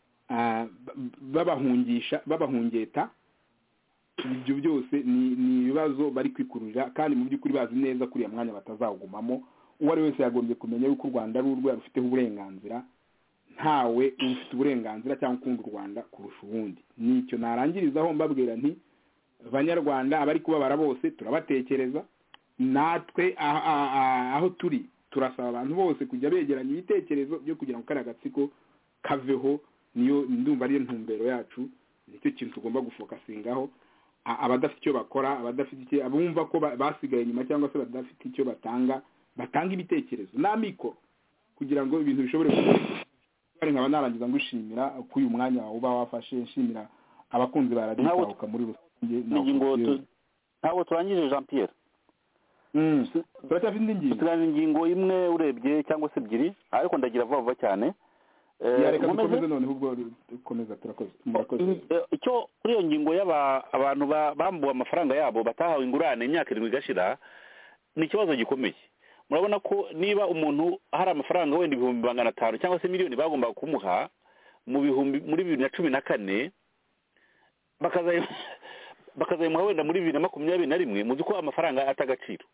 babahungisha babahungeta, ibyo byose ni ibibazo bari kwikururira, kandi mu by'ukuri bazi neza kuriya mwanya batazawugumamo. Uwo ari wese yagombye kumenya yuko u Rwanda ari urwe rufiteho uburenganzira, ntawe ufite uburenganzira cyangwa ukunda u Rwanda kurusha ubundi. Nicyo narangirizaho mbabwira nti Abanyarwanda abari kubabara bose turabatekereza, natwe aho turi turasaba abantu bose kujya begeranya ibitekerezo byo kugira ngo kariya gatsiko kaveho. Niyo ndumva ari intumbero yacu, nicyo kintu tugomba gufokasingaho. Abadafite icyo bakora, abadafite icyo abumva ko basigaye inyuma cyangwa se badafite icyo batanga, batanga ibitekerezo n'amikoro kugira ngo ibintu bishobore kuba. Nkaba narangiza ngushimira ko uyu mwanya uba wafashe, nshimira abakunzi ba Radio Itahuka muri rusange. Ntabwo turangije Jean Pierre. Mm. Turacyafite indi ngingo. Turangije ingingo imwe urebye cyangwa se ebyiri, ariko ndagira vuba vuba cyane. Eh, reka dukomeze none ubwo dukomeza turakoze. Murakoze. Icyo kuri iyo ngingo y'aba abantu bambuwe amafaranga yabo batahawe ingurane imyaka irindwi igashira, ni ikibazo gikomeye. Murabona ko niba umuntu hari amafaranga wenda ibihumbi magana atanu cyangwa se miliyoni bagomba kumuha mu bihumbi muri bibiri na cumi na kane, bakazaye bakazayimuha wenda muri bibiri na makumyabiri na rimwe, muzi ko amafaranga atagaciro.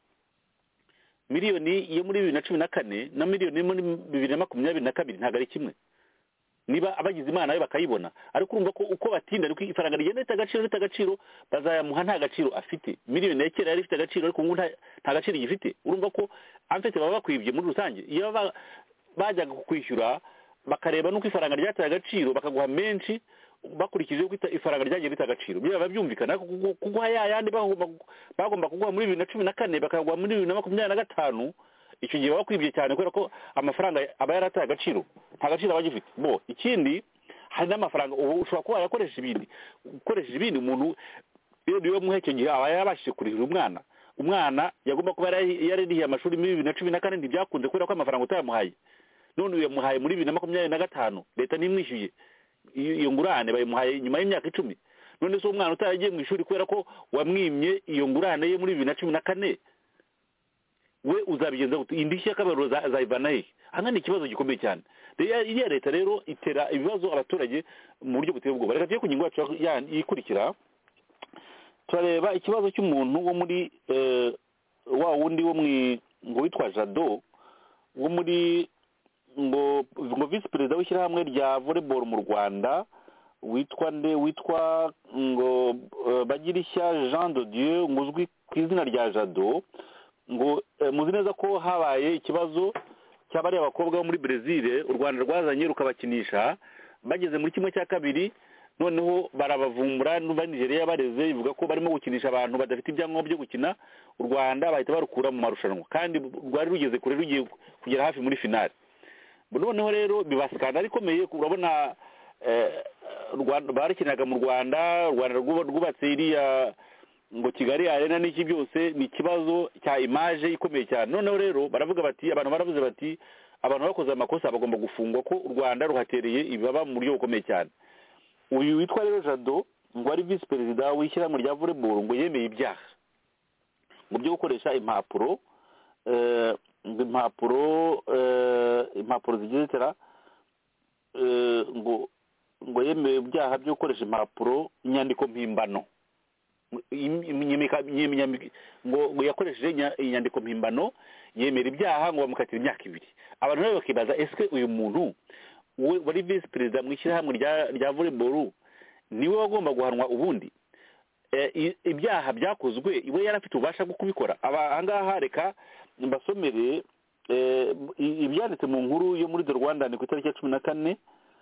Miliyoni yo muri bibiri na cumi na kane na miliyoni muri bibiri na makumyabiri na kabiri ntabwo ari kimwe. Niba abagize imana yo bakayibona, ariko urumva ko uko batinda ariko ifaranga rigenda ritagaciro ritagaciro bazayamuha nta gaciro afite. Miliyoni ya kera yari ifite agaciro, ariko ngo nta gaciro gifite. Urumva ko amfite baba bakwibye muri rusange. Iyo bajyaga kwishyura bakareba nuko ifaranga ryataye agaciro bakaguha menshi bakurikije uko ifaranga ryagiye rita agaciro, byaba byumvikana kuguha yayandi bagomba kuguha muri bibiri na cumi na kane bakaguha muri bibiri na makumyabiri na gatanu. Icyo gihe baba bakwibye cyane kubera ko amafaranga aba yarataye agaciro, nta gaciro aba agifite. Bo ikindi, hari n'amafaranga ubu ushobora kuba yakoresha ibindi ukoresheje ibindi umuntu iyo niwe muhe icyo gihe aba yabashije kurihira umwana umwana yagomba kuba yararihiye amashuri muri bibiri na cumi na kane, ntibyakunze kubera ko amafaranga utayamuhaye. None uyamuhaye muri bibiri na makumyabiri na gatanu, leta nimwishyuye iyo ngurane bayimuhaye nyuma y'imyaka icumi. None se umwana utaragiye mu ishuri kubera ko wamwimye iyo ngurane ye muri bibiri na cumi na kane, we uzabigenza gute? Indishyi y'akababaro zayivana he? Aha ni ikibazo gikomeye cyane. Iriya leta rero itera ibibazo abaturage mu buryo buteye ubwoba. Reka tujye ku ngingo yacu yikurikira, turareba ikibazo cy'umuntu wo muri wa wundi wo ngo witwa Jado wo muri ngo ngo visi perezida w'ishyirahamwe rya volleyball mu Rwanda witwa nde witwa ngo Bagirishya Jean de Dieu, ngo uzwi ku izina rya Jado. Ngo muzi neza ko habaye ikibazo cy'abari abakobwa bo muri Brazil u Rwanda rwazanye rukabakinisha, bageze muri kimwe cya kabiri noneho barabavumbura n'uba Nigeria bareze ivuga ko barimo gukinisha abantu badafite ibyangombwa byo gukina. U Rwanda bahita barukura mu marushanwa, kandi rwari rugeze kure rugiye kugera hafi muri finale. Noneho rero bibaskanda rikomeye, urabona barakinaga mu Rwanda, u Rwanda rwubatse iriya ngo Kigali Arena n'iki byose ni ikibazo cya image ikomeye cyane. Noneho rero baravuga bati abantu baravuze bati abantu bakoze amakosa bagomba gufungwa, ko u Rwanda ruhatereye ibaba mu buryo bukomeye cyane. Uyu witwa rero Jado ngo ari vice perezida w'ishyirahamwe rya volleyball, ngo yemeye ibyaha ngo byo gukoresha impapuro impapuro impapuro zigizetera ngo ngo yemeye ibyaha byo gukoresha impapuro inyandiko mpimbano ngo yakoresheje inyandiko mpimbano, yemera ibyaha ngo bamukatira imyaka ibiri. Abantu rero bakibaza, ese uyu muntu wari vice perezida mu ishyirahamwe rya volleyball niwe wagomba guhanwa ubundi? Ibyaha byakozwe iwe yari afite ububasha bwo kubikora. Ahangaha reka mbasomere ibyanditse mu nkuru yo muri The Rwandan ku itariki ya cumi na kane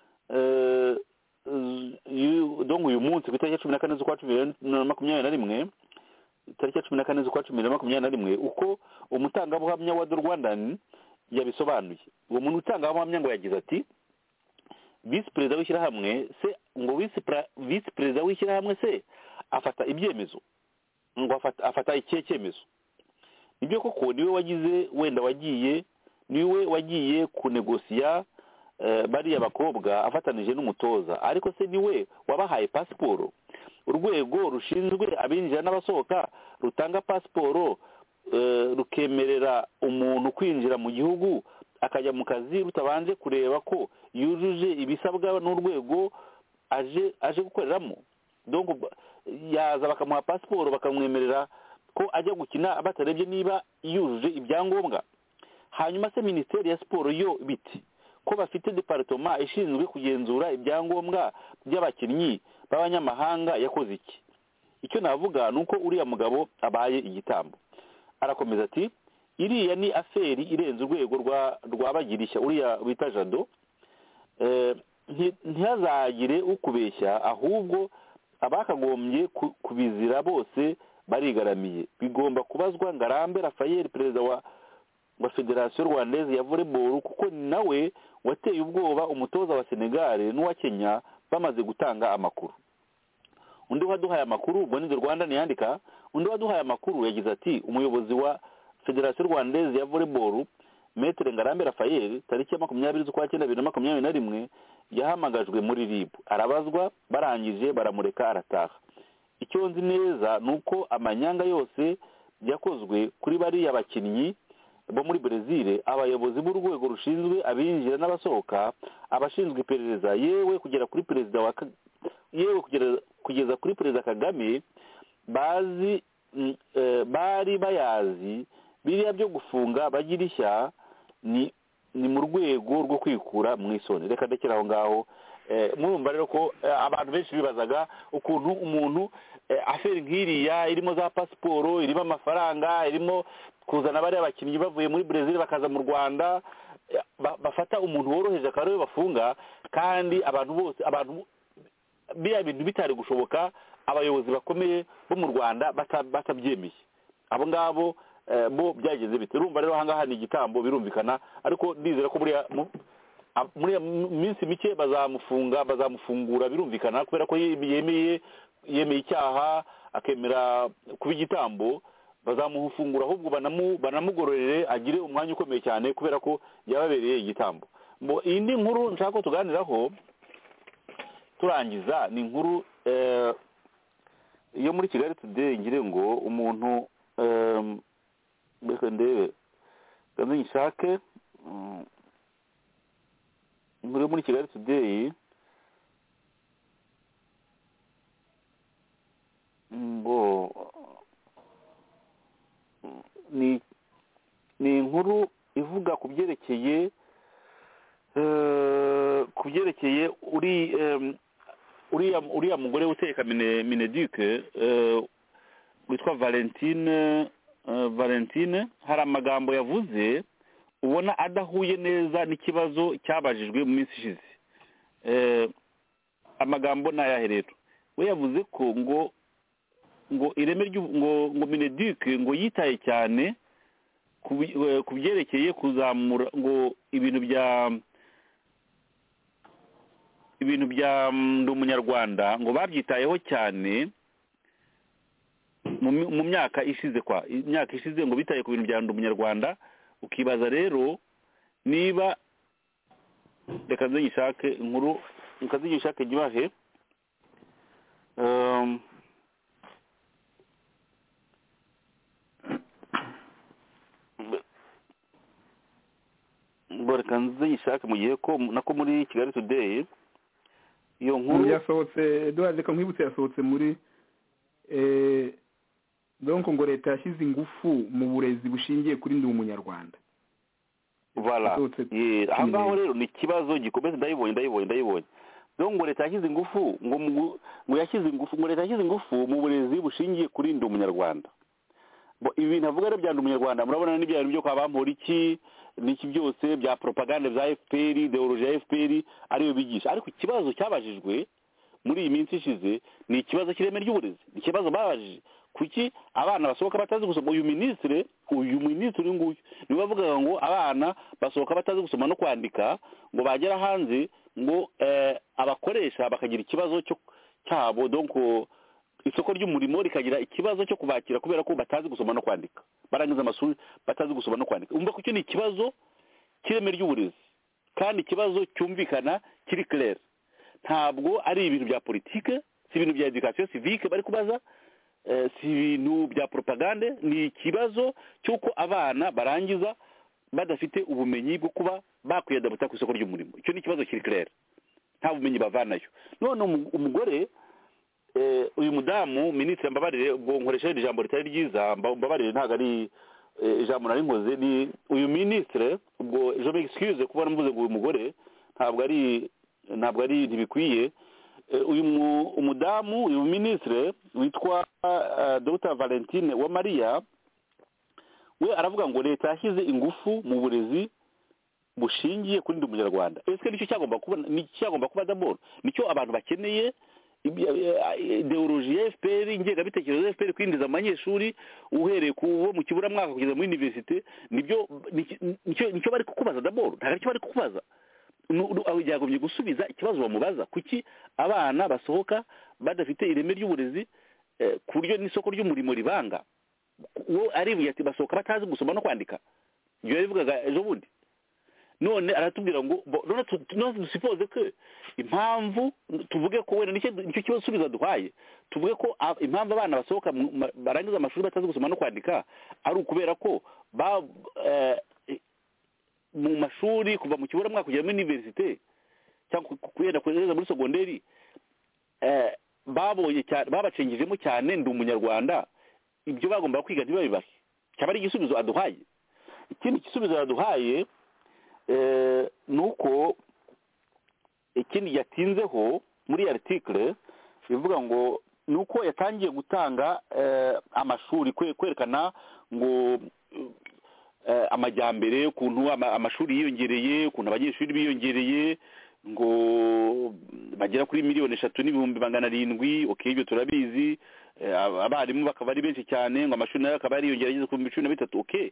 dongo uyu munsi ku itariki ya cumi na kane z'ukwa cumi na makumyabiri na rimwe itariki ya cumi na kane z'ukwa cumi na makumyabiri na rimwe uko umutangabuhamya wa The Rwandan yabisobanuye. Uwo muntu utangabuhamya ngo yagize ati, visi perezida w'ishyirahamwe se ngo visi perezida w'ishyirahamwe se afata ibyemezo ngo afata afata ikihe cyemezo nibyo koko niwe wagize wenda wagiye niwe wagiye kunegosiya bariya bakobwa afatanije n'umutoza ariko se niwe wabahaye pasiporo urwego rushinzwe abinjira n'abasohoka rutanga pasiporo rukemerera umuntu kwinjira mu gihugu akajya mu kazi rutabanje kureba ko yujuje ibisabwa n'urwego aje aje gukoreramo donc yaza bakamuha pasiporo bakamwemerera ko ajya gukina batarebye niba yujuje ibyangombwa hanyuma se minisiteri ya siporo yo biti ko bafite departement ishinzwe kugenzura ibyangombwa by'abakinnyi b'abanyamahanga yakoze iki icyo navuga nuko uriya mugabo abaye igitambo arakomeza ati iriya ni aferi irenze urwego rwa rwabagirishya uriya bita Jado ntihazagire ukubeshya ahubwo abakagombye kubizira bose barigaramiye bigomba kubazwa Ngarambe Raphael perezida wa wa Federation Rwandaise ya volleyball kuko nawe wateye ubwoba umutoza wa Senegal n'uwa Kenya bamaze gutanga amakuru undi waduhaye amakuru Bonido Rwanda niyandika undi waduhaye amakuru yagize ati umuyobozi wa Federation Rwandaise ya volleyball Maître Ngarambe Raphael tariki ya makumyabiri z'ukwa cyenda bibiri na makumyabiri na rimwe yahamagajwe muri R I B arabazwa barangije baramureka arataha icyo nzi neza nuko amanyanga yose yakozwe kuri bariya bakinnyi bo muri Brazil abayobozi b'urwego rushinzwe abinjira n'abasohoka abashinzwe iperereza yewe kugera kuri perezida wa yewe kugera kugeza kuri perezida Kagame bazi e, bari bayazi biriya byo gufunga bagirishya ni ni mu rwego rwo kwikura mu isoni reka ndekera aho ngaho murumva rero ko abantu benshi bibazaga ukuntu umuntu aferi nk'iriya irimo za pasiporo irimo amafaranga irimo kuzana bariya abakinnyi bavuye muri Brazil bakaza mu Rwanda bafata umuntu woroheje akaba ariwe bafunga kandi abantu bose abantu biriya bintu bitari gushoboka abayobozi bakomeye bo mu Rwanda batabyemeye abo ngabo bo byageze bite urumva rero ahangaha ni igitambo birumvikana ariko ndizera ko buriya muri minsi mike bazamufunga bazamufungura birumvikana kubera ko yemeye yemeye icyaha akemera kuba igitambo bazamufungura ahubwo banamu banamugororere agire umwanya ukomeye cyane kubera ko yababereye igitambo mo indi nkuru nshaka ko tuganiraho turangiza ni inkuru iyo muri Kigali Today ngire ngo umuntu beka ndebe kandi nshake muri muri Kigali Today ngo ni ni inkuru ivuga ku byerekeye ku byerekeye uri uriya uriya mugore uteka Mineduc witwa Valentine Valentine hari amagambo yavuze ubona adahuye neza n'ikibazo cyabajijwe mu minsi ishize amagambo n'ayahe rero we yavuze ko ngo ngo ireme ngo ngo Mineduc ngo yitaye cyane ku byerekeye kuzamura ngo ibintu bya ibintu bya ndi umunyarwanda ngo babyitayeho cyane mu myaka ishize kwa imyaka ishize ngo bitaye ku bintu bya ndi umunyarwanda ukibaza rero niba reka nze ngishake inkuru reka nze ngishake gibahe um reka nze ngishake mu gihe ko nako muri Kigali Today iyo nkuru yasohotse duhaze ko nkwibutse yasohotse muri eh donc ngo leta yashyize ingufu mu burezi bushingiye kuri ndi umunyarwanda voilà aha ngaho rero ni ikibazo gikomeze ndayibonye ndayibonye ndayibonye donc ngo leta yashyize ingufu ngo ngo yashyize ingufu ngo leta yashyize ingufu mu burezi bushingiye kuri ndi umunyarwanda bo ibi bintu avuga rero bya ndi umunyarwanda murabona n'ibya byo kwa bampora iki niki byose bya propaganda za F P R ideology ya F P R ariyo bigisha ariko ikibazo cyabajijwe muri iyi minsi ishize ni ikibazo kireme ry'uburezi ikibazo babajije kuki abana basohoka batazi gusoma uyu ministre uyu ministre nguyu niwe bavuga ngo abana basohoka batazi gusoma no kwandika ngo bagera hanze ngo eh, abakoresha bakagira ikibazo cyo cyabo donc isoko ry'umurimo rikagira ikibazo cyo kubakira kubera ko batazi gusoma no kwandika, barangiza amashuri batazi gusoma no kwandika. Umva ko icyo ni ikibazo cy'ireme ry'uburezi kandi ikibazo cyumvikana kiri clair, ntabwo ari ibintu bya politike, si ibintu bya education civique bari kubaza, eh, si ibintu bya propagande, ni ikibazo cy'uko abana barangiza badafite ubumenyi bwo kuba bakwiyadabuta ku isoko ry'umurimo. Icyo ni ikibazo kiri clair, nta bumenyi bavanayo. None umugore eh, uyu mudamu minisitiri Mbabarire, ubwo nkoresheje ijambo ritari ryiza, Mbabarire ntabwo ari ijambo nari nkoze, ni uyu minisitiri, ubwo je m'excuse kuba mvuze ngo uyu mugore ntabwo ari ntabwo ari ntibikwiye. Uyu umudamu uyu minisitiri witwa uh, Dr Valentine Uwamariya we aravuga ngo leta yashyize ingufu mu burezi bushingiye kuri ndi umunyarwanda. Ese nicyo cyagomba kuba nicyo cyagomba kuba d'abord, nicyo abantu bakeneye. Ideoloji ya F P R, ingengabitekerezo ya F P R kwinjiza abanyeshuri uhereye kubo mu kiburamwaka kugeza muri universite, nibyo nicyo nicyo bari kukubaza d'abord, ntabwo icyo bari kukubaza. Yagombye gusubiza ikibazo bamubaza, kuki abana basohoka badafite ireme ry'uburezi ku buryo n'isoko ry'umurimo ribanga. Uwo aribuye ati basohoka batazi gusoma no kwandika, ibyo yabivugaga ejo bundi. None aratubwira ngo none dusipoze ko impamvu tuvuge ko wenda nicyo nicyo kibazo subiza duhaye, tuvuge ko impamvu abana basohoka barangiza amashuri batazi gusoma no kwandika ari ukubera ko ba mu mashuri kuva mu kiburamwaka kugera muri universite cyangwa kugenda kugeza muri segonderi eh baboye cyane, babacengejemo cyane ndi umunyarwanda, ibyo bagomba kwiga ntibabibahe. Cyaba ari igisubizo aduhaye. Ikindi gisubizo aduhaye eh nuko ikindi yatinzeho muri article bivuga ngo nuko yatangiye gutanga eh, amashuri kwerekana ngo eh, amajyambere, ukuntu amashuri yiyongereye, ukuntu abanyeshuri biyongereye, ngo bagera kuri miliyoni eshatu n'ibihumbi magana arindwi. Okay, ibyo turabizi. eh, abarimu bakaba ari benshi cyane, ngo amashuri nayo akaba yariyongereye ku cumi na bitatu. Okay,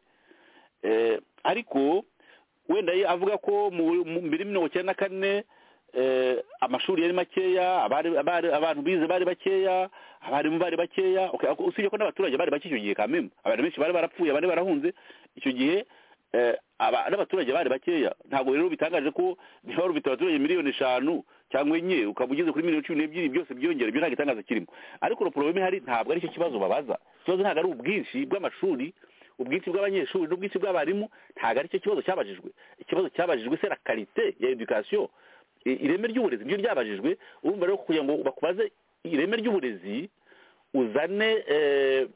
eh, ariko wenda avuga ko mu mbere mirongo icyenda na kane eh, amashuri yari makeya, abantu bize bari bakeya, abarimu bari bakeya. Okay, usibye ko n'abaturage bari bake icyo gihe kameme, abantu benshi bari barapfuye, bari barahunze icyo gihe, eh, n'abaturage bari bakeya. Ntabwo rero bitangaje ko niba wari ufite abaturage miliyoni eshanu cyangwa enye ukaba ugeze kuri miliyoni cumi n'ebyiri byose byiyongera, ibyo nta gitangaza kirimo. Ariko no problème hari ntabwo ari cyo kibazo babaza. Ikibazo ntabwo ari ubwinshi bw'amashuri, ubwinshi bw'abanyeshuri n'ubwinshi bw'abarimu, ntabwo ari cyo kibazo cyabajijwe. Ikibazo cyabajijwe c'est la qualité ya education, ireme ry'uburezi niryo ryabajijwe. Urumva rero kugira ngo bakubaze ireme ry'uburezi uzane eh,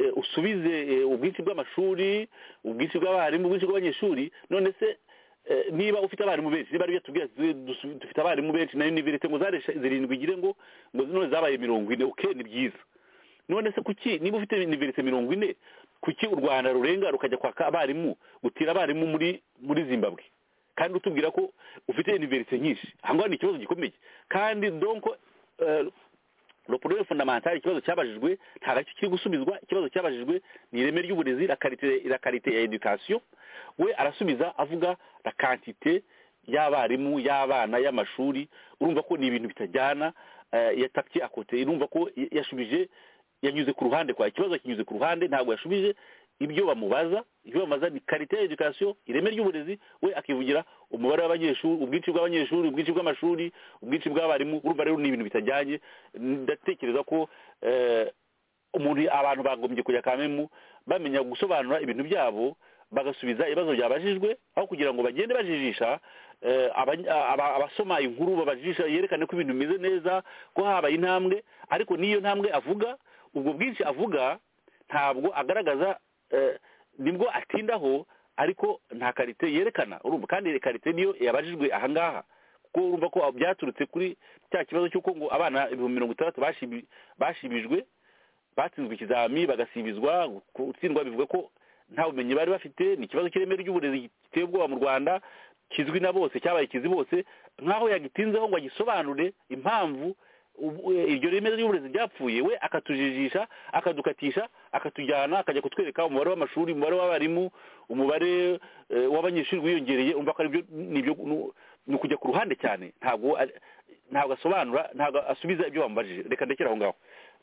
usubize ubwinshi bw'amashuri, ubwinshi bw'abarimu, ubwinshi bw'abanyeshuri. None se niba ufite abarimu benshi, niba ari tubwira dufite abarimu benshi na universite ngo zare zirindwi igire ngo ngo none zabaye mirongo ine. Okay, ni byiza. None se kuki niba ufite universite mirongo ine, kuki u Rwanda rurenga rukajya kwaka abarimu, gutira abarimu muri muri Zimbabwe, kandi utubwira ko ufite universite nyinshi? Ahangaho ni ikibazo gikomeye. Kandi donc uh, le problème fondamental, ikibazo cyabajijwe nta gacyo kiri gusubizwa. Ikibazo cyabajijwe ni ireme ry'uburezi, la qualité la qualité ya education. We arasubiza avuga la quantité y'abarimu, y'abana, y'amashuri. Urumva ko ni ibintu bitajyana, uh, yatakye akote. Urumva ko yashubije, yanyuze ku ruhande kwa ikibazo kinyuze ku ruhande, ntabwo yashubije ibyo bamubaza. Ibyo bamubaza ni qualité ya education, ireme ry'uburezi. We akivugira umubare w'abanyeshuri, ubwinshi bw'abanyeshuri, ubwinshi bw'amashuri, ubwinshi bw'abarimu. Urumva rero ni ibintu bitajyanye. Ndatekereza ko eh, umuntu abantu bagombye kujya kamemu bamenya gusobanura ibintu byabo, bagasubiza ibibazo byabajijwe, aho kugira ngo bagende bajijisha eh, abasoma inkuru babajijisha, yerekane ko ibintu bimeze neza, ko habaye intambwe. Ariko niyo ntambwe avuga, ubwo bwinshi avuga ntabwo agaragaza, eh, nibwo atindaho, ariko nta karite yerekana. Urumva kandi karite niyo yabajijwe ahangaha, kuko urumva ko byaturutse kuri cya kibazo cy'uko ngo abana ibihumbi mirongo itandatu bashibijwe, batsinzwe ikizami bagasibizwa. Gutsindwa bivuga ko nta bumenyi bari bafite. Ni ikibazo cy'ireme ry'uburezi giteye ubwoba mu Rwanda, kizwi na bose, cyabaye kizi bose. Nkaho yagitinzeho ngo agisobanure impamvu iryo reme ry'uburezi ryapfuye, we akatujijisha, akadukatisha, akatujyana, akajya kutwereka umubare w'amashuri, umubare w'abarimu, umubare w'abanyeshuri wiyongereye. Umva ko aribyo nibyo ni kujya ku ruhande cyane. Ntabwo ntabwo asobanura, ntabwo asubiza ibyo bamubajije. Reka ndekera aho ngaho.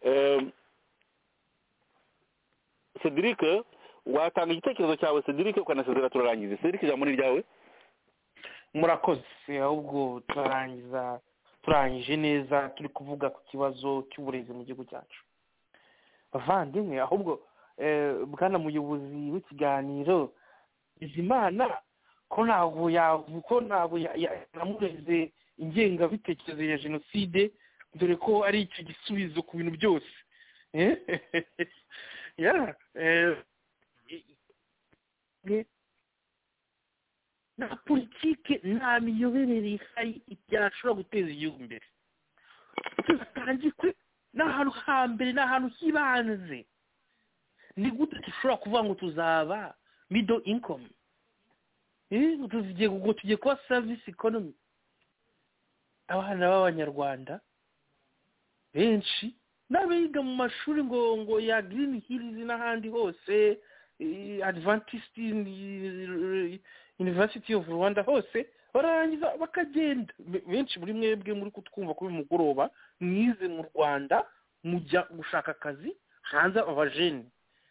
Cedric watanga igitekerezo cyawe Cedric ukanasezera turarangiza. Cedric ijambo ni ryawe. Murakoze ahubwo turarangiza turangije neza turi kuvuga ku kibazo cy'uburezi mu gihugu cyacu. Bavandimwe ahubwo bwana muyobozi w'ikiganiro Bizimana ko ntabwo yavuko ntabwo yamureze ingengabitekerezo ya jenoside dore ko ari icyo gisubizo ku bintu byose. ya na politike nta miyoborere ihari byashobora guteza igihugu imbere. Tutangikwe n'ahantu hambere n'ahantu hibanze. Ni gute dushobora kuvuga ngo tuzaba middle income? Eh, tuzigiye ngo tugiye kuba service economy. Abana b'Abanyarwanda benshi n'abiga mu mashuri ngo ngo ya Green Hills n'ahandi hose Adventist University of Rwanda hose barangiza bakagenda. Benshi muri mwebwe muri kutwumva kuri mugoroba mwize mu Rwanda mujya gushaka akazi hanze abajene.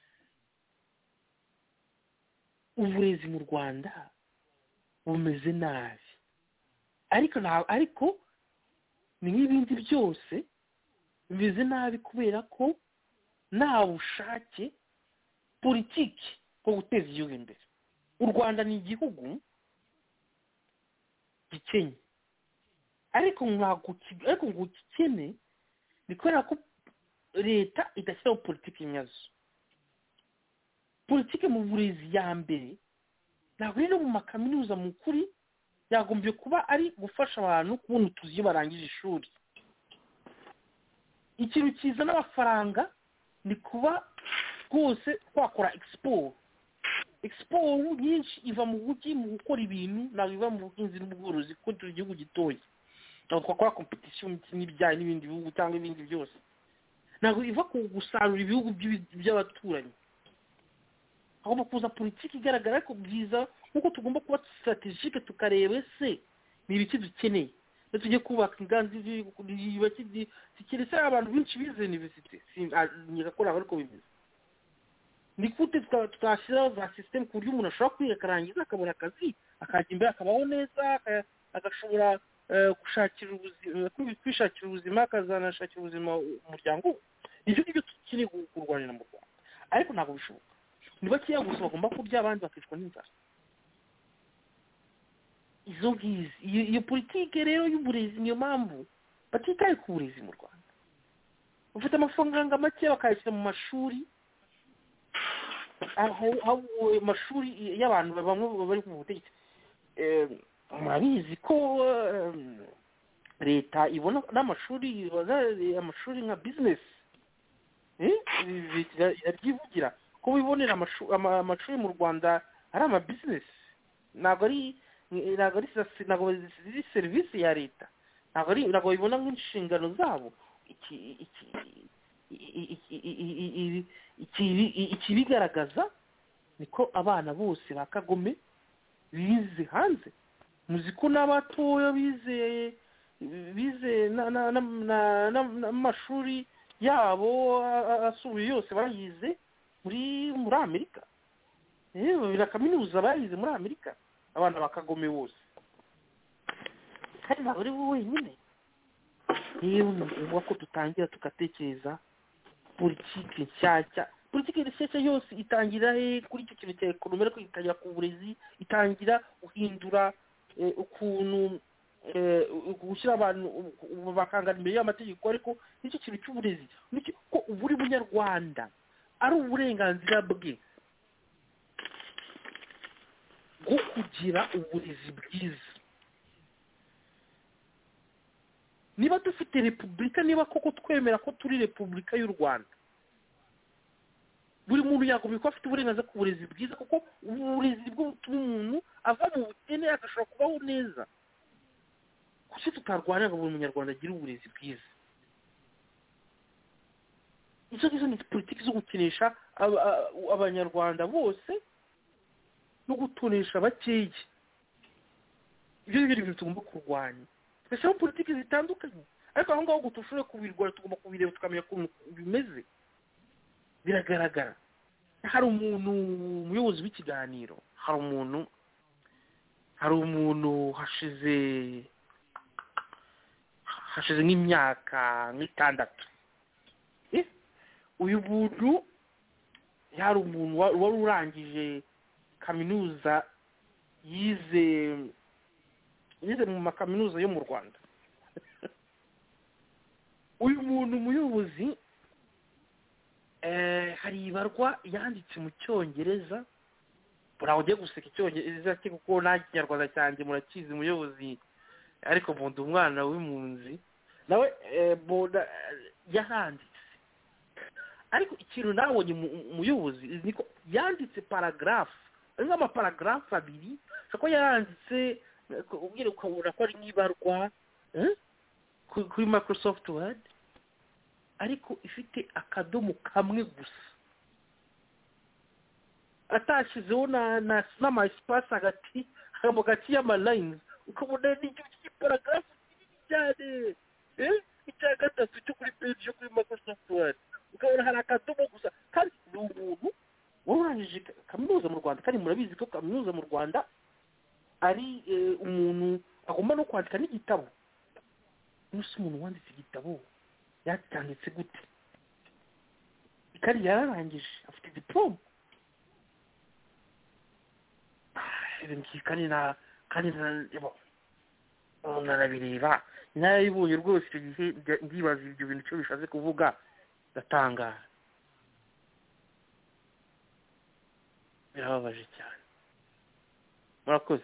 Uburezi mu Rwanda bumeze nabi ariko nta ariko ni nk'ibindi byose bimeze nabi kubera ko nta bushake politiki bwo guteza igihugu imbere. U Rwanda ni igihugu gikenye ariko ntabwo ariko ngo gikene ni kubera ko leta idashyiraho politiki nyazo. Politiki mu burezi ya mbere ntabwo rero mu makaminuza mu kuri yagombye kuba ari gufasha abantu kubona utuzi iyo barangije ishuri. Ikintu kiza n'amafaranga ni kuba rwose twakora expo. Expo nyinshi iva mu buki mu gukora ibintu ntabwo iva mu buhinzi n'ubworozi kuko turi igihugu gitoya. Ntabwo twakora competition n'ibijyanye n'ibindi bihugu cyangwa ibindi byose. Ntabwo iva ku gusarura ibihugu by'abaturanyi. Ahubwo kuza politiki igaragara ko byiza nkuko tugomba kuba strategique tukareba se ni ibiki dukeneye. Tujye kubaka inganzi y'ibaki zikirese abantu benshi bize university. Nyakora ariko bibize. Ni kute twashyira za system ku buryo umuntu ashobora kwiga akarangiza akabona akazi akajya imbere akabaho neza agashobora gushakira ubuzima kwishakira ubuzima akazanashakira ubuzima umuryango. Ibyo ngibyo tukeneye kurwanira mu Rwanda ariko ntabwo bishoboka. Niba kiya gusa bagomba kurya abandi bakicwa n'inzara. Izo ngizi iyo politike rero y'uburezi niyo mpamvu batitaye ku burezi mu Rwanda. Ufite amafaranga make bakayashyira mu mashuri aho amashuri y'abantu bamwe bari ku butegetsi. Murabizi ko leta ibona n'amashuri amashuri nka business irabyivugira ko bibonera amashuri mu Rwanda ari ama business ntabwo ari ntabwo ari ntabwo ari serivisi ya leta ntabwo ari ntabwo bibona nk'inshingano zabo. Ikibigaragaza niko abana bose ba Kagome bize hanze. Muzi ko n'abatoya bize bize n'amashuri yabo asubuye yose bayize muri muri Amerika. Eh bira kaminuza bayize muri Amerika abana ba Kagome bose. Kandi ntabwo ari wenyine. Iyo uvuga ko tutangira tugatekereza politiki nshyashya. Politiki nshyashya yose itangira kuri icyo kintu cya ekonomi ariko itangira ku burezi itangira uhindura ukuntu gushyira abantu bakangana imbere y'amategeko ariko n'icyo kintu cy'uburezi ko buri munyarwanda ari uburenganzira bwe bwo kugira uburezi bwiza. Niba dufite repubulika niba koko twemera ko turi repubulika y'u Rwanda buri muntu yagombye ko afite uburenganzira ku burezi bwiza kuko uburezi bwo butuma umuntu ava mu bukene agashobora kubaho neza. Kuki tutarwanira ngo buri munyarwanda agire uburezi bwiza? Izo ngizo ni politiki zo gukinisha abanyarwanda bose no gutonesha bakeya. Ibyo ni ibintu tugomba kurwanya. Twashyiraho politiki zitandukanye ariko aho ngaho dushobore kubirwara tugomba kubireba tukamenya ukuntu bimeze biragaragara. Hari umuntu umuyobozi w'ikiganiro hari umuntu hari umuntu hashize hashize nk'imyaka nk'itandatu uyu muntu yari umuntu wari urangije kaminuza yize yize mu makaminuza yo mu Rwanda. Uyu muntu umuyobozi eh hari ibarwa yanditse mu cyongereza buraho ugiye guseka icyongereza cyo kuko nta kinyarwanda cyanjye murakizi umuyobozi ariko mvundo umwana w'impunzi nawe boda yaranditse ariko ikintu nabonye umuyobozi niko yanditse paragraph nk'ama paragraph abiri sako yaranditse ubwire ukabura ko ari n'ibarwa kuri Microsoft Word ariko ifite akadomo kamwe gusa atashizeho na na nama espace hagati hagati gati y'ama lines ukabona n'icyo paragraph cyane eh icya gatatu cyo kuri page yo kuri Microsoft Word ukabona hari akadomo gusa kandi n'umuntu warangije kaminuza mu Rwanda kandi murabizi ko kaminuza mu Rwanda ari umuntu agomba no kwandika n'igitabo. Nusi umuntu wanditse igitabo yatanditse gute kandi yararangije afite diploma kandi na kandi yabo narabireba nayibonye rwose icyo gihe ndibaza ibyo bintu cyo bishaze kuvuga gatangara birababaje cyane. Murakoze.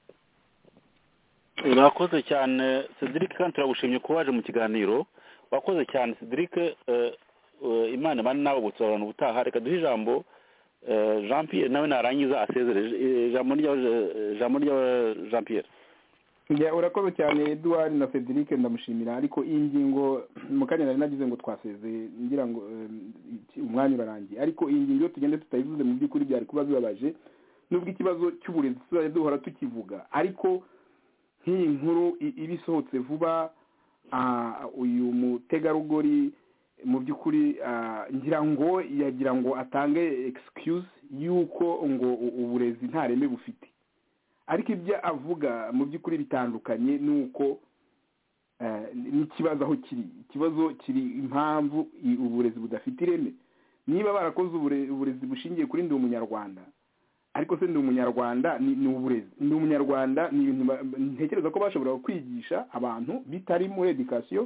Urakoze cyane Cedric kandi turagushimye ko waje mu kiganiro. Wakoze cyane Cedric, Imana bane nawe gusobanura ubutaha. Reka duhe ijambo Jean Pierre nawe narangiza asezere ijambo rya ijambo rya Jean Pierre. Ya urakoze cyane Edouard na Cedric ndamushimira ariko iyi ngingo mu kanya nari nagize ngo twaseze ngira ngo umwanya urarangiye ariko iyi ngingo tugende tutayivuze mu by'ukuri byari kuba bibabaje nubwo ikibazo cy'uburezi tuzajya duhora tukivuga ariko nk'iyi nkuru ibisohotse vuba uyu mutegarugori mu by'ukuri ngira ngo yagira ngo atange excuse yuko ngo uburezi nta reme bufite ariko ibyo avuga mu by'ukuri bitandukanye nuko n'ikibazo aho kiri ikibazo kiri impamvu uburezi budafite ireme niba barakoze uburezi bushingiye kuri ndi umunyarwanda ariko se ndi umunyarwanda ni uburezi ndi umunyarwanda ni ibintu ntekereza ko bashobora kwigisha abantu bitari muri education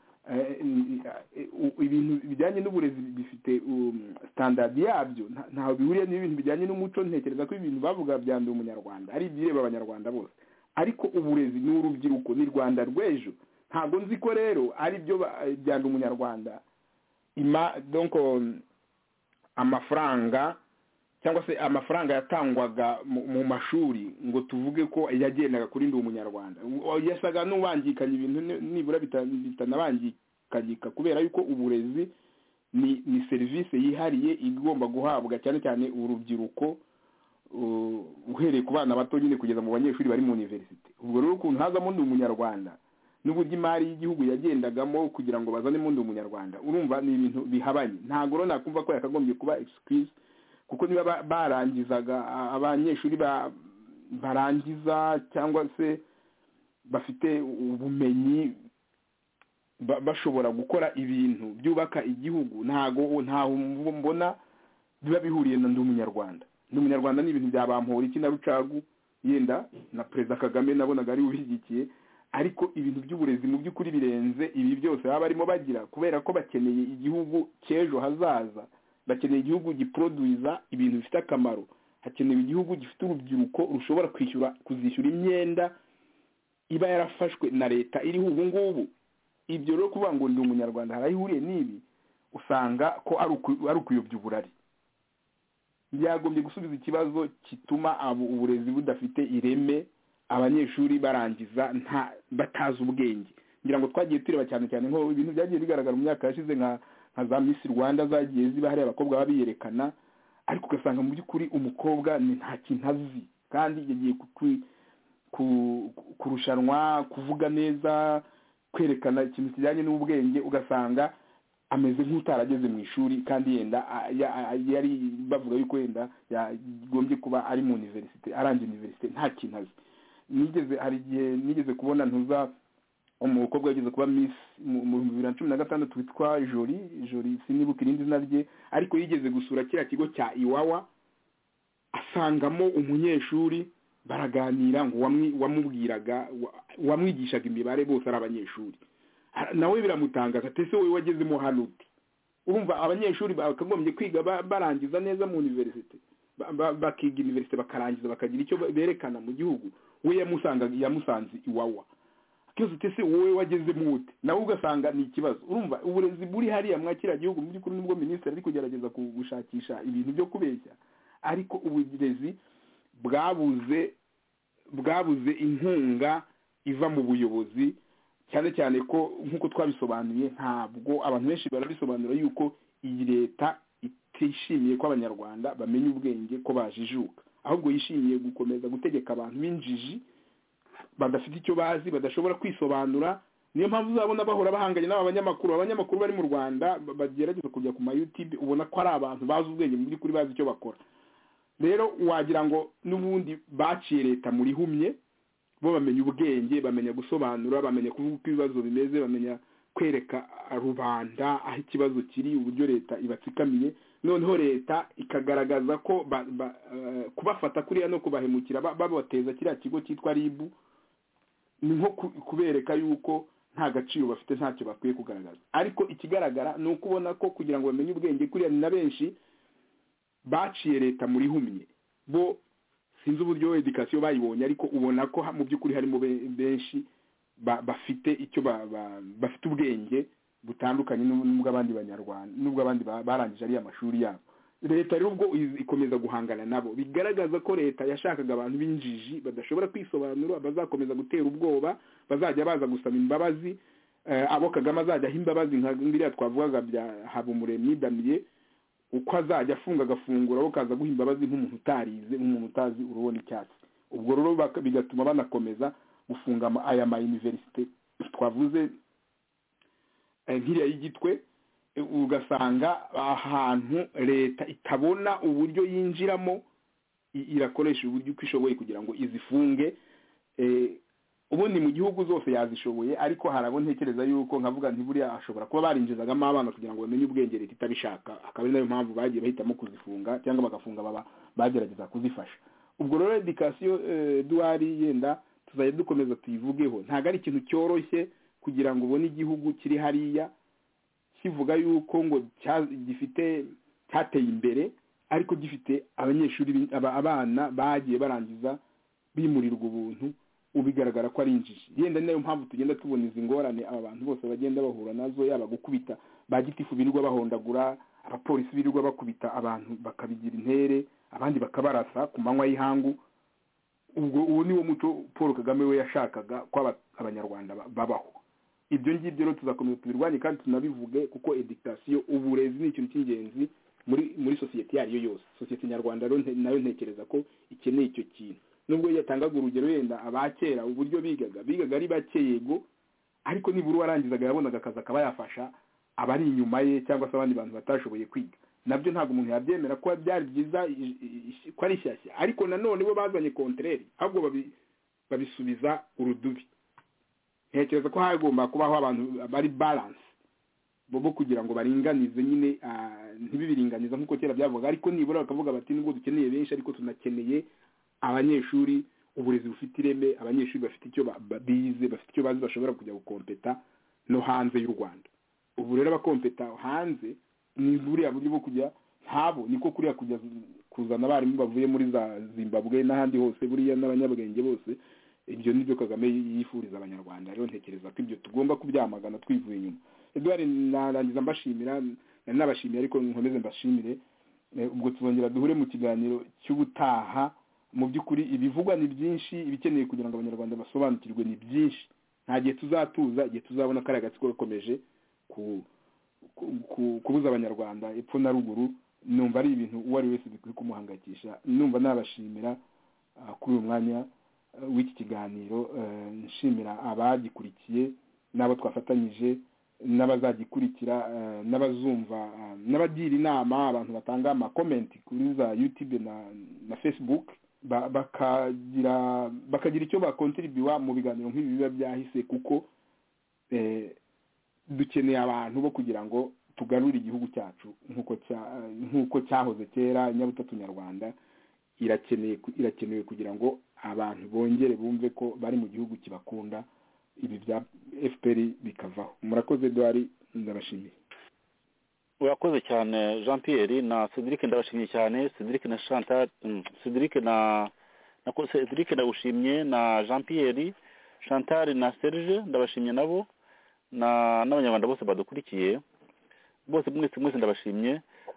ibintu bijyanye n'uburezi bifite standard yabyo ntaho bihuriye n'ibintu bijyanye n'umuco ntekereza ko ibintu bavuga bya ndi umunyarwanda ari bireba abanyarwanda bose ariko uburezi ni urubyiruko ni Rwanda rw'ejo ntabwo nzi ko rero ari byo bya ndi umunyarwanda ima donc amafaranga cyangwa se amafaranga yatangwaga mu mashuri ngo tuvuge ko yagendaga kuri ndi umunyarwanda yasaga n'ubangikanye ibintu nibura bitanabangikanyika kubera yuko uburezi ni ni service yihariye igomba guhabwa cyane cyane urubyiruko uhereye ku bana bato nyine kugeza mu banyeshuri bari mu university ubwo rero ukuntu hazamo ndi umunyarwanda n'uburyo imari y'igihugu yagendagamo kugira ngo bazane mu ndi umunyarwanda urumva ni ibintu bihabanye ntabwo rero nakumva ko yakagombye kuba excuse kuko niba barangizaga abanyeshuri barangiza cyangwa se bafite ubumenyi bashobora gukora ibintu byubaka igihugu ntago ntaho mbona biba bihuriye na ndi umunyarwanda ndi umunyarwanda ni ibintu byabampora iki na Rucagu yenda na Perezida Kagame nabonaga ari ubigikiye ariko ibintu by'uburezi mu by'ukuri birenze ibi byose baba barimo bagira kubera ko bakeneye igihugu cy'ejo hazaza bakeneye igihugu giproduiza ibintu bifite akamaro hakenewe igihugu gifite urubyiruko rushobora kwishyura kuzishyura imyenda iba yarafashwe na leta iriho ubu ngubu ibyo rero kuvuga ngo ndi umunyarwanda harayihuriye n'ibi usanga ko ari ukuyobya uburari byagombye gusubiza ikibazo kituma uburezi budafite ireme abanyeshuri barangiza nta batazi ubwenge ngira ngo twagiye tureba cyane cyane nko ibintu byagiye bigaragara mu myaka yashize nka nka za Miss Rwanda zagiye ziba hari abakobwa babiyerekana ariko ugasanga mu by'ukuri umukobwa ni nta kintu azi kandi yagiye kurushanwa kuvuga neza kwerekana ikintu kijyanye n'ubwenge ugasanga ameze nk'utarageze mu ishuri kandi yenda yari bavuga yuko yenda yagombye kuba ari mu universite arangije universite nta kintu azi. Nigeze hari igihe nigeze kubona ntuza umukobwa yageze kuba miss mu bibiri na cumi na gatandatu witwa Jori Jori sinibuka irindi zina rye, ariko yigeze gusura kiriya kigo cya Iwawa asangamo umunyeshuri baraganira ngo wamubwiraga wamwigishaga imibare bose ari abanyeshuri, nawe biramutanga gatese wowe wagezemo hano uti. Urumva abanyeshuri bakagombye kwiga barangiza neza mu universite bakiga universite bakarangiza bakagira icyo berekana mu gihugu, we yamusanga yamusanze Iwawa kizo tese wowe wagezemo ute, nawe ugasanga ni ikibazo. Urumva uburezi buri hariya mwakira gihugu mu by'ukuri nibwo minisitiri ari kugerageza gushakisha ibintu byo kubeshya, ariko uburezi bwabuze bwabuze inkunga iva mu buyobozi, cyane cyane ko nk'uko twabisobanuye ntabwo abantu benshi barabisobanura yuko iyi leta itishimiye ko abanyarwanda bamenya ubwenge ko bajijuka, ahubwo yishimiye gukomeza gutegeka abantu b'injiji badafite icyo bazi badashobora kwisobanura. Niyo mpamvu uzabona bahora bahanganye n'aba banyamakuru abanyamakuru bari mu Rwanda bagerageza kujya ku ma YouTube, ubona ko ari abantu bazi ubwenge muri kuri bazi icyo bakora. Rero wagira ngo n'ubundi baciye leta muri humye, bo bamenya ubwenge, bamenya gusobanura, bamenya kuvuga uko ibibazo bimeze, bamenya kwereka rubanda aho ikibazo kiri, uburyo leta ibatsikamiye, noneho leta ikagaragaza ko ba, ba, uh, kubafata kuriya no kubahemukira babateza kiriya kigo cyitwa R I B ni nko kubereka yuko nta gaciro bafite, ntacyo bakwiye kugaragaza. Ariko ikigaragara ni uko ubona ko kugira ngo bamenye ubwenge kuriya ni na benshi baciye leta muri humye, bo sinzi uburyo education bayibonye, ariko ubona ko mu by'ukuri harimo benshi bafite icyo bafite ubwenge butandukanye n'ubwo abandi banyarwanda n'ubwo abandi barangije ari amashuri yabo. Leta rero ubwo ikomeza guhangana nabo, bigaragaza ko leta yashakaga abantu b'injiji badashobora kwisobanura, bazakomeza gutera ubwoba, bazajya baza gusaba imbabazi, abo Kagame azajya aho imbabazi nka ngiriya twavugaga bya Habumuremyi Damien, uko azajya afunga agafungura abo kaza guha imbabazi nk'umuntu utarize, nk'umuntu utazi urubona icyatsi. Ubwo rero bigatuma banakomeza gufunga aya ma universite twavuze nkiriya y'Igitwe, ugasanga ahantu leta itabona uburyo yinjiramo irakoresha uburyo uko ishoboye kugira ngo izifunge. Ubundi mu gihugu zose yazishoboye, ariko harabo ntekereza yuko nkavuga nti buriya ashobora kuba barinjizagamo abana kugira ngo bamenye ubwenge leta itabishaka, akaba ari nayo mpamvu bagiye bahitamo kuzifunga cyangwa bagafunga baba bagerageza kuzifasha. Ubwo rero education duari yenda tuzajya dukomeza tuyivugeho, ntago ari ikintu cyoroshye kugira ngo ubone igihugu kiri hariya kivuga yuko ngo gifite cyateye imbere, ariko gifite abanyeshuri abana bagiye barangiza bimurirwa ubuntu, ubigaragara ko ari injiji. Yenda nayo mpamvu tugenda tubona izi ngorane aba bantu bose bagenda bahura nazo, yaba gukubita ba gitifu birirwa bahondagura, abapolisi birirwa bakubita abantu bakabigira intere, abandi bakabarasa ku manywa y'ihangu. Ubwo uwo ni wo muco Paul Kagame we yashakaga ko abanyarwanda babaho. Ibyo ngibyo rero tuzakomeza tubirwanye kandi tunabivuge, kuko education uburezi ni ikintu cy'ingenzi muri muri society yariyo yose. Society nyarwanda rero nayo ntekereza ko ikeneye icyo kintu. Nubwo yatangaga urugero yenda abakera uburyo bigaga bigaga ari bake yego, ariko nibura warangizaga yabonaga akazi akaba yafasha abari inyuma ye cyangwa se abandi bantu batashoboye kwiga. Nabyo ntabwo umuntu yabyemera ko byari byiza ko ari shyashya, ariko nanone bo bazanye contraire, ahubwo babisubiza urudubi. Ntekereza ko hagomba kubaho abantu bari balance bo kugira ngo baringanize nyine ntibibiringaniza nk'uko kera byavuga, ariko nibura bakavuga bati nubwo dukeneye benshi ariko tunakeneye abanyeshuri uburezi bufite ireme, abanyeshuri bafite icyo bize, bafite icyo bazi bashobora kujya gukompeta no hanze y'u Rwanda. Ubu rero abakompeta hanze ni buriya buryo bwo kujya ntabo niko kuriya kujya kuzana abarimu bavuye muri za Zimbabwe n'ahandi hose, buriya n'abanyabwenge bose. Ibyo nibyo Kagame yifuriza abanyarwanda. Rero ntekereza ko ibyo tugomba kubyamagana twivuye inyuma. Edouard, narangiza mbashimira n'abashimiye, ariko nkomeze mbashimire. Ubwo tuzongera duhure mu kiganiro cy'ubutaha. Mu by'ukuri ibivugwa ni byinshi, ibikeneye kugira ngo abanyarwanda basobanukirwe ni byinshi. Nta gihe tuzatuza, igihe tuzabona kari agatsiko gakomeje kubuza abanyarwanda epfo na ruguru. Numva ari ibintu uwo ari wese bikwiye kumuhangayikisha. Numva nabashimira kuri uyu mwanya w'iki kiganiro, nshimira abagikurikiye n'abo twafatanyije n'abazagikurikira n'abazumva n'abagira inama abantu batanga amakomenti kuri za YouTube na na Facebook bakagira bakagira icyo bakontribuwa mu biganiro nk'ibi biba byahise kuko dukeneye abantu bo kugira ngo tugarure igihugu cyacu nk'uko nk'uko cyahoze kera. Inyabutatu nyarwanda irakeneye irakenewe kugira ngo abantu bongere bumve ko bari mu gihugu kibakunda, ibi bya F P R bikavaho. Murakoze Edouard, ndabashimiye. urakoze cyane Jean Pierre na Cedric, ndabashimiye cyane Cedric na Chantal, Cedric na na Cedric ndagushimye, na Jean Pierre, Chantal na Serge ndabashimye nabo, na n'abanyarwanda bose badukurikiye bose mwese mwese ndabashimye.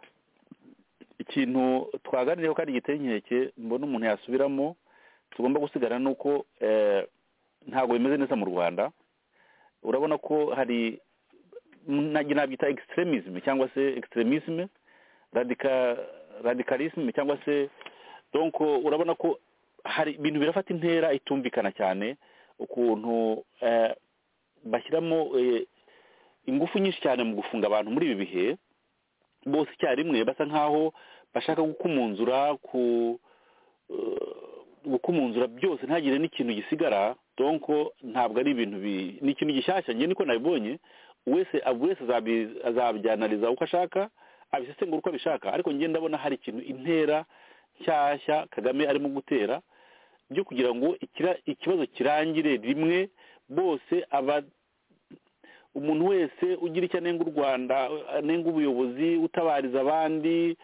Ikintu twaganiriyeho kandi giteye inkeke mbona umuntu yasubiramo tugomba gusigara nuko eh, ntabwo bimeze neza mu Rwanda. Urabona ko hari nabyita extremism cyangwa se extremism, radical radicalism cyangwa se, donc urabona ko hari ibintu birafata intera itumvikana cyane, ukuntu eh, bashyiramo eh, ingufu nyinshi cyane mu gufunga abantu muri ibi bihe bose icyarimwe, basa nkaho bashaka gukumunzura ku gukumunzura byose ntagire n'ikintu gisigara. Donc ntabwo ari ibintu ni ikintu gishyashya, njye niko nabibonye. Wese wese azabyanaliza uko ashaka, abisesengura uko abishaka, ariko njye ndabona hari ikintu intera nshyashya Kagame arimo gutera byo kugira ngo ikibazo kirangire rimwe, bose aba umuntu wese ugira icyo anenga u Rwanda, anenga ubuyobozi, utabariza abandi,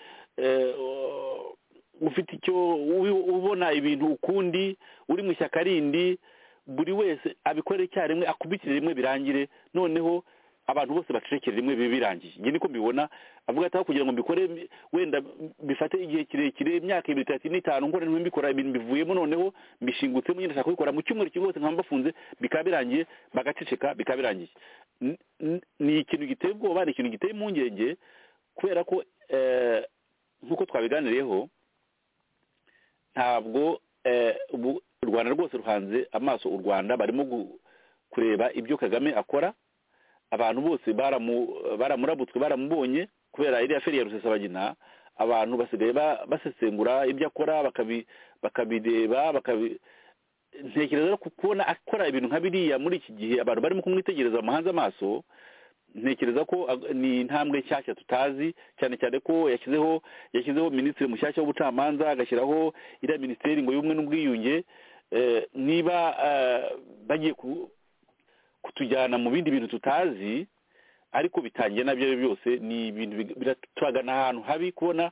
ufite icyo ubona ibintu ukundi, uri mu ishyaka rindi, buri wese abikorera icyarimwe, akubitire rimwe birangire, noneho abantu bose bacecekere rimwe bibe birangiye. Njye niko mbibona, avuga ati kugira ngo mbikore wenda bifate igihe kirekire, imyaka ibiri itatu n'itanu nkora mbikora ibintu bivuyemo, noneho mbishingutse nyine ndashaka kubikora mu cyumweru cyose nkaba mbafunze, bikaba birangiye, bagaceceka bikaba birangiye. Ni ikintu giteye ubwoba, ni ikintu giteye impungenge, kubera ko nk'uko twabiganiriyeho ntabwo u Rwanda rwose ruhanze amaso u Rwanda, barimo kureba ibyo Kagame akora. Abantu bose baramurabutswe, baramubonye kubera iriya feri ya Rusesabagina. Abantu basigaye basesengura ibyo akora, bakabireba, ntekereza ko kubona akora ibintu nka biriya muri iki gihe abantu barimo kumwitegereza bamuhanze amaso, ntekereza ko ni intambwe nshyashya tutazi, cyane cyane ko yashyizeho yashyizeho minisitiri mushyashya w'ubucamanza, agashyiraho iriya minisiteri ngo y'ubumwe n'ubwiyunge. Niba bagiye kutujyana mu bindi bintu tutazi, ariko bitangiye nabyo byose ni ibintu biratugana ahantu habi, kubona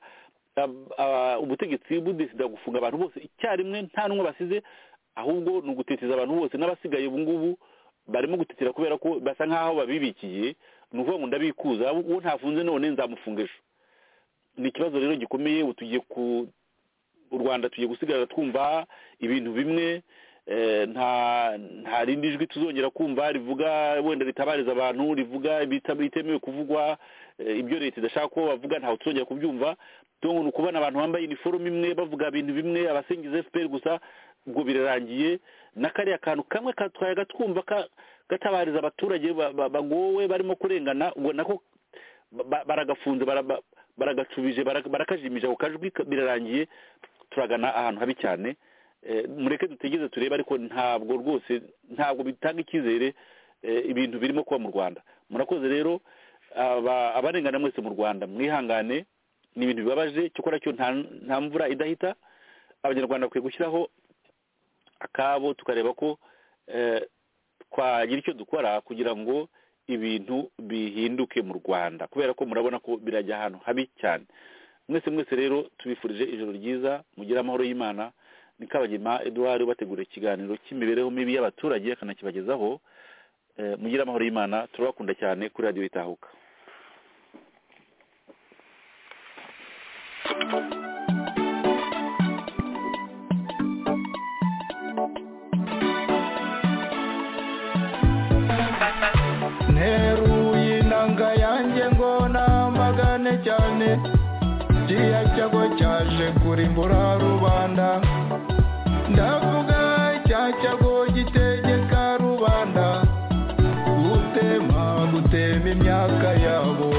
ubutegetsi budesida gufunga abantu bose icyarimwe nta n'umwe basize, ahubwo ni uguteteza abantu bose, n'abasigaye ubu ngubu barimo gutetera kubera ko basa nkaho babibikiye, ni ukuvuga ngo ndabikuza, uwo ntafunze none nzamufunga ejo. Ni ikibazo rero gikomeye. Tugiye ku u Rwanda tugiye gusigara twumva ibintu bimwe, nta nta rindi jwi tuzongera kumva rivuga wenda ritabariza abantu, rivuga bitemewe kuvugwa, ibyo leta idashaka ko bavuga ntaho tuzongera kubyumva. Donc ni kubona abantu bambaye uniforme imwe bavuga ibintu bimwe, abasengiza F P R gusa, ubwo birarangiye. N'akariya kantu kamwe katwaye gatwumva gatabariza abaturage bagowe barimo kurengana, ubwo nako baragafunze, baragacubije, barakajimije ako kajwi, birarangiye. Turagana ahantu habi cyane. Mureke dutegeze turebe, ariko ntabwo rwose ntabwo bitanga icyizere ibintu birimo kuba mu Rwanda. Murakoze rero abarengana mwese mu Rwanda, mwihangane, ni ibintu bibabaje, cyokora cyo nta mvura idahita. Abanyarwanda bakwiye gushyiraho akabo, tukareba ko twagira icyo dukora kugira ngo ibintu bihinduke mu Rwanda, kubera ko murabona ko birajya ahantu habi cyane. Mwese mwese rero tubifurije ijoro ryiza, mugire amahoro y'Imana. Ni Kabagema Edouard bategura ikiganiro cy'imibereho mibi y'abaturage akanakibagezaho. Mugire amahoro y'Imana, turabakunda cyane kuri Radio Itahuka. Nteruye inanga yanjye ngo namagane cyane, kiriya cyago cyaje kurimbura rubanda. Ndavuga cya cyago gitegeka rubanda, imyaka yabo